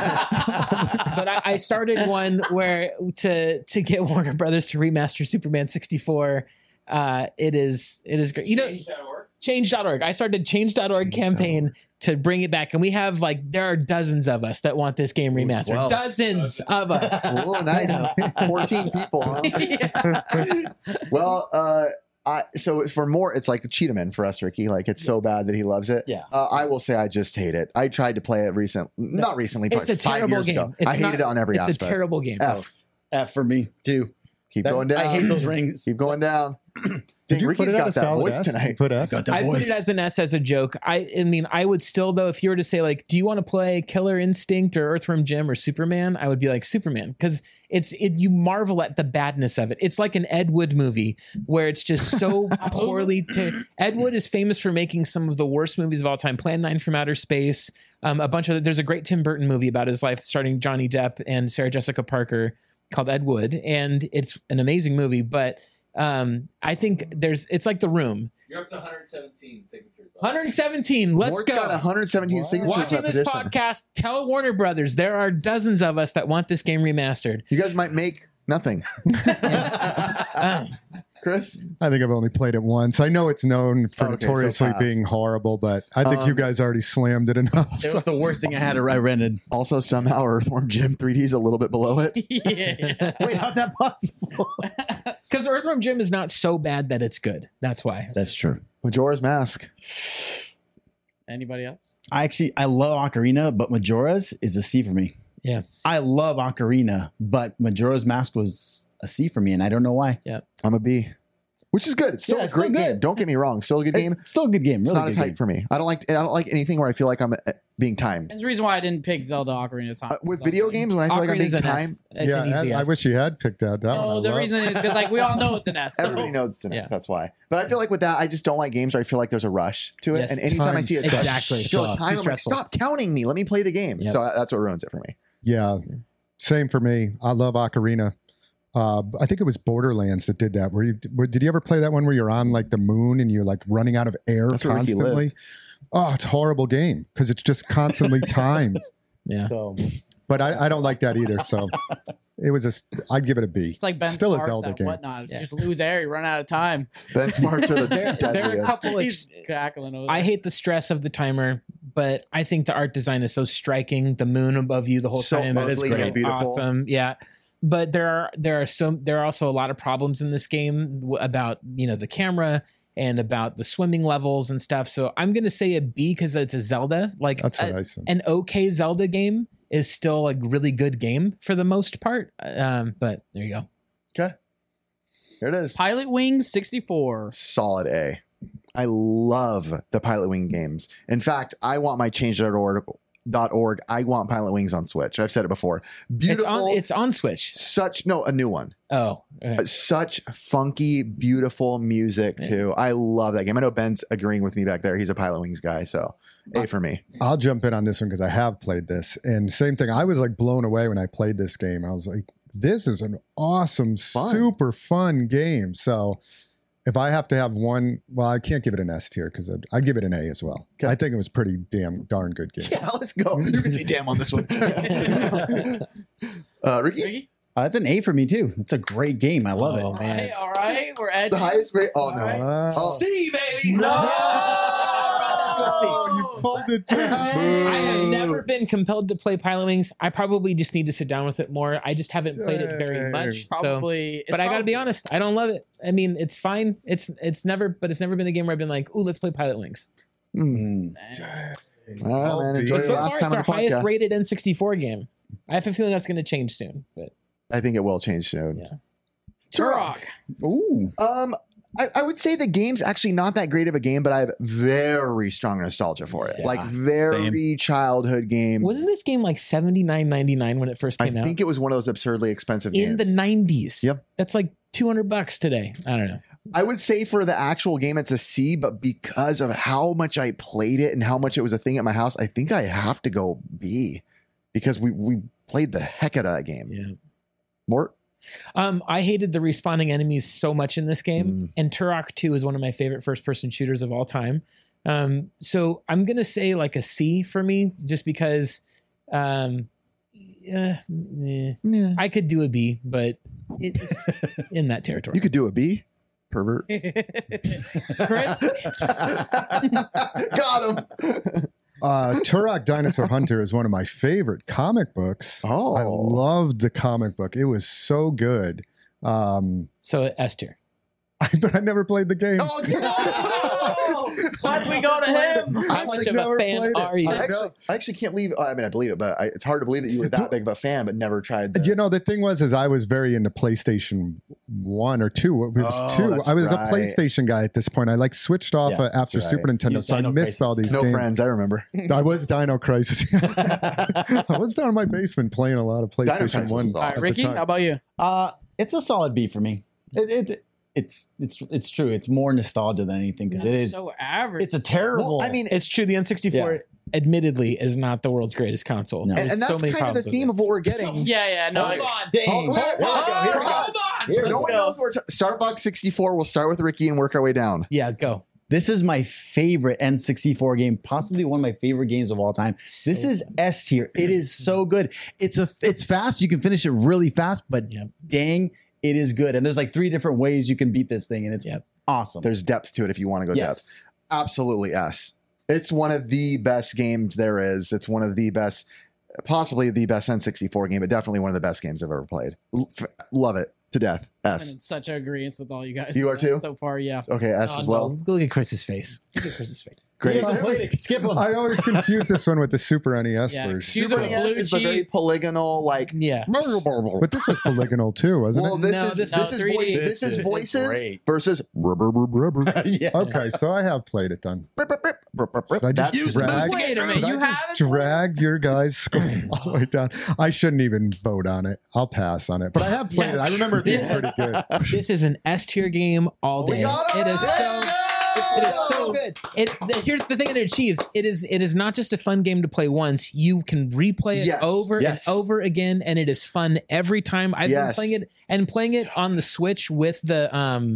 But I started one where to get Warner Brothers to remaster Superman 64. It is great. You know, Change.org. change.org. I started change.org campaign to bring it back, and we have there are dozens of us that want this game remastered. 12. Dozens of us. Oh, nice. 14 people, huh? Well, so for more, it's like Cheetahman for us, Ricky. Like it's so bad that he loves it. Yeah. I will say I just hate it. I tried to play it not recently, It's probably a 5 terrible years game. ago. It's I hated it on every It's aspect. a terrible game. F. F for me too. Keep going down. I hate those rings. Keep going down. Did Dang, you Ricky's put it at got a that solid voice S? tonight. You put F? Got that I put voice. it as an S as a joke. I mean, I would still though, if you were to say do you want to play Killer Instinct or Earthworm Jim or Superman? I would be like Superman because you marvel at the badness of it. It's like an Ed Wood movie where it's just so poorly. Ed Wood is famous for making some of the worst movies of all time. Plan 9 from Outer Space. There's a great Tim Burton movie about his life starring Johnny Depp and Sarah Jessica Parker called Ed Wood, and it's an amazing movie. But I think it's like The Room. You're up to 117 signatures. 117. Let's Mort's go. got 117 signatures Watching on this petition. podcast, tell Warner Brothers there are dozens of us that want this game remastered. You guys might make nothing. Chris? I think I've only played it once. I know it's known for Okay, so notoriously pass. being horrible, but I think you guys already slammed it enough. It was the worst thing I rented. Also, somehow Earthworm Jim 3D is a little bit below it. Yeah. Wait, how's that possible? Because Earthworm Jim is not so bad that it's good. That's why. That's true. Majora's Mask. Anybody else? I love Ocarina, but Majora's is a C for me. Yeah. I love Ocarina, but Majora's Mask was a C for me, and I don't know why. I'm a B. Which is good. It's still Yeah, a it's still great good. game. Don't get me wrong. Still a good game. It's still a good game. It's Really not as good hype game. for me. I don't like anything where I feel like I'm being timed. That's the reason why I didn't pick Zelda Ocarina of Time. With video games, when I feel like I'm being Ocarina's an timed, S. It's an easy I S. wish you had picked that. That one. No, the reason is because like we all know it's an S. So. everybody knows it's an Yeah. S, that's why. But I feel like with that, I just don't like games where I feel like there's a rush to it. Yes, And anytime I see it, exactly. I feel a Too time, I'm like, stressful. stop counting me. Let me play the game. Yep. So that's what ruins it for me. Yeah, same for me. I love Ocarina. I think it was Borderlands that did that. Did you ever play that one where you're on like the moon and you're like running out of air That's where Ricky constantly? lived. Oh, it's a horrible game because it's just constantly timed. Yeah. So, but I don't like that either. So it was I'd give it a B. It's like Ben Still a Sparks Zelda at game. Whatnot. Yeah. Just lose air, you run out of time. Ben Sparks are the There are a deadliest. couple. He's cackling over I there. hate the stress of the timer, but I think the art design is so striking. The moon above you the whole So time is ugly and great, beautiful. awesome. Yeah, but there are also a lot of problems in this game about the camera and about the swimming levels and stuff. So I'm gonna say a B because it's a Zelda. Like That's what I said. an okay Zelda game is still a really good game for the most part. But there you go. Okay. Here it is. Pilot Wings 64. Solid A. I love the Pilot Wing games. In fact, I want my change.org. I want Pilot Wings on Switch. I've said it before. Beautiful. It's on Switch. A new one. Oh, okay. Such funky, beautiful music too. I love that game. I know Ben's agreeing with me back there. He's a Pilot Wings guy, so A for me. I'll jump in on this one because I have played this. And same thing. I was like blown away when I played this game. I was like, this is an awesome, super fun game. So if I have to have one, well, I can't give it an S tier because I'd give it an A as well. Okay. I think it was pretty darn good game. Yeah, let's go. You can say damn on this one. Ricky? Ricky? It's an A for me too. It's a great game. I love Oh, it. man. All right. We're at The highest grade. Oh, no. All Oh. C, baby. Oh, you pulled it down. I have never been compelled to play Pilot Wings. I probably just need to sit down with it more. I just haven't played it very much. So, Probably. but I got to be honest, I don't love it. I mean, it's fine. It's never been a game where I've been like, "Ooh, let's play Pilot Wings." Mm. All right, man. Enjoy But the So last far, time it's on our the highest podcast. rated N64 game. I have a feeling that's going to change soon. But I think it will change soon. Yeah. Turok. Ooh. I would say the game's actually not that great of a game, but I have very strong nostalgia for it. Yeah, like very childhood game. wasn't this game like $79.99 when it first I came out? think it was one of those absurdly expensive In games. the 90s. Yep. That's like $200 today. I don't know. I would say for the actual game, it's a C, but because of how much I played it and how much it was a thing at my house, I think I have to go B because we played the heck out of that game. Yeah. Mort? I hated the respawning enemies so much in this game, and Turok 2 is one of my favorite first-person shooters of all time. So I'm gonna say like a C for me, just because. I could do a B, but it's in that territory. You could do a B, pervert. Chris? Got him. Turok Dinosaur Hunter is one of my favorite comic books. Oh. I loved the comic book. It was so good. So S tier. But I never played the game. Oh, yeah. Why'd we go to him? How much of a never fan played it. are you? I actually can't believe. I mean, I believe it, but it's hard to believe that you were that big of a fan, but never tried. You know, the thing was, is I was very into PlayStation 1 or 2. It was Oh, 2. that's I was right. a PlayStation guy at this point. I like switched off Yeah, after that's Super right. Nintendo, You so I Dino missed all Crisis. these no games. friends. I remember. I was Dino Crisis. I was down in my basement playing a lot of Dino PlayStation Crisis 1. was All awesome. right, at the Ricky, time. how about you? It's a solid B for me. It's true. It's more nostalgia than anything because it is. So average. It's a terrible. Well, I mean, It's true. The N64, admittedly, is not the world's greatest console. No. There's and that's so many kind of the problems with theme it. of what we're getting. yeah. No, Hold I- on, dang. Oh, wait, Here we go. Here we go. hold on. Here we No go. one knows where Star Fox 64. We'll start with Ricky and work our way down. Yeah, go. This is my favorite N64 game, possibly one of my favorite games of all time. This is S tier. It is so good. It's fast. You can finish it really fast, but Yep. dang, it is good. And there's like 3 different ways you can beat this thing, and it's Yep. awesome. There's depth to it if you want to go Yes. depth. Absolutely S. It's one of the best games there is. It's one of the best, possibly the best N64 game, but definitely one of the best games I've ever played. Love it to death. I'm S. in such agreement with all you guys. You are too? So far, yeah. Okay, S Oh, as well. no. Look at Chris's face. Look at Chris's face. Great. You haven't played it. Skip 'em. I always confuse this one with the Super NES Yeah. version. Excuse Super me, NES blue is the very cheese. polygonal, like. Yeah. But this was polygonal too, wasn't Well, it? this No, is this this is is 3D. voice, this This is is voices great. versus rubber. yeah. Okay, so I have played it then. Should I just drag? Wait a minute, Should I you just have it? drag your guys' score all the way down? I shouldn't even vote on it. I'll pass on it. But I have played it. I remember it being pretty good. This is an S tier game all day. It is so. It is so good. Here's the thing that it achieves. It is not just a fun game to play once. You can replay it over and over again, and it is fun every time. I've been playing it on the Switch with the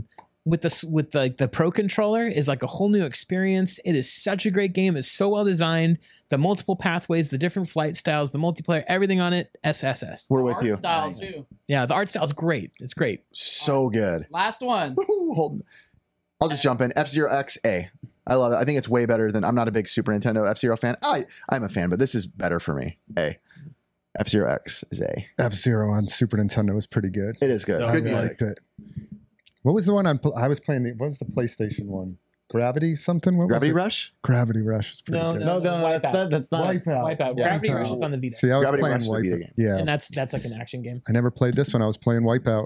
Pro controller is like a whole new experience. It is such a great game. It's so well designed. The multiple pathways, the different flight styles, the multiplayer, everything on it. SSS. We're with you. Style too. Yeah, the art style is great. It's great. So good. Last one. Hold on. I'll just jump in. F-Zero X A. I love it. I think it's way better than. I'm not a big Super Nintendo F-Zero fan. I'm a fan, but this is better for me. A. F-Zero X is A. F-Zero on Super Nintendo was pretty good. It is good. So Good I music. liked it. What was the one I was playing? What was the PlayStation one? Gravity something? What Gravity was it? Rush? Gravity Rush is pretty good. No, that's not. Wipeout. Gravity Rush is on the Vita. See, I was Gravity playing Rush is a Vita Wipeout. game. Yeah. And that's like an action game. I never played this one. I was playing Wipeout.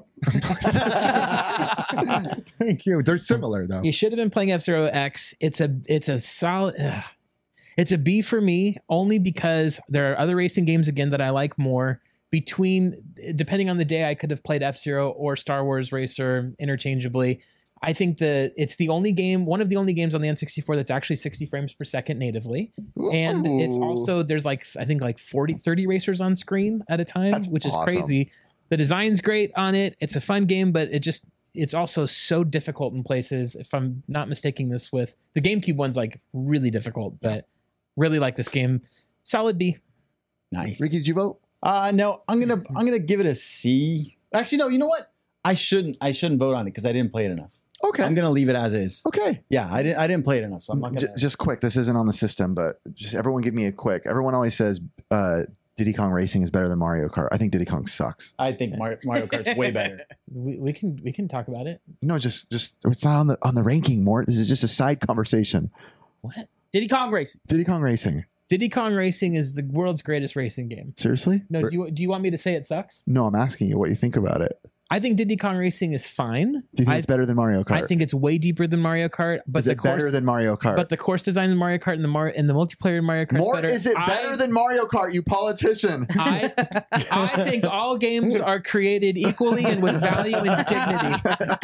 Thank you. They're similar though. You should have been playing F-Zero X. It's a solid. It's a B for me, only because there are other racing games again that I like more. Depending on the day, I could have played F-Zero or Star Wars Racer interchangeably. I think that it's one of the only games on the N64 that's actually 60 frames per second natively. Ooh. And it's also, there's I think 30 racers on screen at a time, which is awesome. crazy. The design's great on it. It's a fun game, but it's also so difficult in places. If I'm not mistaking this with the GameCube one's really difficult, but really like this game. Solid B. Nice. Ricky, did you vote? No, I'm gonna give it a C. Actually, no. You know what? I shouldn't vote on it because I didn't play it enough. Okay. I'm gonna leave it as is. Okay. Yeah, I didn't play it enough, so I'm not gonna. Just quick. This isn't on the system, but just everyone give me a quick. Everyone always says Diddy Kong Racing is better than Mario Kart. I think Diddy Kong sucks. I think Mario Kart's way better. We can talk about it. No, just it's not on the ranking, Mort. This is just a side conversation. What? Diddy Kong Racing. Diddy Kong Racing. Diddy Kong Racing is the world's greatest racing game. Seriously? No, do you want me to say it sucks? No, I'm asking you what you think about it. I think Diddy Kong Racing is fine. Do you think it's better than Mario Kart? I think it's way deeper than Mario Kart. But is it better than Mario Kart? But the course design in Mario Kart and the multiplayer in Mario Kart More, is better. is it better than Mario Kart, you politician? I think all games are created equally and with value and dignity.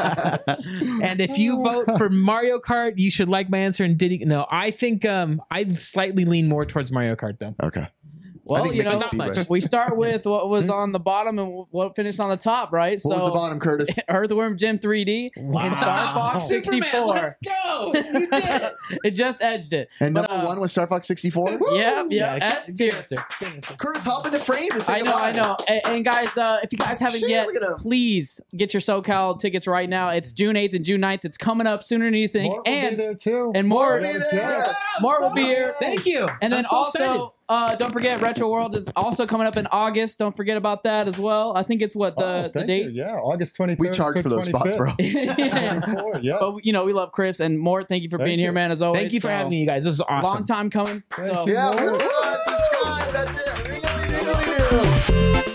And if you vote for Mario Kart, you should like my answer. And Diddy, no, I think I slightly lean more towards Mario Kart though. Okay. Well, think you know, Mickey not Speedway. much. We start with what was on the bottom and what finished on the top, right? What was the bottom, Curtis? Earthworm Jim 3D and Star Fox 64. Superman, let's go! You did it. It just edged it. And But, number one was Star Fox 64? Yeah, good S tier. answer. Good answer. Curtis, hop in the frame and say I goodbye. know. And guys, if you guys haven't Shit, yet, look at him. please get your SoCal tickets right now. It's June 8th and June 9th. It's coming up sooner than you think. Mort will be there too. And more Be there. will be here. Thank you. And then I'm so also, don't forget, Retro World is also coming up in August. Don't forget about that as well. I think it's the Thank you. dates. Yeah, August 23rd. We charge to for those spots, 25th. bro. Yeah. 24, yes. But you know, we love Chris and Mort. Thank you for Thank being you. here, man. As always, Thank you for having me, you guys. This is awesome. Long time coming. Thank So. you. Yeah, subscribe. That's it. Ring-a-ling-ding-a-ling-ding.